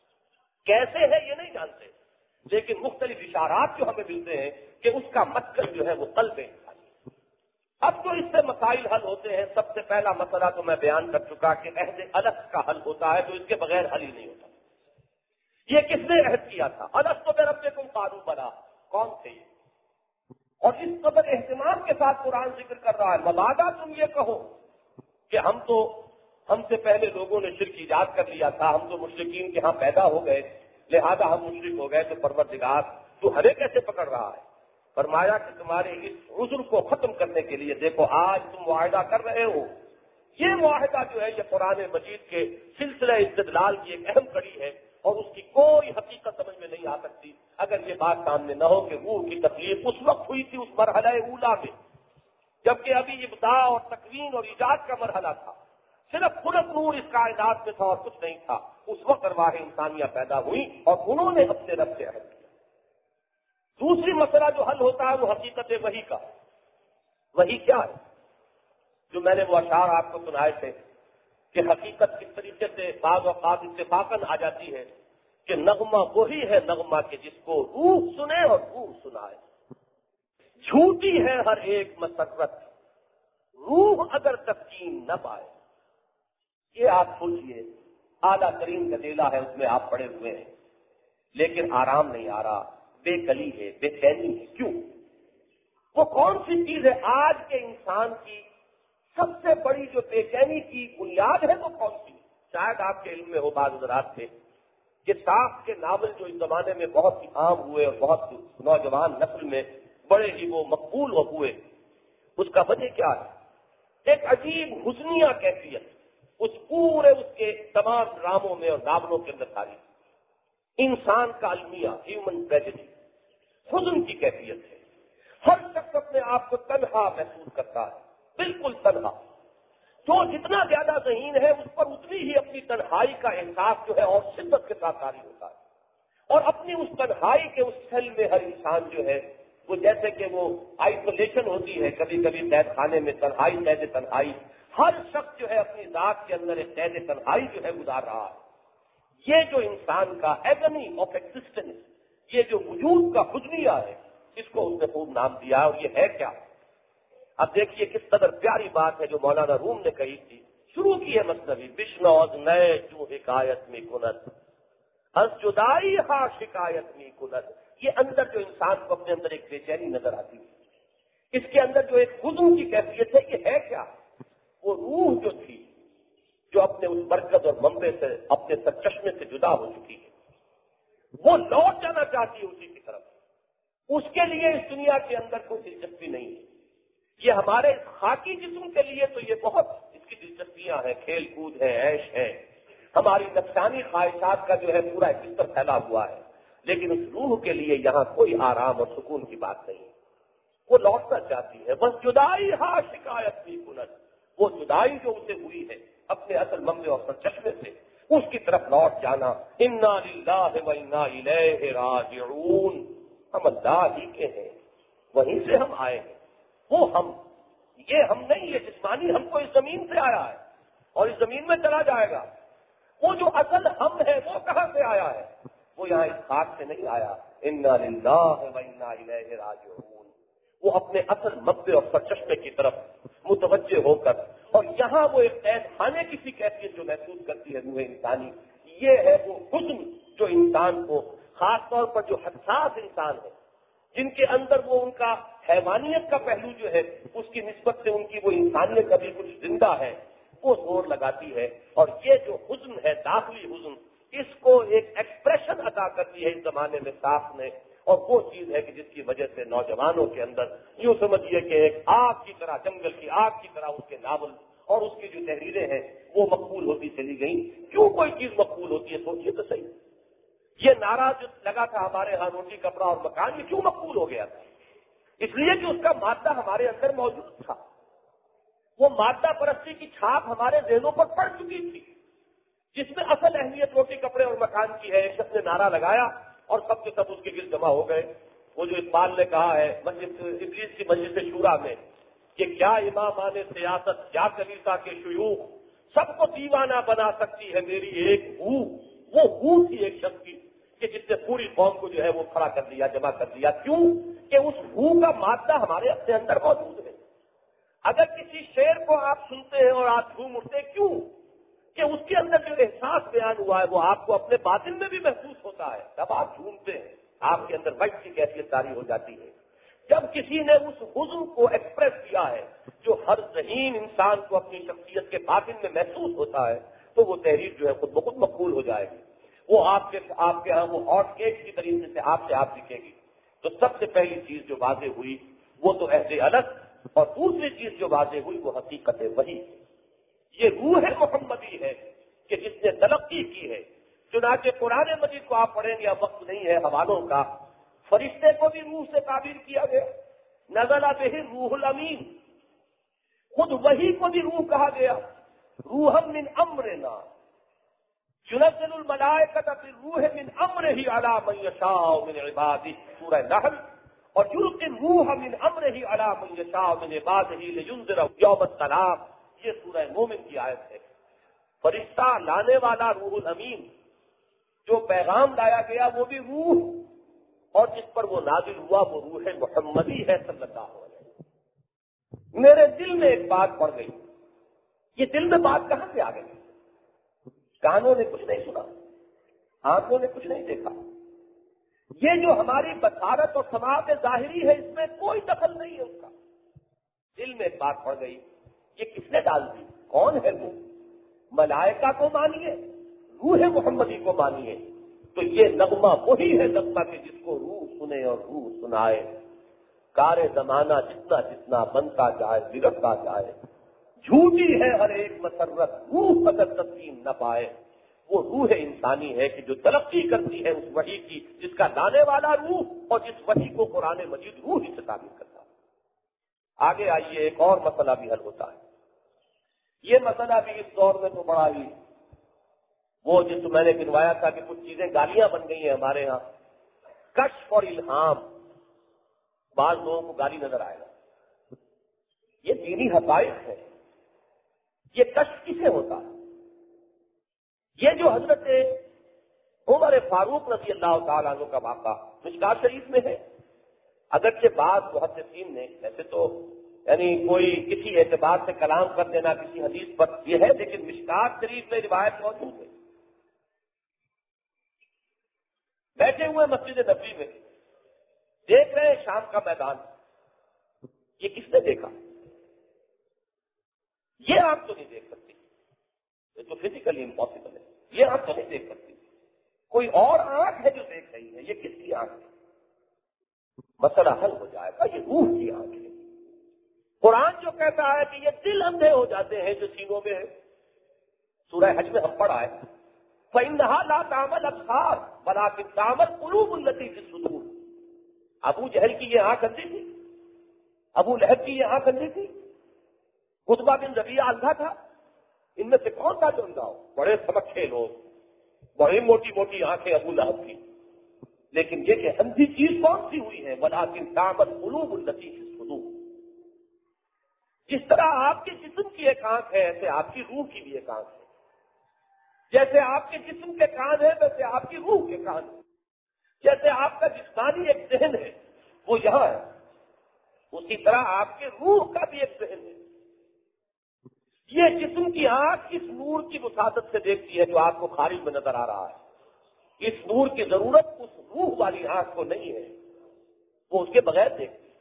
کیسے ہے یہ نہیں جانتے، لیکن مختلف اشارات جو ہمیں ملتے ہیں کہ اس کا مسکن جو ہے وہ قلب ہے۔ اب جو اس سے مسائل حل ہوتے ہیں، سب سے پہلا مسئلہ تو میں بیان کر چکا کہ عہد الست کا حل ہوتا ہے، تو اس کے بغیر حل ہی نہیں ہوتا۔ یہ کس نے عہد کیا تھا؟ الست بربکم قالوا بلی، کون تھے یہ؟ اور اس قدر اہتمام کے ساتھ قرآن ذکر کر رہا ہے، مبادا تم یہ کہو کہ ہم تو ہم سے پہلے لوگوں نے شرک ایجاد کر لیا تھا، ہم تو مشرکین کے ہاں پیدا ہو گئے لہذا ہم مشرک ہو گئے، تو پروردگار تو ہمیں کیسے پکڑ رہا ہے؟ فرمایا کہ تمہارے اس عذر کو ختم کرنے کے لیے دیکھو آج تم معاہدہ کر رہے ہو، یہ معاہدہ جو ہے یہ قرآن مجید کے سلسلہ استدلال کی ایک اہم کڑی ہے، اور اس کی کوئی حقیقت سمجھ میں نہیں آ سکتی اگر یہ بات سامنے نہ ہو کہ روح کی تخلیق اس وقت ہوئی تھی، اس مرحلہ اولا میں، جبکہ ابھی ابداع اور تکوین اور ایجاد کا مرحلہ تھا، صرف خلق نور اس کائنات میں تھا اور کچھ نہیں تھا۔ اس وقت ارواح انسانیہ پیدا ہوئی اور انہوں نے اپنے رب سے عہد کیا۔ دوسری مسئلہ جو حل ہوتا ہے وہ حقیقت وحی کا۔ وحی کیا ہے؟ جو میں نے وہ اشعار آپ کو سنائے تھے کہ حقیقت کس طریقے سے بعض اوقات اتفاقاً آ جاتی ہے کہ نغمہ وہی ہے نغمہ کہ جس کو روح سنے اور روح سنائے۔ جھوٹی ہے ہر ایک مسرت، روح اگر تسکین نہ پائے۔ یہ آپ سوچئے اعلیٰ ترین گدیلا ہے، اس میں آپ پڑے ہوئے ہیں لیکن آرام نہیں آ رہا، بے کلی ہے، بے چینی ہے۔ کیوں؟ وہ کون سی چیز ہے آج کے انسان کی سب سے بڑی جو بے چینی کی بنیاد ہے وہ کون سی؟ شاید آپ کے علم میں ہو بعض حضرات سے کہ ساخت کے ناول جو اس زمانے میں بہت ہی عام ہوئے اور بہت نوجوان نسل میں بڑے ہی وہ مقبول ہوئے، اس کا وجہ کیا ہے؟ ایک عجیب حزنیہ کیفیت اس پورے اس کے تمام ڈراموں میں اور ناولوں کے اندر تاریخ انسان کا المیہ، ہیومن ٹریجڈی، حزن کی کیفیت ہے۔ ہر شخص اپنے آپ کو تنہا محسوس کرتا ہے، بالکل تنہا۔ جو جتنا زیادہ ذہین ہے اس پر اتنی ہی اپنی تنہائی کا احساس جو ہے اور شدت کے ساتھ طاری ہوتا ہے، اور اپنی اس تنہائی کے اس سیل میں ہر انسان جو ہے وہ جیسے کہ وہ آئسولیشن ہوتی ہے کبھی کبھی قید خانے میں تنہائی، قید تنہائی، ہر شخص جو ہے اپنی ذات کے اندر ایک قید تنہائی جو ہے گزار رہا ہے۔ یہ جو انسان کا ایگنی آف ایگزسٹنس، یہ جو وجود کا حزنیہ ہے، اس کو اس نے خوب نام دیا، اور یہ ہے کیا؟ اب دیکھیے کس قدر پیاری بات ہے جو مولانا روم نے کہی تھی، شروع کی ہے مثنوی، بشنوز نئے جو حکایت میں کنت از جدائی ہاں شکایت میں کنت۔ یہ اندر جو انسان کو اپنے اندر ایک بے چینی نظر آتی ہے، اس کے اندر جو ایک حزن کی کیفیت ہے، یہ ہے کیا؟ وہ روح جو تھی جو اپنے اس برکت اور منبع سے اپنے سرچشمے سے جدا ہو چکی ہے، وہ لوٹ جانا چاہتی ہے اسی کی طرف، اس کے لیے اس دنیا کے اندر کوئی دلچسپی نہیں ہے. یہ ہمارے خاکی جسم کے لیے تو یہ بہت اس کی دلچسپیاں ہیں، کھیل کود ہے، عیش ہے، ہماری نفسانی خواہشات کا جو ہے پورا بستر پھیلا ہوا ہے. لیکن اس روح کے لیے یہاں کوئی آرام اور سکون کی بات نہیں. وہ لوٹنا چاہتی ہے، بس جدائی ہاں شکایت کی کنت، وہ جدائی جو اسے ہوئی ہے اپنے اصل منبع اور سرچشمے سے، اس کی طرف لوٹ جانا. انا للہ و انا الیہ راجعون، ہم اللہ ہی کے ہیں، وہیں سے ہم آئے ہیں. وہ ہم، یہ ہم نہیں، یہ جسمانی ہم کو اس زمین سے آیا ہے اور اس زمین میں چلا جائے گا. وہ جو اصل ہم ہے وہ کہاں سے آیا ہے؟ وہ یہاں اس خاک سے نہیں آیا. انا للہ و انا الیہ راجعون، وہ اپنے اصل منبع اور سرچشمے کی طرف متوجہ ہو کر، اور یہاں وہ ایک قید خانے کی سی کیفیت جو محسوس کرتی ہے روح انسانی، یہ ہے وہ حسن جو انسان کو، خاص طور پر جو حساس انسان ہے، جن کے اندر وہ ان کا حیوانیت کا پہلو جو ہے اس کی نسبت سے ان کی وہ انسانیت کبھی کچھ زندہ ہے، وہ زور لگاتی ہے. اور یہ جو حزن ہے، داخلی حزن، اس کو ایک ایکسپریشن عطا کرتی ہے اس زمانے میں ساخت نے. اور وہ چیز ہے کہ جس کی وجہ سے نوجوانوں کے اندر یوں سمجھیے کہ ایک آگ کی طرح، جنگل کی آگ کی طرح اس کے ناول اور اس کی جو تحریریں ہیں وہ مقبول ہوتی چلی گئیں. کیوں کوئی چیز مقبول ہوتی ہے؟ سوچیے تو صحیح. یہ نعرہ جو لگا تھا ہمارے ہاں روٹی کپڑا اور مکان، یہ کیوں مقبول ہو گیا تھا؟ اس لیے کہ اس کا مادہ ہمارے اندر موجود تھا. وہ مادہ پرستی کی چھاپ ہمارے ذہنوں پر پڑ چکی تھی، جس میں اصل اہمیت روٹی کپڑے اور مکان کی ہے. ایک شخص نے نعرہ لگایا اور سب کے سب اس کے گرد جمع ہو گئے. وہ جو اقبال نے کہا ہے مسجد ابلیس کی مجلس شورا میں کہ کیا امامان سیاست، کیا کلیسا کے شیوخ، سب کو دیوانہ بنا سکتی ہے میری ایک ہو. وہ ہو تھی ایک شخص کی کہ جس نے پوری قوم کو جو ہے وہ کھڑا کر دیا، جمع کر دیا. کیوں کہ اس ہو کا مادہ ہمارے اپنے اندر موجود ہے. اگر کسی شعر کو آپ سنتے ہیں اور آپ جھوم اٹھتے، کیوں کہ اس کے اندر جو احساس بیان ہوا ہے وہ آپ کو اپنے باطن میں بھی محسوس ہوتا ہے. جب آپ جھومتے ہیں آپ کے اندر وجد کی کیفیت طاری ہو جاتی ہے. جب کسی نے اس حزن کو ایکسپریس کیا ہے جو ہر ذہین انسان کو اپنی شخصیت کے باطن میں محسوس ہوتا ہے، تو وہ تحریر جو ہے خود بخود مقبول ہو جائے گی. وہ آپ کے آپ کے ہاں وہ ہاٹ کیک کی طریقے سے آپ سے آپ دکھے گی. تو سب سے پہلی چیز جو واضح ہوئی وہ تو عہد الگ، اور دوسری چیز جو واضح ہوئی وہ حقیقت وحی. یہ روح محمدی ہے کہ جس نے تلقی کی ہے. چنانچہ قرآن مجید کو آپ پڑھیں گے، وقت نہیں ہے حوالوں کا. فرشتے کو بھی روح سے تعبیر کیا گیا، نزل بہ روح الامین. خود وحی کو بھی روح کہا گیا، روح من امرنا ينزل الملائکۃ بالروح من امرہ علی من یشاء من عبادہ، سورہ نحل. اور یلقی الروح من امرہ علی من یشاء من عبادہ لینذر یوم التلاق، یہ سورہ مومن کی آیت ہے. فرشتہ لانے والا روح الامین، جو پیغام لایا گیا وہ بھی روح، اور جس پر وہ نازل ہوا وہ روح محمدی ہے صلی اللہ علیہ وسلم. میرے دل میں ایک بات پڑ گئی. یہ دل میں بات کہاں سے آ گئی؟ کانوں نے کچھ نہیں سنا، آنکھوں نے کچھ نہیں دیکھا. یہ جو ہماری بصارت اور سماعت ظاہری ہے اس میں کوئی دخل نہیں ہے اس کا. دل میں ایک بات پڑ گئی، یہ کس نے ڈال دی؟ کون ہے وہ؟ ملائکہ کو مانیے، روح محمدی کو مانیے. تو یہ نغمہ وہی ہے نغمہ کہ جس کو روح سنے اور روح سنائے. کار زمانہ جتنا جتنا بنتا جائے بگڑتا جائے، جھوٹی ہے ہر ایک مسرت، روح قدر تسلیم نہ پائے. وہ روح انسانی ہے کہ جو تلقی کرتی ہے اس وحی کی، جس کا لانے والا روح، اور جس وحی کو قرآن مجید روح ہی سے تعبیر کرتا ہے. آگے آئیے، ایک اور مسئلہ بھی حل ہوتا ہے. یہ مسئلہ بھی اس دور میں تو بڑا ہی، وہ جس میں نے گنوایا تھا کہ کچھ چیزیں گالیاں بن گئی ہیں ہمارے ہاں. کشف اور الہام، بعض لوگوں کو گالی نظر آئے گا. یہ دینی حقائق ہے. یہ کشف کسے ہوتا ہے؟ یہ جو حضرت عمر فاروق رضی اللہ تعالیٰ عنہ کا واقعہ مشکات شریف میں ہے. اگرچہ بعض محدثین نے ایسے تو یعنی کوئی کسی اعتبار سے کلام کر دینا کسی حدیث پر یہ ہے، لیکن مشکات شریف میں روایت موجود ہے. بیٹھے ہوئے مسجد نبوی میں دیکھ رہے ہیں شام کا میدان. یہ کس نے دیکھا؟ یہ آپ تو نہیں دیکھ سکتے، یہ تو فزیکلی امپاسبل ہے. یہ آپ تو نہیں دیکھ سکتے. کوئی اور آنکھ ہے جو دیکھ رہی ہے. یہ کس کی آنکھ ہے؟ مسئلہ حل ہو جائے گا. یہ روح کی آنکھ ہے. قرآن جو کہتا ہے کہ یہ دل اندھے ہو جاتے ہیں جو سینوں میں ہے، سورہ حج میں ہم پڑھا ہے فَإِنَّهَا لَا تَعْمَلُ الْأَبْصَارُ وَلَٰكِن تَعْمَلُ الْقُلُوبُ الَّتِي فِي الصُّدُورِ. ابو جہل کی یہ آنکھ اندھی تھی، ابو لہب کی یہ آنکھ اندھی تھی، عتبہ بن ربیعہ اندھا تھا. ان میں سے کون تھا جو اندھا ہو؟ بڑے سمکھے لوگ، بڑی موٹی موٹی آنکھیں ابو لہب کی. لیکن یہ کہ اندھی چیز کون سی ہوئی ہے؟ وَلَٰكِن تَعْمَلُ الْقُلُوبُ الَّتِي فِي الصُّدُورِ. جس طرح آپ کے جسم کی ایک آنکھ ہے ایسے آپ کی روح کی بھی ایک آنکھ ہے. جیسے آپ کے جسم کے کان ہے ویسے آپ کی روح کے کان ہے. جیسے آپ کا جسمانی ایک ذہن ہے وہ یہاں ہے، اسی طرح آپ کے روح کا بھی ایک ذہن ہے. یہ جسم کی آنکھ اس نور کی وسعت سے دیکھتی ہے جو آپ کو خارج میں نظر آ رہا ہے. اس نور کی ضرورت اس روح والی آنکھ کو نہیں ہے، وہ اس کے بغیر دیکھتی ہے.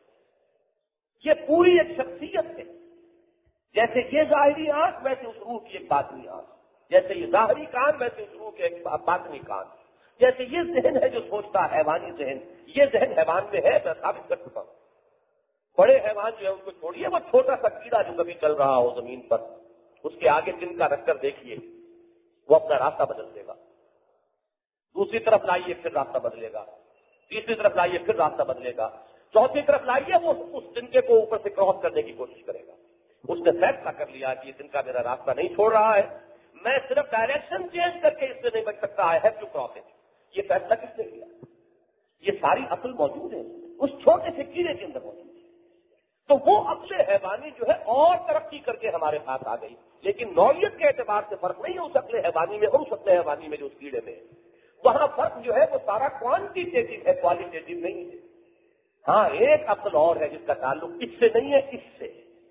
یہ پوری ایک شخصیت ہے. جیسے یہ ظاہری آنکھ ویسے اس روح کی ایک باطنی آنکھ، جیسے یہ ظاہری کان ویسے اس روح کے ایک باطنی کان. جیسے یہ ذہن ہے جو سوچتا ہے حیوانی ذہن، یہ ذہن حیوان میں ہے، میں ثابت کر چکا ہوں. بڑے حیوان جو ہے ان کو چھوڑیے، وہ چھوٹا سا کیڑا جو کبھی چل رہا ہو زمین پر، اس کے آگے جن کا رکھ کر دیکھیے وہ اپنا راستہ بدل دے گا. دوسری طرف لائیے پھر راستہ بدلے گا، تیسری طرف لائیے پھر راستہ بدلے گا، چوتھی طرف لائیے وہ اس تنکے کو اوپر سے کراس کرنے کی کوشش کرے گا. اس نے فیصلہ کر لیا کہ یہ تنکا میرا راستہ نہیں چھوڑ رہا ہے، میں صرف ڈائریکشن چینج کر کے اس سے نہیں بچ سکتا. I have to cross it. یہ فیصلہ کس نے کیا؟ یہ ساری عقل موجود ہے اس چھوٹے سے کیڑے کے اندر موجود ہے. تو وہ عقل حیوانی جو ہے اور ترقی کر کے ہمارے پاس آ گئی، لیکن نوعیت کے اعتبار سے فرق نہیں ہے اس عقل حیوانی میں اور اس عقل حیوانی میں جو اس کیڑے میں ہے. وہاں فرق جو ہے وہ سارا کوانٹیٹیو ہے، کوالیٹیٹیو نہیں ہے. ہاں ایک عقل اور ہے جس کا تعلق اس سے نہیں ہے، اس سے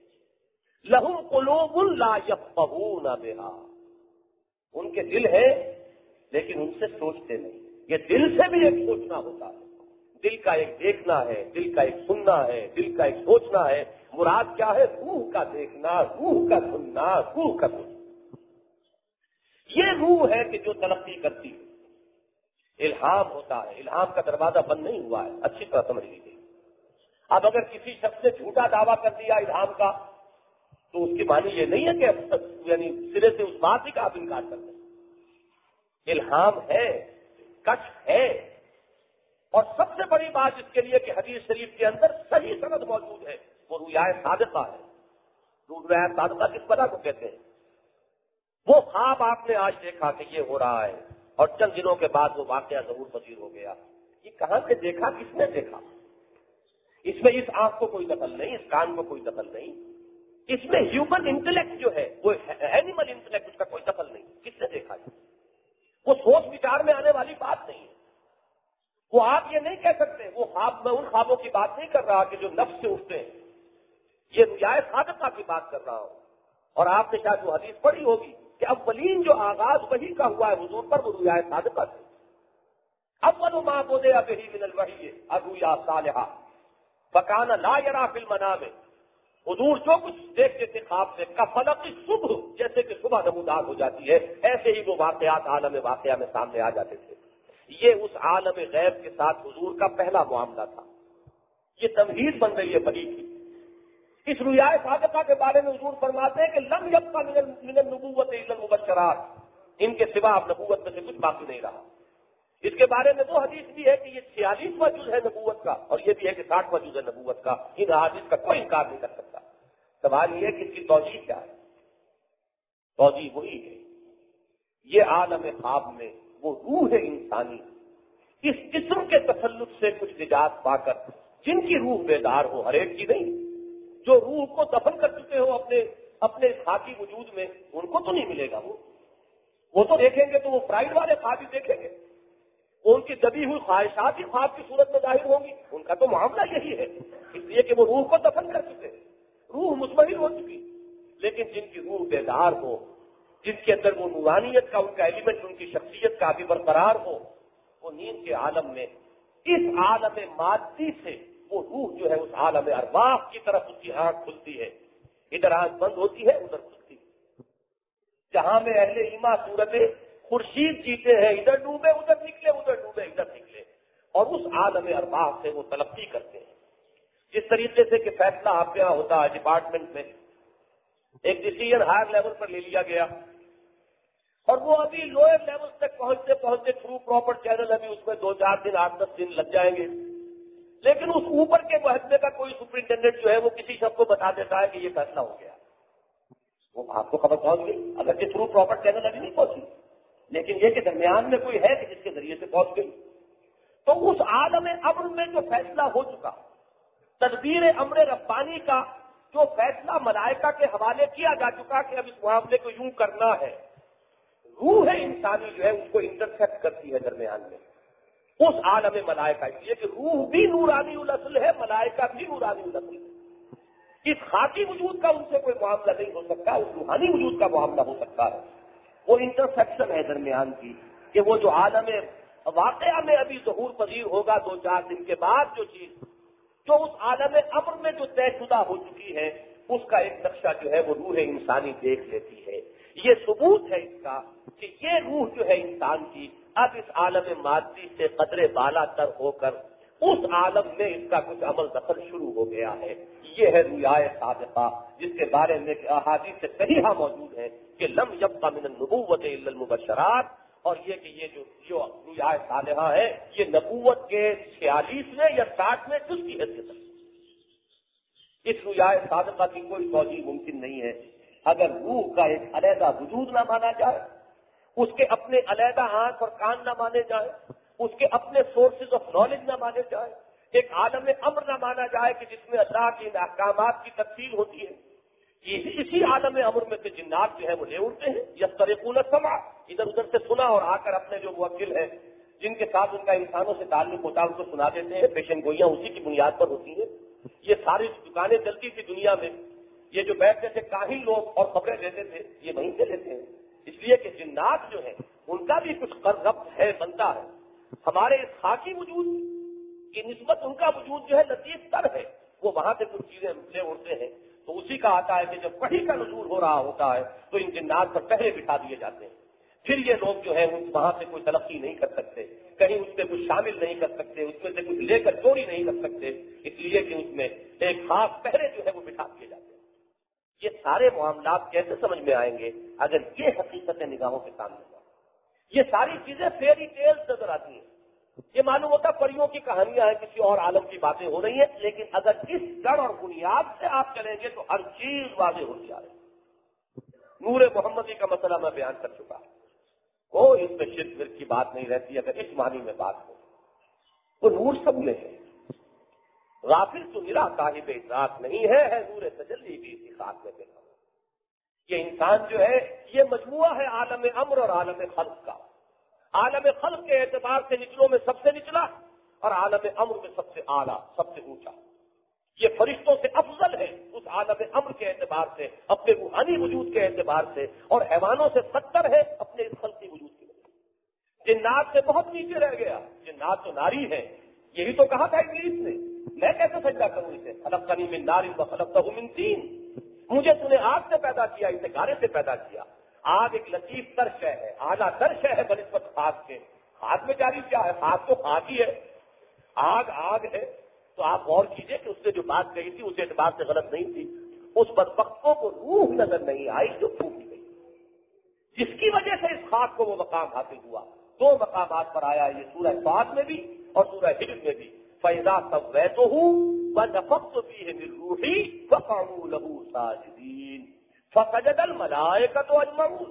لہم قلوب لا یفقہون بہا. ان کے دل ہے لیکن ان سے سوچتے نہیں. یہ دل سے بھی ایک سوچنا ہوتا ہے، دل کا ایک دیکھنا ہے، دل کا ایک سننا ہے، دل کا ایک سوچنا ہے. مراد کیا ہے؟ روح کا دیکھنا، روح کا سننا، روح کا سوچنا. یہ روح ہے کہ جو ترقی کرتی ہے. الہام ہوتا ہے، الہام کا دروازہ بند نہیں ہوا ہے، اچھی طرح سمجھ لیجیے. اب اگر کسی شخص نے جھوٹا دعویٰ کر دیا الہام کا تو اس کی معنی یہ نہیں ہے کہ یعنی سرے سے اس بات ہی کا آپ انکار کرتے ہیں. الہام ہے، کشف ہے. اور سب سے بڑی بات اس کے لیے کہ حدیث شریف کے اندر صحیح سند موجود ہے، وہ رؤیا صادقہ ہے. رؤیا صادقہ کس بلا کو کہتے ہیں؟ وہ خواب آپ نے آج دیکھا کہ یہ ہو رہا ہے اور چند دنوں کے بعد وہ واقعہ ضرور پذیر ہو گیا. یہ کہاں سے دیکھا، کس نے دیکھا؟ اس میں اس آنکھ کو کوئی دخل نہیں، اس کان کو کوئی دخل نہیں. اس میں ہیومن انٹلیکٹ جو ہے وہ اینیمل انٹلیکٹ، اس کا کوئی دخل نہیں. کس نے دیکھا؟ وہ سوچ وچار میں آنے والی بات نہیں ہے. وہ آپ یہ نہیں کہہ سکتے. وہ خواب، میں ان خوابوں کی بات نہیں کر رہا کہ جو نفس سے اٹھتے ہیں، یہ رؤیا صادقہ کی بات کر رہا ہوں. اور آپ نے شاید وہ حدیث پڑھی ہوگی کہ اولین جو آغاز وحی کا ہوا ہے حضور پر وہ رؤیا صادقہ سے. اول ما بدأ به من الوحی الرؤیا الصالحہ فکان لا یری فی المنام. حضور جو کچھ دیکھتے تھے خواب سے کفلق صبح، جیسے کہ صبح نمودار ہو جاتی ہے، ایسے ہی وہ واقعات عالم واقعہ میں سامنے آ جاتے تھے. یہ اس عالم غیب کے ساتھ حضور کا پہلا معاملہ تھا. یہ تمہید بن رہی ہے بڑی کی. اس رؤیا صادقہ کے بارے میں حضور فرماتے ہیں کہ لم یبق من النبوۃ الا المبشرات. ان کے سوا اب نبوت میں سے کچھ باقی نہیں رہا. اس کے بارے میں وہ حدیث بھی ہے کہ یہ چھیالیسواں جز ہے نبوت کا، اور یہ بھی ہے کہ ساٹھواں جز ہے نبوت کا. ان حدیث کا کوئی انکار نہیں کر سکتا. سوال یہ ہے کہ اس کی توجیہ کیا ہے؟ توجیہ وہی ہے، یہ عالم خواب میں وہ روح ہے انسانی، اس جسم کے تسلط سے کچھ نجات پا کر جن کی روح بیدار ہو، ہر ایک کی نہیں. جو روح کو دفن کر چکے ہو اپنے اپنے خاکی وجود میں، ان کو تو نہیں ملے گا. وہ وہ تو دیکھیں گے تو وہ فرائڈ والے خواب ہی دیکھیں گے. ان کی دبی ہوئی خواہشات ہی خواب کی صورت میں ظاہر ہوں گی. ان کا تو معاملہ یہی ہے، اس لیے کہ وہ روح کو دفن کر چکے ہیں، روح مطمئن ہو چکی. لیکن جن کی روح بیدار ہو، جن کے اندر وہ نورانیت کا ان کا ایلیمنٹ، ان کی شخصیت کا بھی برقرار ہو، وہ نیند کے عالم میں اس عالم مادی سے وہ روح جو ہے اس عالم ارواح کی طرف اس کی آنکھ کھلتی ہے. ادھر آنکھ بند ہوتی ہے، ادھر کھلتی ہے. جہاں میں اہل ایما صورت خورشید جیتے ہیں، ادھر ڈوبے ادھر نکلے، ادھر ڈوبے ادھر نکلے. اور اس عالم ارواح سے وہ تلقی کرتے ہیں. جس طریقے سے کہ فیصلہ آپ کے یہاں ہوتا ہے ڈپارٹمنٹ میں، ایک ڈیسیژن ہائر لیول پر لے لیا گیا اور وہ ابھی لوئر لیول تک پہنچتے پہنچتے تھرو پراپر چینل ابھی اس میں دو چار دن آٹھ دس دن لگ جائیں گے، لیکن اس اوپر کے محکمے کا کوئی سپرنٹینڈنٹ جو ہے وہ کسی شخص کو بتا دیتا ہے کہ یہ فیصلہ ہو گیا. وہ آپ کو خبر پہنچ گئی، اگر کہ تھرو پراپر چینل ابھی نہیں پہنچی، لیکن یہ کہ درمیان میں کوئی ہے کہ جس کے ذریعے سے پہنچ گئی. تو اس عالم امر میں جو فیصلہ ہو چکا، تدبیر امر ربانی کا جو فیصلہ ملائکہ کے حوالے کیا جا چکا کہ اب اس معاملے کو یوں کرنا ہے، روح انسانی جو ہے اس کو انٹرسیپٹ کرتی ہے درمیان میں اس عالم ملائکہ. اس لیے کہ روح بھی نورانی الاصل ہے، ملائکہ بھی نورانی الاصل ہے. اس خاکی وجود کا ان سے کوئی معاملہ نہیں ہو سکتا، اس روحانی وجود کا معاملہ ہو سکتا ہے. وہ انٹرسیکشن ہے درمیان کی کہ وہ جو عالم واقعہ میں ابھی ظہور پذیر ہوگا دو چار دن کے بعد، جو چیز جو اس عالم امر میں جو طے شدہ ہو چکی ہے اس کا ایک نقشہ جو ہے وہ روح انسانی دیکھ لیتی ہے. یہ ثبوت ہے اس کا کہ یہ روح جو ہے انسان کی اب اس عالم مادی سے قدرے بالا تر ہو کر اس عالم میں اس کا کچھ عمل دخل شروع ہو گیا ہے. یہ ہے رؤیائے صادقہ، جس کے بارے میں احادیث صحیحہ موجود ہے کہ لم یبق من النبوۃ الا المبشرات، اور یہ کہ یہ جو جو رؤیائے صالحہ ہے یہ نبوت کے چھیالیسویں یا ساٹھویں جز کی حیثیت ہے. اس رؤیائے صادقہ کی کوئی توجیہ ممکن نہیں ہے اگر روح کا ایک علیحدہ وجود نہ مانا جائے، اس کے اپنے علیحدہ آنکھ اور کان نہ مانے جائیں، اس کے اپنے سورسز آف نالج نہ مانے جائیں، ایک عالم امر نہ مانا جائے کہ جس میں اللہ کے احکامات کی تفصیل ہوتی ہے. اسی عالم امر میں سے جنات جو ہے وہ لے اڑتے ہیں، یسترقون السمع، ادھر ادھر سے سنا اور آ کر اپنے جو موکل ہیں جن کے ساتھ ان کا انسانوں سے تعلق ہوتا ہے ان کو سنا دیتے ہیں. پیشن گوئیاں اسی کی بنیاد پر ہوتی ہیں. یہ ساری دکانیں چلتی تھی دنیا میں، یہ جو بیٹھتے تھے کاہن لوگ اور خبریں دیتے تھے یہ وہیں سے لیتے ہیں. اس لیے کہ جنات جو ہیں ان کا بھی کچھ ربط ہے، بنتا ہے. ہمارے اس خاکی وجود کی نسبت ان کا وجود جو ہے لطیف تر ہے، وہ وہاں سے کچھ چیزیں لے اڑتے ہیں. تو اسی کا آتا ہے کہ جب وحی کا نزول ہو رہا ہوتا ہے تو ان جنات پر پہرے بٹھا دیے جاتے ہیں. پھر یہ لوگ جو ہے وہاں سے کوئی تلقی نہیں کر سکتے، کہیں اس سے کچھ شامل نہیں کر سکتے، اس میں سے کچھ لے کر چوری نہیں کر سکتے، اس لیے کہ اس میں ایک خاص پہرے جو ہے وہ بٹھا دیے جاتے ہیں. یہ سارے معاملات کیسے سمجھ میں آئیں گے اگر یہ حقیقت نگاہوں کے سامنے ہو؟ یہ ساری چیزیں فیری ٹیلز نظر آتی ہیں. یہ معلوم ہوتا پریوں کی کہانیاں ہیں، کسی اور عالم کی باتیں ہو رہی ہیں، لیکن اگر اس جڑ اور بنیاد سے آپ چلیں گے تو ہر چیز واضح ہو جائے. نور محمدی کا مسئلہ میں بیان کر چکا، کوئی اس میں شرک ورک کی بات نہیں رہتی اگر اس معنی میں بات ہو. وہ نور سب میں ہے، غافل تو میرا صاحب ذات نہیں ہے، ہے نور تجلی بھی اسی خاص میں دیکھا. یہ انسان جو ہے یہ مجموعہ ہے عالم امر اور عالم خلق کا. عالم خلق کے اعتبار سے نچلوں میں سب سے نچلا اور عالم امر میں سب سے اعلیٰ، سب سے اونچا. یہ فرشتوں سے افضل ہے اس عالم امر کے اعتبار سے، اپنے روحانی وجود کے اعتبار سے، اور حیوانوں سے ستر ہے اپنے اس خلقی وجود کی وجہ سے. جنات سے بہت نیچے رہ گیا. جنات تو ناری ہے، یہی تو کہا تھا ابلیس نے، میں کیسے سجدہ کروں اسے؟ خلقتنی من نار وخلقتہ من طین، مجھے تو نے آگ سے پیدا کیا، اسے گارے سے پیدا کیا. آگ ایک لطیف تر شے ہے، اعلیٰ تر شے ہے بنسبت خاک کے. خاک میں جاری کیا ہے؟ خاک تو خاک ہی ہے، آگ آگ ہے. تو آپ غور کیجئے کہ اس نے جو بات کہی تھی اس اعتبار سے غلط نہیں تھی. اس بدبختوں کو روح نظر نہیں آئی جو پھوٹی گئی، جس کی وجہ سے اس خاک کو وہ مقام حاصل ہوا. دو مقامات پر آیا یہ سورہ فات میں بھی اور سورہ ہجر میں بھی. فَإِذَا سَوَّيْتُهُ وَنَفَخْتُ فِيهِ مِن رُّوحِي فَقَعُوا لَهُ سَاجِدِينَ فَسَجَدَ الْمَلَائِكَةُ أَجْمَعُونَ.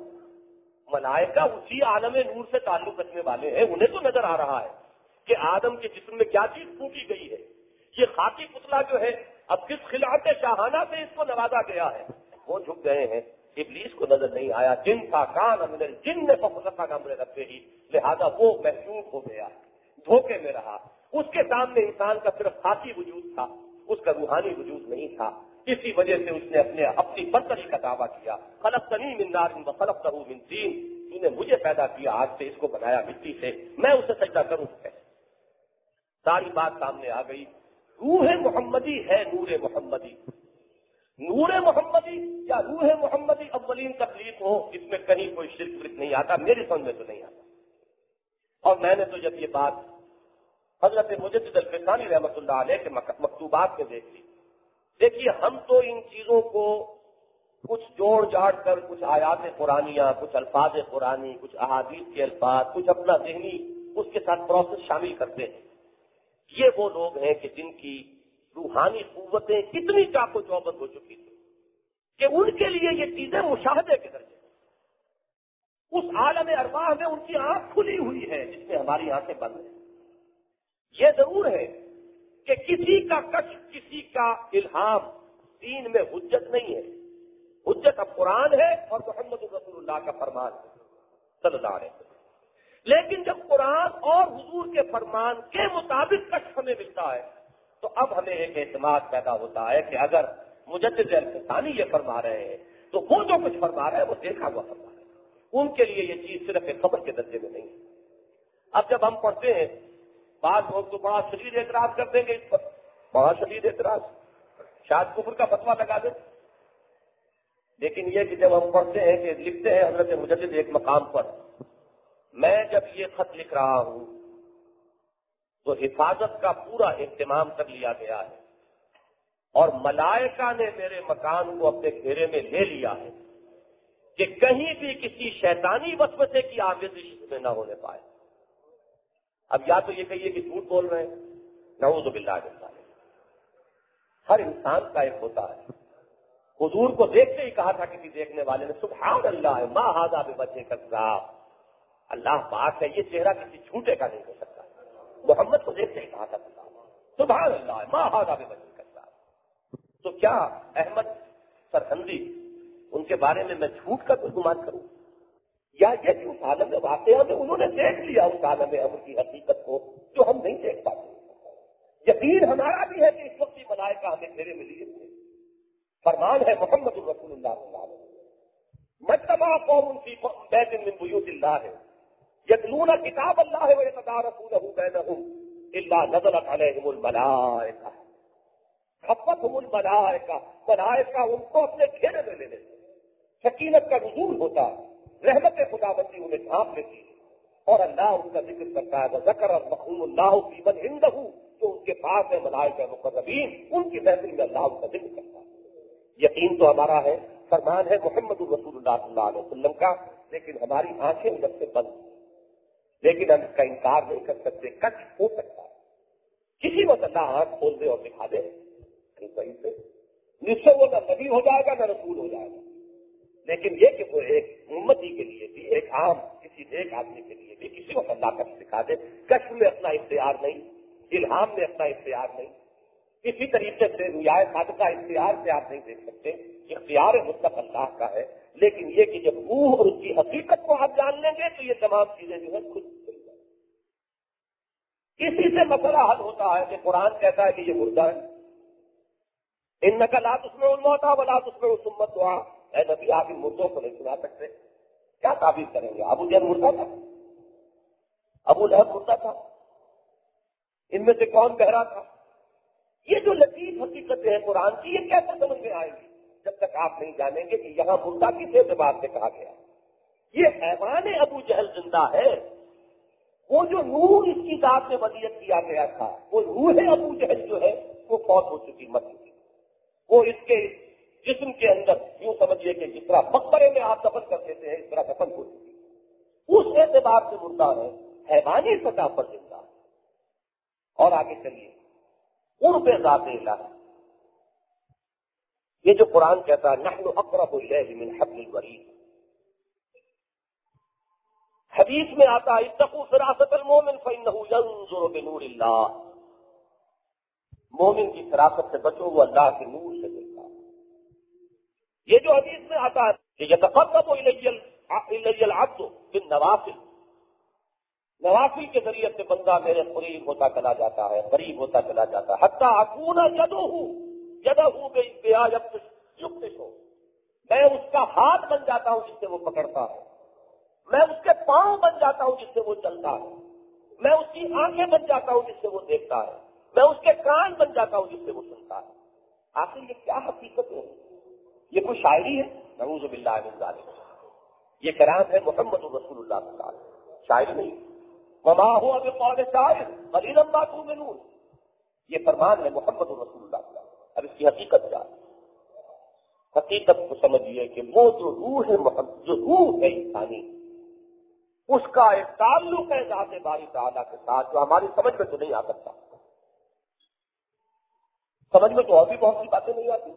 ملائکہ اسی عالم نور سے تعلق رکھنے والے ہیں، انہیں تو نظر آ رہا ہے کہ آدم کے جسم میں کیا چیز پھوٹی گئی ہے. یہ خاکی پتلا جو ہے اب کس خلعت شاہانہ سے اس کو نوازا گیا ہے، وہ جھک گئے ہیں. ابلیس کو نظر نہیں آیا. جن کا کان من الجن ففسق عن امر ربہ، لہذا وہ محجوب ہو گیا، دھوکے میں رہا. اس کے سامنے انسان کا صرف خاکی وجود تھا، اس کا روحانی وجود نہیں تھا. اسی وجہ سے اس نے اپنے اپنی برتری کا دعویٰ کیا. خلقتنی من نار وخلقتہ من طین، تو نے مجھے پیدا کیا آگ سے، اس کو بنایا مٹی سے، میں اسے سجدہ کروں کیسے؟ ساری بات سامنے آ گئی. روح محمدی ہے نور محمدی. نور محمدی یا روح محمدی اولین تخلیق ہو، اس میں کہیں کوئی شرک ورک نہیں آتا، میری سمجھ میں تو نہیں آتا. اور میں نے تو جب یہ بات حضرت مجدد الفسانی رحمۃ اللہ علیہ کے مکتوبات میں دیکھ لی. دیکھیے ہم تو ان چیزوں کو کچھ جوڑ جاڑ کر کچھ آیات قرآنیہ، کچھ الفاظ قرآنی، کچھ احادیث کے الفاظ، کچھ اپنا ذہنی اس کے ساتھ پروسیس شامل کرتے ہیں. یہ وہ لوگ ہیں کہ جن کی روحانی قوتیں کتنی چاق و چوبند ہو چکی تھی کہ ان کے لیے یہ چیزیں مشاہدے کے درجے میں، اس عالم ارواح میں ان کی آنکھ کھلی ہوئی ہے جس میں ہماری آنکھیں بند ہیں. یہ ضرور ہے کہ کسی کا کشف، کسی کا الہام دین میں حجت نہیں ہے. حجت اب قرآن ہے اور محمد رسول اللہ کا فرمان ہے صلی اللہ علیہ وسلم. لیکن جب قرآن اور حضور کے فرمان کے مطابق کشف ہمیں ملتا ہے تو اب ہمیں ایک اعتماد پیدا ہوتا ہے کہ اگر مجدد الفسانی یہ فرما رہے ہیں تو وہ جو کچھ فرما رہے ہیں وہ دیکھا ہوا فرما رہے ہیں. ان کے لیے یہ چیز صرف ایک خبر کے درجے میں نہیں ہے. اب جب ہم پڑھتے ہیں بعض لوگ تو بڑا شدید اعتراض کر دیں گے اس پر، بڑا شدید اعتراض، شاید کفر کا فتویٰ لگا دیں. لیکن یہ کہ جب ہم پڑھتے ہیں کہ لکھتے ہیں حضرت مجدد ایک مقام پر، میں جب یہ خط لکھ رہا ہوں تو حفاظت کا پورا اہتمام کر لیا گیا ہے اور ملائکہ نے میرے مکان کو اپنے گھیرے میں لے لیا ہے کہ کہیں بھی کسی شیطانی وسوسے کی آمیزش اس میں نہ ہونے پائے. اب یا تو یہ کہیے کہ جھوٹ بول رہے ہیں، نعوذ باللہ من ذالک. ہر انسان کا ایک ہوتا ہے. حضور کو دیکھتے ہی کہا تھا کسی دیکھنے والے نے، سبحان اللہ ما ھذا بوجہ کذاب، اللہ پاک ہے یہ چہرہ کسی جھوٹے کا نہیں ہو سکتا. محمد کو دیکھتے ہی کہا تھا سبحان اللہ ما ھذا بوجہ کذاب. تو کیا احمد سرہندی ان کے بارے میں میں جھوٹ کا کوئی گمان کروں؟ یا یہ کہ اس عالم واقعہ میں انہوں نے دیکھ لیا اس عالم امر کی حقیقت کو جو ہم نہیں دیکھ پاتے. یقین ہمارا بھی ہے کہ اس وقت ملائکہ ہمیں گھیرے میں لیے تھے. فرمان ہے محمد رسول اللہ صلی اللہ علیہ وسلم، مجتمع قوم فی بیت من بیوت اللہ یتلون کتاب اللہ ویتدارسونہ بینہم الا نزلت علیہم الملائکہ خفتہم الملائکہ. ملائکہ ان کو اپنے گھیرے میں لے لیتے، سکینت کا نزول ہوتا، رحمت خداوندی انہیں ڈھانپ لیتی اور اللہ ان کا ذکر کرتا ہے. وذکر رحمہ اللہ فی من عندہ، جو ان کے پاس ہے ملائکہ مقربین، ان کی محفل میں اللہ ان کا ذکر کرتا ہے. یقین تو ہمارا ہے، فرمان ہے محمد رسول اللہ صلی اللہ علیہ وسلم کا، لیکن ہماری آنکھیں ادھر سے بند. لیکن ہم اس کا انکار نہیں کر سکتے. کچھ ہو سکتا ہے کسی وقت اللہ آنکھ کھول دے اور دکھا دے صحیح سے، نصف وہ نہ نبی ہو جائے گا نہ رسول ہو جائے گا. لیکن یہ کہ وہ ایک امتی کے لیے بھی، ایک عام کسی ایک آدمی کے لیے بھی کسی وقت اللہ کچھ دکھا دے. کشف میں اپنا اختیار نہیں، الہام میں اپنا اختیار نہیں، کسی طریقے سے رؤیائے صادقہ اختیار سے آپ نہیں دیکھ سکتے. اختیار مطلق اللہ کا ہے. لیکن یہ کہ جب روح اور اس کی حقیقت کو آپ جان لیں گے تو یہ تمام چیزیں جو ہے خود چل جائیں. اسی سے مسئلہ حل ہوتا ہے کہ قرآن کہتا ہے کہ یہ مردہ ہے. انک لا تسمع الموتى ولا تسمع الصم الدعاء. اے نبی آپ ان مردوں کو نہیں سنا سکتے. کیا تعبیر کریں گے؟ ابو جہل مردہ تھا، ابو لہب مردہ تھا، ان میں سے کون بہرا تھا؟ یہ جو لطیف حقیقتیں ہیں قرآن کی، یہ کیسے سمجھ میں آئیں گی جب تک آپ نہیں جانیں گے کہ یہاں مردہ کس اعتبار سے کہا گیا. یہ حیوان ابو جہل زندہ ہے. وہ جو نور اس کی ذات میں وصیت کیا گیا تھا، وہ روح ابو جہل جو ہے وہ فوت ہو چکی، مر چکی. وہ اس کے جسم کے اندر یوں سمجھیے کہ جس طرح مقبرے میں آپ دفن کر دیتے ہیں اس طرح دفن ہو چکی. اس اعتبار سے مردہ ہے، حیوانی سطح پر زندہ ہے. اور آگے چلیے قرب ذات الہ، یہ جو قرآن کہتا ہے نحن اقرب الیہ من حبل الورید. حدیث میں آتا ہے اتقوا فراست المومن فانہ ینظر بنور اللہ. مومن کی فراست سے بچو، وہ اللہ کے نور سے دیکھتا ہے. یہ جو حدیث میں آتا ہے کہ یتقرب الی العبد بالنوافل، نوافل کے ذریعے سے بندہ میرے قریب ہوتا چلا جاتا ہے، قریب ہوتا چلا جاتا ہے. حتی اکون یدہ یدہ بیا یبطش، میں اس کا ہاتھ بن جاتا ہوں جس سے وہ پکڑتا ہے، میں اس کے پاؤں بن جاتا ہوں جس سے وہ چلتا ہے، میں اس کی آنکھیں بن جاتا ہوں جس سے وہ دیکھتا ہے، میں اس کے کان بن جاتا ہوں جس سے وہ سنتا ہے. آخر یہ کیا حقیقت ہے؟ یہ کوئی شاعری ہے؟ نعوذ باللہ من ذالک. یہ کلام ہے محمد رسول اللہ صلی اللہ علیہ وسلم، شاعری نہیں. وما هو بقول شاعر قلیلا ما تؤمنون، یہ فرمان ہے محمد رسول اللہ کا۔ اب اس کی حقیقت کیا ہے؟ حقیقت کو سمجھیے کہ وہ جو روح ہے محمد، جو روح ہے انسانی، اس کا ایک تعلق ہے ذات باری تعالیٰ کے ساتھ جو ہماری سمجھ میں تو نہیں آ سکتا۔ سمجھ میں تو اور بھی بہت سی باتیں نہیں آتی۔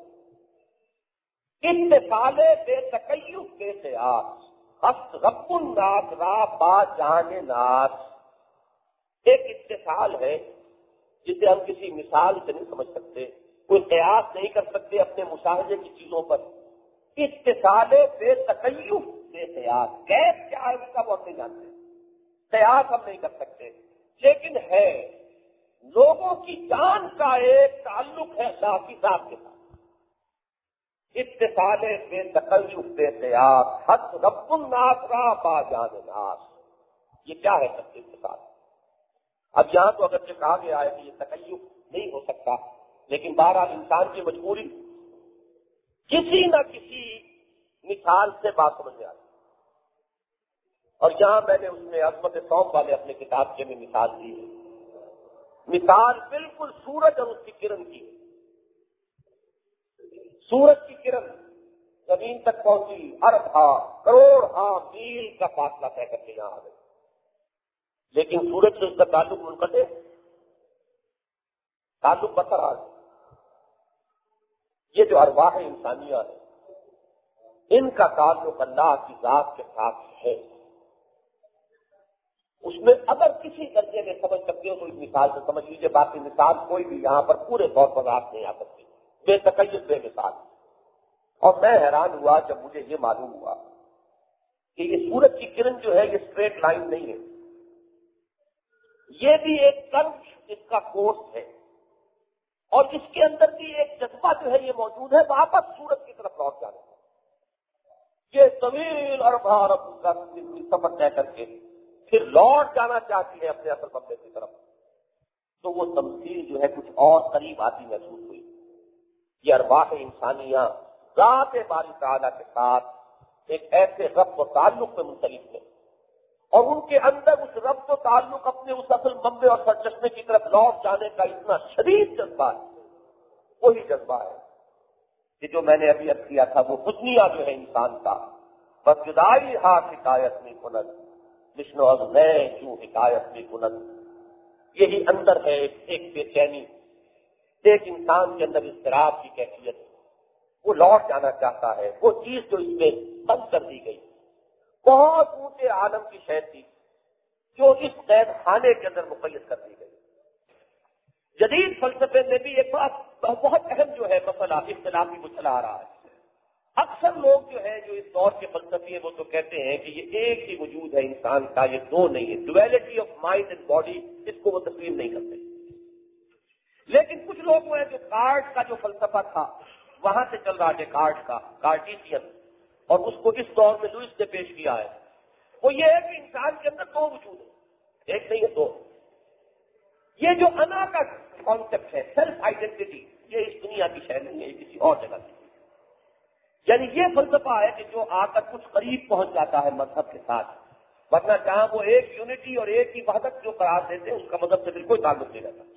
اتصال بے تکیف بے قیاس ہست رب الناس را با جان ناس، ایک اتصال ہے جسے ہم کسی مثال سے نہیں سمجھ سکتے، کوئی قیاس نہیں کر سکتے اپنے مشاہدے کی چیزوں پر۔ اتصال بے تکیف بے قیاس، کیف کیا ہے اس کا وہ ہم نہیں جانتے، قیاس ہم نہیں کر سکتے، لیکن ہے لوگوں کی جان کا ایک تعلق ہے اللہ کی ذات کے ساتھ۔ اتصال بے تکیف بے قیاس حد رب الناس را با جان ناس، یہ کیا ہے سب اتصال؟ اب یہاں تو اگرچہ کہا گیا ہے کہ یہ تکیف نہیں ہو سکتا، لیکن بہرحال انسان کی مجبوری کسی نہ کسی مثال سے بات سمجھ میں آتی، اور یہاں میں نے اس میں عظمت صوم والے اپنے کتاب کے میں مثال دی ہے۔ مثال بالکل سورج اور اس کی کرن کی، سورج کی کرن زمین تک پہنچی، ارب ہاں کروڑ ہاں میل کا فاصلہ طے کر کے یہاں آ گئی، لیکن سورج سے اس کا تعلق منقطع، تعلق برقرار۔ یہ جو ارواح انسانیہ ہے، ان کا تعلق اللہ کی ذات کے ساتھ ہے۔ اس میں اگر کسی درجے میں سمجھ سکتے ہو تو اس مثال سے سمجھ لیجیے، باقی مثال کوئی بھی یہاں پر پورے طور پر آپ نہیں آ سکتی، بے تکیف بے مثال۔ اور میں حیران ہوا جب مجھے یہ معلوم ہوا کہ یہ سورج کی کرن جو ہے یہ اسٹریٹ لائن نہیں ہے، یہ بھی ایک کرو اس کا کورس ہے، اور اس کے اندر بھی ایک جذبہ جو ہے یہ موجود ہے واپس سورج کی طرف لوٹ جانے کا۔ یہ طویل ارب ارب کا سفر طے کر کے پھر لوٹ جانا چاہتی ہے اپنے اصل مقصد کی طرف، تو وہ تمثیل جو ہے کچھ اور قریب آتی محسوس ہوئی۔ یہ ارواح انسانیہ ذات باری تعالیٰ کے ساتھ ایک ایسے ربط و تعلق میں منسلک ہے، اور ان کے اندر اس ربط و تعلق اپنے اس اصل منبع اور سرچشمے کی طرف لوٹ جانے کا اتنا شدید جذبہ ہے، وہی جذبہ ہے کہ جو میں نے ابھی عرض کیا تھا، وہ حسنیہ جو ہے انسان کا، بس جدائی ہاں حکایت میں کنت مشن از نئے کیوں حکایت میں کنت، یہی اندر ہے ایک بے چینی، ایک انسان کے اندر اضطراب کی کیفیت، وہ لوٹ جانا چاہتا ہے، وہ چیز جو اس میں بند کر دی گئی، بہت اونچے عالم کی شے تھی جو اس قید خانے کے اندر مقید کر دی گئی۔ جدید فلسفے میں بھی ایک بات بہت اہم جو ہے مسئلہ اختلافی وہ چلا آ رہا ہے۔ اکثر لوگ جو ہے جو اس دور کے فلسفی ہیں وہ تو کہتے ہیں کہ یہ ایک ہی وجود ہے انسان کا، یہ دو نہیں ہے، duality of mind and body, اس کو وہ تسلیم نہیں کرتے۔ لیکن کچھ لوگ وہ ہیں جو کارٹ کا جو فلسفہ تھا وہاں سے چل رہا ہے، کارٹ کا کارٹیسین، اور اس کو اس دور میں لوئس نے پیش کیا ہے، وہ یہ ہے کہ انسان کے اندر دو وجود ہیں، ایک نہیں ہے دو۔ یہ جو انا کا کانسیپٹ ہے، سیلف آئیڈینٹی، یہ اس دنیا کی شے نہیں ہے، یہ کسی اور جگہ کی، یعنی یہ فلسفہ ہے کہ جو آ کر کچھ قریب پہنچ جاتا ہے مذہب کے ساتھ، ورنہ جہاں وہ ایک یونٹی اور ایک ہی وحدت جو قرار دیتے ہیں اس کا مذہب سے بالکل کوئی تعلق نہیں رہتا۔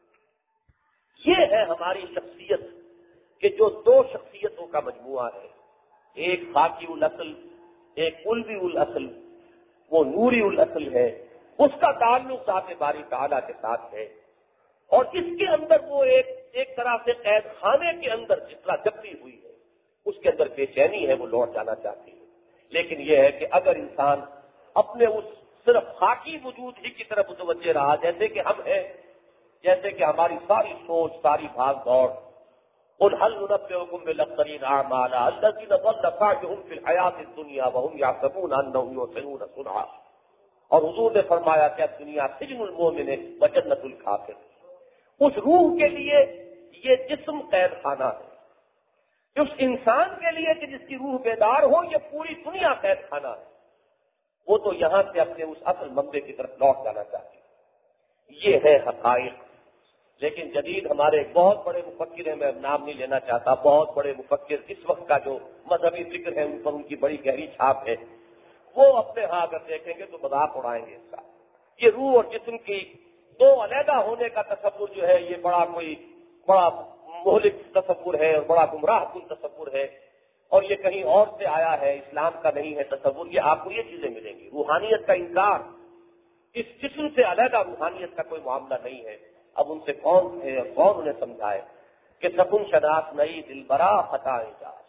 یہ ہے ہماری شخصیت کہ جو دو شخصیتوں کا مجموعہ ہے، ایک خاکی الاصل، ایک علوی الاصل، وہ نوری الاصل ہے، اس کا تعلق ذات باری تعالیٰ کے ساتھ ہے، اور اس کے اندر وہ ایک ایک طرح سے قید خانے کے اندر جس طرح جبتی ہوئی ہے، اس کے اندر بے چینی ہے، وہ لوٹ جانا چاہتی ہے۔ لیکن یہ ہے کہ اگر انسان اپنے اس صرف خاکی وجود ہی کی طرف متوجہ رہا، جیسے کہ ہم ہیں، جیسے کہ ہماری ساری سوچ، ساری بھاگ دوڑ، قل هل ننبئكم بالاخسرين اعمالا الذين ضل سعيهم في الحياة الدنيا وهم يحسبون انهم يحسنون صنعا، اور حضور نے فرمایا کہ دنیا سجن المومن وجنت الکافر، اس روح کے لیے یہ جسم قید خانہ ہے، اس انسان کے لیے کہ جس کی روح بیدار ہو یہ پوری دنیا قید خانہ ہے، وہ تو یہاں سے اپنے اس اصل منبع کی طرف لوٹ جانا چاہتے ہیں۔ یہ ہے حقائق۔ لیکن جدید ہمارے بہت بڑے مفکر ہیں، میں نام نہیں لینا چاہتا، بہت بڑے مفکر اس وقت کا جو مذہبی فکر ہے ان پر ان کی بڑی گہری چھاپ ہے، وہ اپنے ہاں اگر دیکھیں گے تو مذاق اڑائیں گے اس کا، یہ روح اور جسم کی دو علیحدہ ہونے کا تصور جو ہے یہ بڑا کوئی بڑا مہلک تصور ہے اور بڑا گمراہ کن تصور ہے، اور یہ کہیں اور سے آیا ہے، اسلام کا نہیں ہے تصور. یہ آپ کو یہ چیزیں ملیں گی. روحانیت کا انکار، اس جسم سے علیحدہ روحانیت کا کوئی معاملہ نہیں ہے. اب ان سے کون ہے اور کون انہیں سمجھائے کہ سکون شناس نئی دل برا خطا اجاز.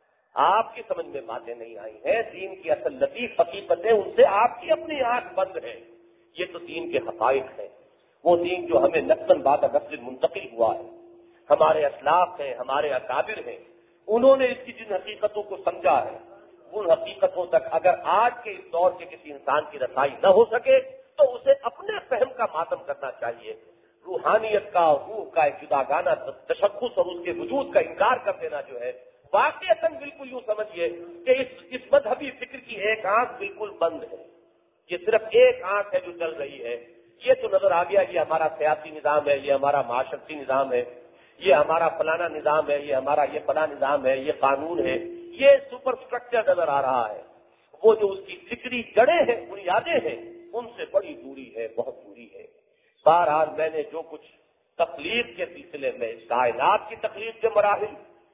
آپ کی سمجھ میں باتیں نہیں آئی ہیں. دین کی اصل لطیف حقیقتیں ان سے آپ کی اپنی آنکھ بند ہے. یہ تو دین کے حقائق ہیں، وہ دین جو ہمیں نسل بعد نسل منتقل ہوا ہے. ہمارے اسلاف ہیں، ہمارے اکابر ہیں، انہوں نے اس کی جن حقیقتوں کو سمجھا ہے، ان حقیقتوں تک اگر آج کے اس دور کے کسی انسان کی رسائی نہ ہو سکے تو اسے اپنے فہم کا ماتم کرنا چاہیے. روحانیت کا، روح کا ایک جداگانہ تشخص اور اس کے وجود کا انکار کر دینا جو ہے واقعتاً بالکل یوں سمجھیے کہ اس اس مذہبی فکر کی ایک آنکھ بالکل بند ہے. یہ صرف ایک آنکھ ہے جو چل رہی ہے. یہ تو نظر آ گیا یہ ہمارا سیاسی نظام ہے، یہ ہمارا معاشرتی نظام ہے، یہ ہمارا فلانا نظام ہے، یہ ہمارا یہ فلاں نظام ہے، یہ قانون ہے. یہ سپر اسٹرکچر نظر آ رہا ہے. وہ جو اس کی فکری جڑیں ہیں، بنیادیں ہیں، ان سے بڑی دوری ہے، بہت دوری ہے. بہرحال میں نے جو کچھ تخلیق کے سلسلے میں، کائنات کی تخلیق کے مراحل،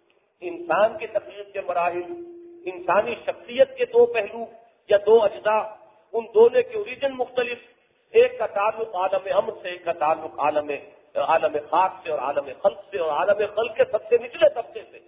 انسان کی تخلیق کے مراحل، انسانی شخصیت کے دو پہلو یا دو اجزاء، ان دونوں کے اوریجن مختلف، ایک کا تعلق عالم امر سے، ایک کا تعلق عالم عالم خاک سے اور عالم خلق سے، اور عالم خلق کے سب سے نچلے طبقے سے.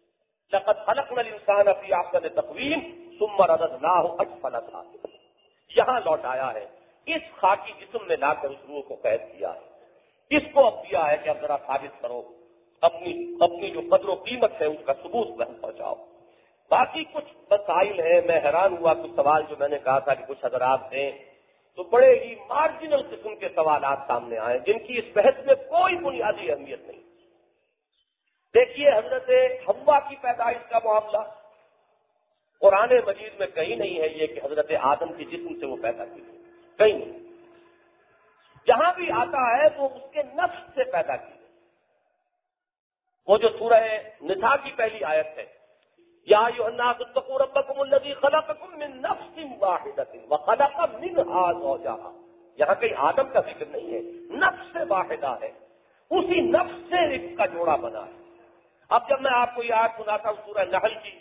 لقد خلقنا الانسان فی احسن تقویم ثم رددناہ اسفل سافلین. یہاں لوٹایا ہے، اس خاکی جسم میں لا کر اس روح کو قید کیا ہے. اس کو اب دیا ہے کہ اب ذرا ثابت کرو، اپنی اپنی جو قدر و قیمت ہے اس کا ثبوت بہن پہنچاؤ. باقی کچھ مسائل ہیں. میں حیران ہوا کچھ سوال جو میں نے کہا تھا کہ کچھ حضرات ہیں تو بڑے ہی مارجنل قسم کے سوالات سامنے آئے جن کی اس بحث میں کوئی بنیادی اہمیت نہیں. دیکھیے حضرت حوا کی پیدائش کا معاملہ قرآن مجید میں کہیں نہیں ہے یہ کہ حضرت آدم کے جسم سے وہ پیدا کی، کہیں نہیں. جہاں بھی آتا ہے وہ اس کے نفس سے پیدا کی. وہ جو سورہ نساء کی پہلی آیت ہے، یا ایھا الناس اتقوا ربکم الذی خلقکم من نفس واحدۃ وخلق منھا زوجہا. یہاں کہیں آدم کا ذکر نہیں ہے، نفس واحدہ ہے، اسی نفس سے اس کا جوڑا بنا ہے. اب جب میں آپ کو یہ آیت سناتا ہوں سورہ نحل کی،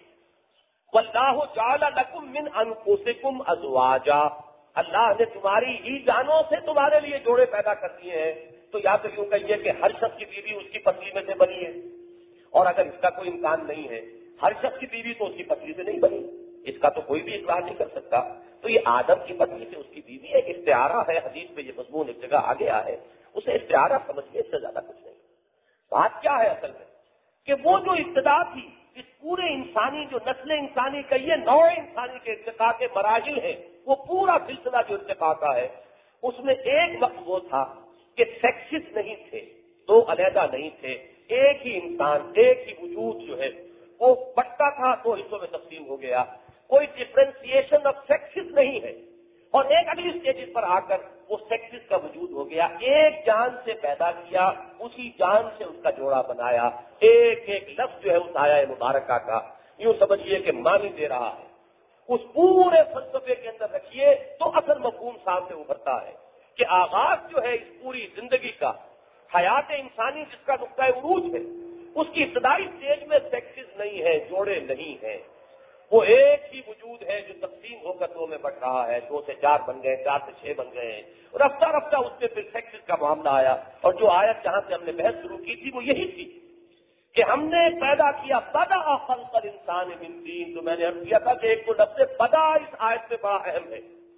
واللہ جعل لکم من انفسکم ازواجا، اللہ نے تمہاری ہی جانوں سے تمہارے لیے جوڑے پیدا کر دیے ہیں. تو یا تو یوں کہیے کہ ہر شخص کی بیوی اس کی پتلی میں سے بنی ہے، اور اگر اس کا کوئی امکان نہیں ہے، ہر شخص کی بیوی تو اس کی پتلی سے نہیں بنی، اس کا تو کوئی بھی اقرار نہیں کر سکتا. تو یہ آدم کی پتلی سے اس کی بیوی ایک استعارہ ہے. حدیث میں یہ مضمون ایک جگہ آ گیا ہے، اسے استعارہ سمجھنے اس سے زیادہ کچھ نہیں. بات کیا ہے اصل میں کہ وہ جو ابتدا تھی اس پورے انسانی جو نسل انسانی کا یہ نوع انسانی کے ارتقاء کے مراحل ہیں، وہ پورا سلسلہ جو ارتقاء کا ہے اس میں ایک وقت وہ تھا کہ سیکسز نہیں تھے، دو علیحدہ نہیں تھے، ایک ہی انسان، ایک ہی وجود جو ہے وہ بٹتا تھا، دو حصوں میں تقسیم ہو گیا. کوئی ڈفرینسیشن آف سیکسز نہیں ہے. اور ایک اگلی اسٹیج پر آ کر وہ سیکسز کا وجود ہو گیا. ایک جان سے پیدا کیا، اسی جان سے اس کا جوڑا بنایا. ایک ایک لفظ جو ہے اس آیہ مبارکہ کا یوں سمجھیے کہ معنی دے رہا ہے. اس پورے فلسفے کے اندر رکھیے تو اصل مفہوم سامنے ابھرتا ہے کہ آغاز جو ہے اس پوری زندگی کا، حیات انسانی جس کا نقطۂ عروج ہے، اس کی ابتدائی اسٹیج میں سیکسز نہیں ہے، جوڑے نہیں ہیں. وہ ایک ہی وجود ہے جو تقسیم ہو کر دو میں بٹ رہا ہے. دو سے چار بن گئے، چار سے چھ بن گئے ہیں. رفتہ رفتہ اس میں پھر سیکسز کا معاملہ آیا. اور جو آیت جہاں سے ہم نے بحث شروع کی تھی وہ یہی تھی کہ ہم نے پیدا کیا بدا خلق الانسان من طین. تو میں نے عرض کیا تھا کہ ایک تو لفظ بدا اس آیت میں بڑا اہم ہے.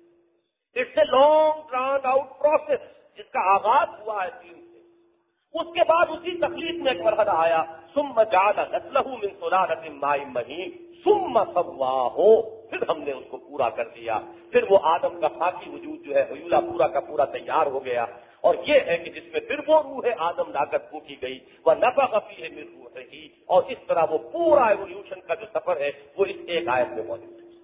It's a long drawn out process جس کا آغاز ہوا ہے تین سے. اس کے بعد اسی تخلیق میں ایک مرحلہ آیا، ثم جعل نسلہ من سلالۃ ماء مہین ثم سواہ، پھر ہم نے اس کو پورا کر دیا. پھر وہ آدم کا خاکی وجود جو ہے حیولہ پورا کا پورا تیار ہو گیا. اور یہ ہے کہ جس میں پھر وہ روح آدم لا کر پھونکی گئی، وَنَفَخَ فِيهِ مِن رُوحِهِ. اور اس طرح وہ پورا ایولیوشن کا جو سفر ہے وہ اس ایک آیت میں موجود ہے.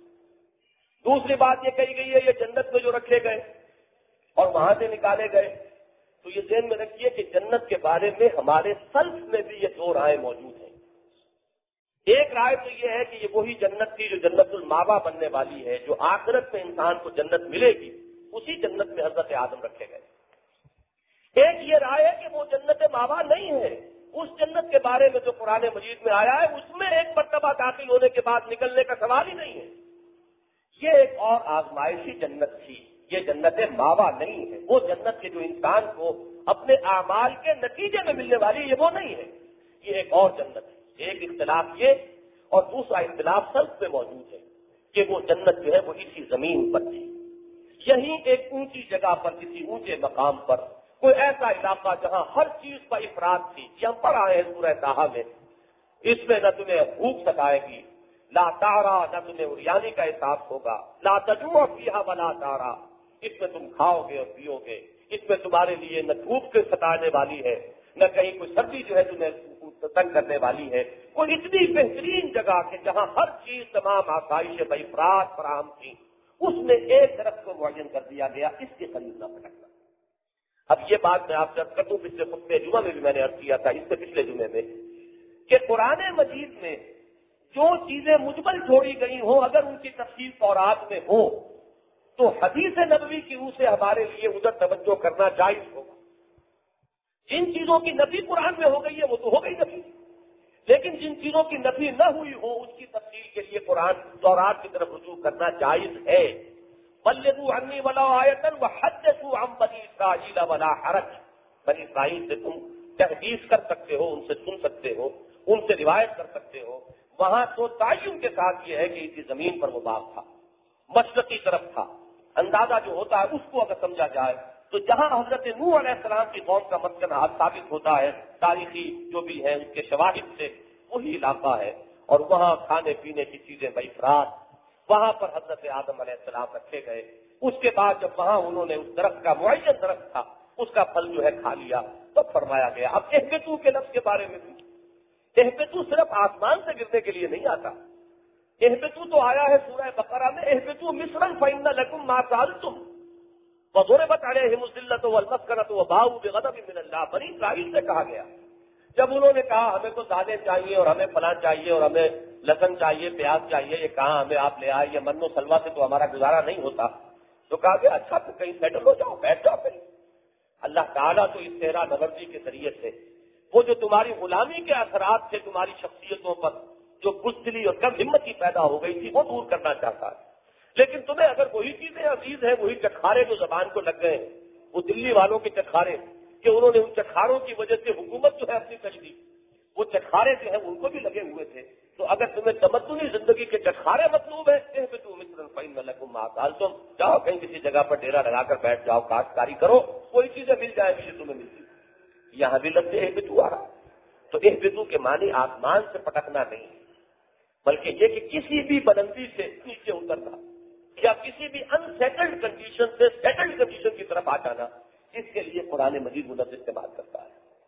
دوسری بات یہ کہی گئی ہے یہ جنت میں جو رکھے گئے اور وہاں سے نکالے گئے، تو یہ ذہن میں رکھیے کہ جنت کے بارے میں ہمارے سلف میں بھی یہ دو رائے موجود ہیں. ایک رائے تو یہ ہے کہ یہ وہی جنت تھی جو جنت الماوا بننے والی ہے، جو آخرت میں انسان کو جنت ملے گی. اسی جنت میں حضرت آدم رکھے گئے۔ ایک یہ رائے ہے کہ وہ جنت ماوا نہیں ہے، اس جنت کے بارے میں جو قرآن مجید میں آیا ہے اس میں ایک مرتبہ داخل ہونے کے بعد نکلنے کا سوال ہی نہیں ہے۔ یہ ایک اور آزمائشی جنت تھی، یہ جنت ماوا نہیں ہے، وہ جنت کے جو انسان کو اپنے اعمال کے نتیجے میں ملنے والی یہ وہ نہیں ہے، یہ ایک اور جنت ہے۔ ایک اختلاف یہ اور دوسرا اختلاف سلف میں موجود ہے کہ وہ جنت جو ہے وہ اسی زمین پر تھی، یہیں ایک اونچی جگہ پر کسی اونچے مقام پر کوئی ایسا علاقہ جہاں ہر چیز پر افراد تھی، یہ ہم پڑھ آئے ہیں سورہ طٰہٰ میں، اس میں نہ تمہیں بھوک ستائے گی، لا تارا، نہ تمہیں اریانی کا احساس ہوگا، لا تجوع فیہا ولا تارا، اس میں تم کھاؤ گے اور پیو گے، اس میں تمہارے لیے نہ دھوپ کے ستانے والی ہے، نہ کہیں کوئی سردی جو ہے تمہیں تنگ کرنے والی ہے، کوئی اتنی بہترین جگہ کہ جہاں ہر چیز تمام آسائش بافراد فراہم تھی، اس میں ایک درخت کو معین کر دیا گیا، اس کے قریب نہ پھٹکنا۔ اب یہ بات میں آپ سے عرض کر دوں، پچھلے خطبے جمعہ میں بھی میں نے عرض کیا تھا، اس سے پچھلے جمعے میں، کہ قرآن مجید میں جو چیزیں مجمل چھوڑی گئی ہوں اگر ان کی تفصیل تورات میں ہو تو حدیث نبوی کی روح سے ہمارے لیے ادھر توجہ کرنا جائز ہوگا۔ جن چیزوں کی نفی قرآن میں ہو گئی ہے وہ تو ہو گئی نفی، لیکن جن چیزوں کی نفی نہ ہوئی ہو اس کی تفصیل کے لیے قرآن تورات کی طرف رجوع کرنا جائز ہے۔ بلغوا عنی ولو آیۃ وحدثوا عن بنی اسرائیل ولا حرج، بنی اسرائیل سے تم تحدیث کر سکتے ہو، ان سے سن سکتے ہو، ان سے روایت کر سکتے ہو۔ وہاں تو تعین کے ساتھ یہ ہے کہ اسی زمین پر وہ باغ تھا، مشرقی طرف تھا۔ اندازہ جو ہوتا ہے اس کو اگر سمجھا جائے تو جہاں حضرت نوح علیہ السلام کی قوم کا مسکن ثابت ہوتا ہے تاریخی جو بھی ہے اس کے شواہد سے، وہی علاقہ ہے، اور وہاں کھانے پینے کی چیزیں بافراد، وہاں پر حضرت آدم علیہ السلام رکھے گئے۔ اس کے بعد جب وہاں انہوں نے اس درخت کا معین درخت تھا اس کا پھل جو ہے کھا لیا تو فرمایا گیا۔ اب اہبطوا کے لفظ کے بارے میں بھی، اہبطوا صرف آسمان سے گرنے کے لیے نہیں آتا، اہبطوا تو آیا ہے سورہ بقرہ میں، اہبطوا مصرا فإن لكم ما سألتم وضربت عليهم الذلة والمسكنة وباءوا بغضب من اللہ، بنی اسرائیل سے کہا گیا جب انہوں نے کہا ہمیں تو دالیں چاہیے اور ہمیں فلاں چاہیے اور ہمیں لہسن چاہیے، پیاز چاہیے، یہ کہاں ہمیں آپ لے آئے، یہ من و سلوہ سے تو ہمارا گزارا نہیں ہوتا، تو کہا گیا اچھا تو کہیں سیٹل ہو جاؤ، بیٹھ جاؤ کہیں۔ اللہ تعالیٰ تو اس صحرا نوردی کے ذریعے سے وہ جو تمہاری غلامی کے اثرات تھے تمہاری شخصیتوں پر، جو بزدلی اور کم ہمتی پیدا ہو گئی تھی، وہ دور کرنا چاہتا ہے۔ لیکن تمہیں اگر وہی چیزیں عزیز ہیں، وہی چکھارے جو زبان کو لگ گئے، وہ دلی والوں کے چکھارے کہ انہوں نے ان چکھاروں کی وجہ سے حکومت جو ہے اپنی کر دی، وہ چکھارے جو ہیں ان کو بھی لگے ہوئے تھے، تو اگر تمہیں تمدنی زندگی کے چکھارے مطلوب ہیں، اہبطوا مصرا فإن لكم ما سألتم، جاؤ کہیں کسی جگہ پر ڈیرا لگا کر بیٹھ جاؤ، کاشتکاری کرو، کوئی چیزیں مل جائے گی جو تمہیں ملتی۔ یہاں بھی لفظ اہبطوا آ رہا، تو اہبطوا کے معنی آسمان سے پٹکنا نہیں ہے، بلکہ یہ کہ کسی بھی بلندی سے نیچے اترنا یا کسی بھی انسیٹلڈ کنڈیشن سے سیٹلڈ کنڈیشن کی طرف آ جانا، اس کے لیے قرآن مجید لفظ استعمال کرتا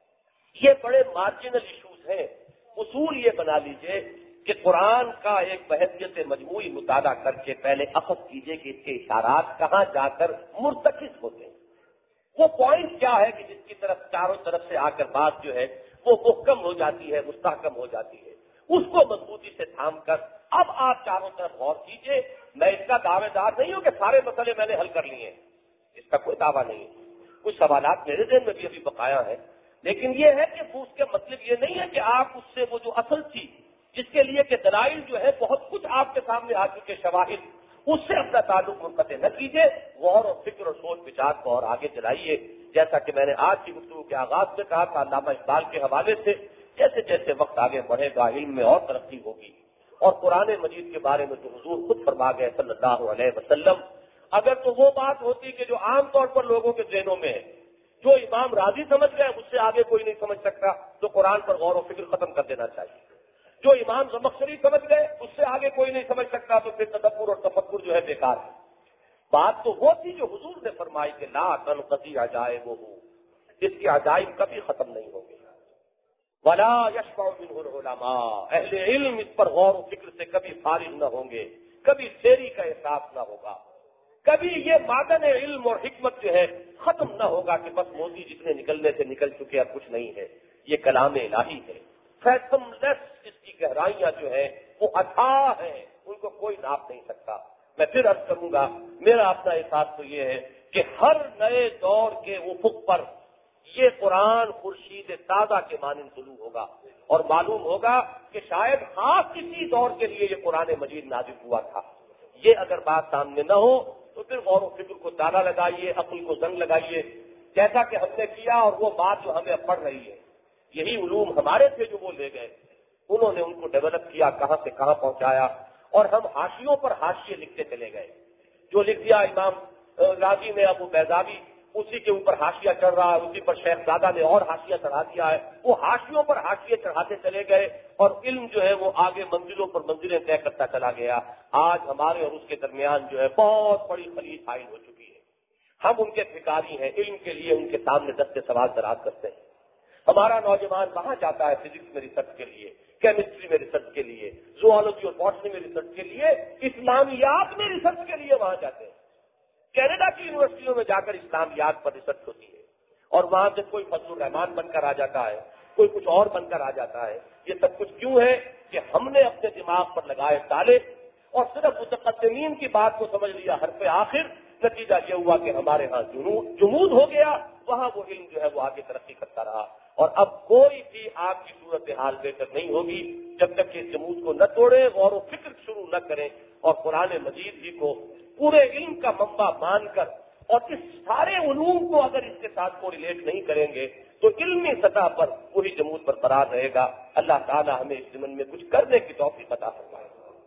ہے۔ یہ بڑے مارجنل ایشوز ہیں، اصول یہ بنا لیجئے کہ قرآن کا ایک بحثیت مجموعی مطالعہ کر کے پہلے اخذ کیجئے کہ اس کے اشارات کہاں جا کر مرتکز ہوتے ہیں، وہ پوائنٹ کیا ہے کہ جس کی طرف چاروں طرف سے آ کر بات جو ہے وہ محکم ہو جاتی ہے، مستحکم ہو جاتی ہے، اس کو مضبوطی سے تھام کر اب آپ چاروں طرف غور کیجئے۔ میں اس کا دعوے دار نہیں ہوں کہ سارے مسئلے میں نے حل کر لیے ہیں، اس کا کوئی دعویٰ نہیں ہے، کچھ سوالات میرے ذہن میں بھی ابھی بقایا ہیں، لیکن یہ ہے کہ اس کے مطلب یہ نہیں ہے کہ آپ اس سے وہ جو اصل تھی جس کے لیے کہ دلائل جو ہے بہت کچھ آپ کے سامنے آ چکے شواہد، اس سے اپنا تعلق منقطع نہ کیجیے، غور اور فکر اور سوچ بچار کو اور آگے چلائیے۔ جیسا کہ میں نے آج کی گفتگو کے آغاز میں کہا تھا، علامہ اقبال کے حوالے سے، جیسے جیسے وقت آگے بڑھے گا علم میں اور ترقی ہوگی، اور قرآن مجید کے بارے میں تو حضور خود فرما گئے صلی اللہ علیہ وسلم، اگر تو وہ بات ہوتی کہ جو عام طور پر لوگوں کے ذہنوں میں ہے، جو امام راضی سمجھ گئے اس سے آگے کوئی نہیں سمجھ سکتا، تو قرآن پر غور و فکر ختم کر دینا چاہیے۔ جو امام زمخشری سمجھ گئے اس سے آگے کوئی نہیں سمجھ سکتا، تو پھر تدبر اور تفکر جو ہے بیکار ہے۔ بات تو وہ تھی جو حضور نے فرمائی کہ لا تنقضی عجائبہ، اس کے عجائب کبھی ختم نہیں ہوں گے، ولا یشبع منہ العلماء، اہل علم اس پر غور و فکر سے کبھی فارغ نہ ہوں گے، کبھی سیری کا احساس نہ ہوگا، کبھی یہ معدن علم اور حکمت جو ہے ختم نہ ہوگا کہ بس موتی جتنے نکلنے سے نکل چکے اب کچھ نہیں ہے۔ یہ کلام الہی ہے، فیتھم لیس، اس کی گہرائیاں جو ہیں وہ اتھاہ ہیں، ان کو کوئی ناپ نہیں سکتا۔ میں پھر عرض کروں گا، میرا اپنا احساس تو یہ ہے کہ ہر نئے دور کے افق پر یہ قرآن خورشید تازہ کے مانند طلوع ہوگا اور معلوم ہوگا کہ شاید خاص کسی دور کے لیے یہ قرآن مجید نازل ہوا تھا۔ یہ اگر بات سامنے نہ ہو تو پھر غور و فکر کو تالا لگائیے، عقل کو زنگ لگائیے، جیسا کہ ہم نے کیا، اور وہ بات جو ہمیں پڑھ رہی ہے، یہی علوم ہمارے تھے جو وہ لے گئے، انہوں نے ان کو ڈیولپ کیا، کہاں سے کہاں پہنچایا، اور ہم حاشیوں پر حاشیے لکھتے چلے گئے۔ جو لکھ دیا امام راضی نے ابو بیضاوی، اسی کے اوپر حاشیہ چڑھ رہا ہے، اسی پر شیخ زادہ نے اور حاشیہ چڑھا دیا ہے، وہ حاشیوں پر حاشیے چڑھاتے چلے گئے اور علم جو ہے وہ آگے منزلوں پر منزلیں طے کرتا چلا گیا۔ آج ہمارے اور اس کے درمیان جو ہے بہت بڑی خلیج حائل ہو چکی ہے، ہم ان کے بھکاری ہیں، علم کے لیے ان کے سامنے دستے سوال دراز کرتے ہیں۔ ہمارا نوجوان وہاں جاتا ہے فزکس میں ریسرچ کے لیے، کیمسٹری میں ریسرچ کے لیے، زوالوجی اور باٹنی میں ریسرچ کے لیے، اسلامیات میں ریسرچ کے لیے وہاں جاتے ہیں۔ کینیڈا کی یونیورسٹیوں میں جا کر اسلامیات پر ریسرچ ہوتی ہے اور وہاں سے کوئی فضل الرحمان بن کر آ جاتا ہے، کوئی کچھ اور بن کر آ جاتا ہے۔ یہ سب کچھ کیوں ہے کہ ہم نے اپنے دماغ پر لگائے تالے اور صرف متقدمین کی بات کو سمجھ لیا حرف آخر۔ نتیجہ یہ ہوا کہ ہمارے ہاں جمود ہو گیا، وہاں وہ علم جو ہے وہ آگے ترقی کرتا رہا، اور اب کوئی بھی آپ کی صورتحال بہتر نہیں ہوگی جب تک کہ اس جمود کو نہ توڑیں، غور و فکر شروع نہ کریں اور قرآن مجید ہی کو پورے علم کا منبع مان کر اور اس سارے علوم کو اگر اس کے ساتھ کو ریلیٹ نہیں کریں گے تو علمی سطح پر وہی جمود برقرار رہے گا۔ اللہ تعالی ہمیں اس زمن میں کچھ کرنے کی توفیق عطا فرمائے۔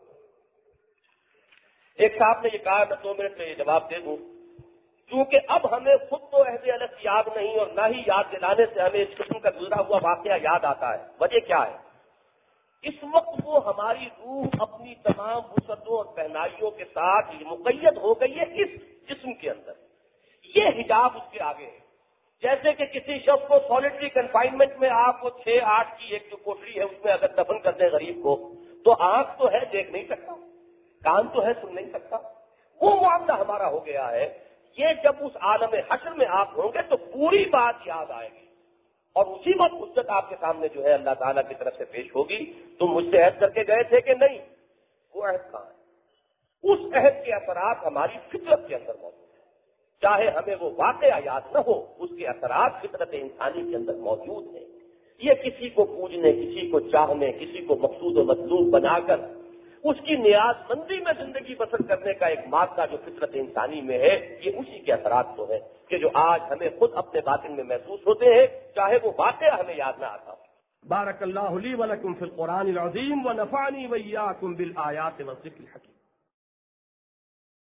ایک صاحب نے یہ کہا، میں دو منٹ میں یہ جواب دے دوں، کیونکہ اب ہمیں خود تو عہد الگ یاد نہیں اور نہ ہی یاد دلانے سے ہمیں اس قسم کا گزرا ہوا واقعہ یاد آتا ہے۔ وجہ کیا ہے؟ اس وقت وہ ہماری روح اپنی تمام وسعتوں اور پہنائیوں کے ساتھ مقید ہو گئی ہے اس جسم کے اندر، یہ حجاب اس کے آگے ہے۔ جیسے کہ کسی شخص کو سالٹری کنفائنمنٹ میں آپ کو چھ آٹھ کی ایک جو کوٹری ہے اس میں اگر دفن کر دیں غریب کو، تو آنکھ تو ہے دیکھ نہیں سکتا، کان تو ہے سن نہیں سکتا، وہ معاملہ ہمارا ہو گیا ہے۔ یہ جب اس عالم حشر میں آپ ہوں گے تو پوری بات یاد آئے گی اور اسی وقت حجت آپ کے سامنے جو ہے اللہ تعالیٰ کی طرف سے پیش ہوگی، تم مجھ سے عہد کر کے گئے تھے کہ نہیں، وہ عہد کہاں ہے؟ اس عہد کے اثرات ہماری فطرت کے اندر موجود ہیں، چاہے ہمیں وہ واقعہ یاد نہ ہو، اس کے اثرات فطرت انسانی کے اندر موجود ہیں۔ یہ کسی کو پوجنے، کسی کو چاہنے، کسی کو مقصود و مطلوب بنا کر اس کی نیاز مندی میں زندگی بسر کرنے کا ایک مادہ جو فطرت انسانی میں ہے، یہ اسی کے اثرات تو ہے کہ جو آج ہمیں خود اپنے باطن میں محسوس ہوتے ہیں، چاہے وہ واقعہ ہمیں یاد نہ آتا ہو۔ بارک اللہ لی ولکم فی القرآن العظیم ونفعنی وإیاکم بالآیات والذکر الحکیم۔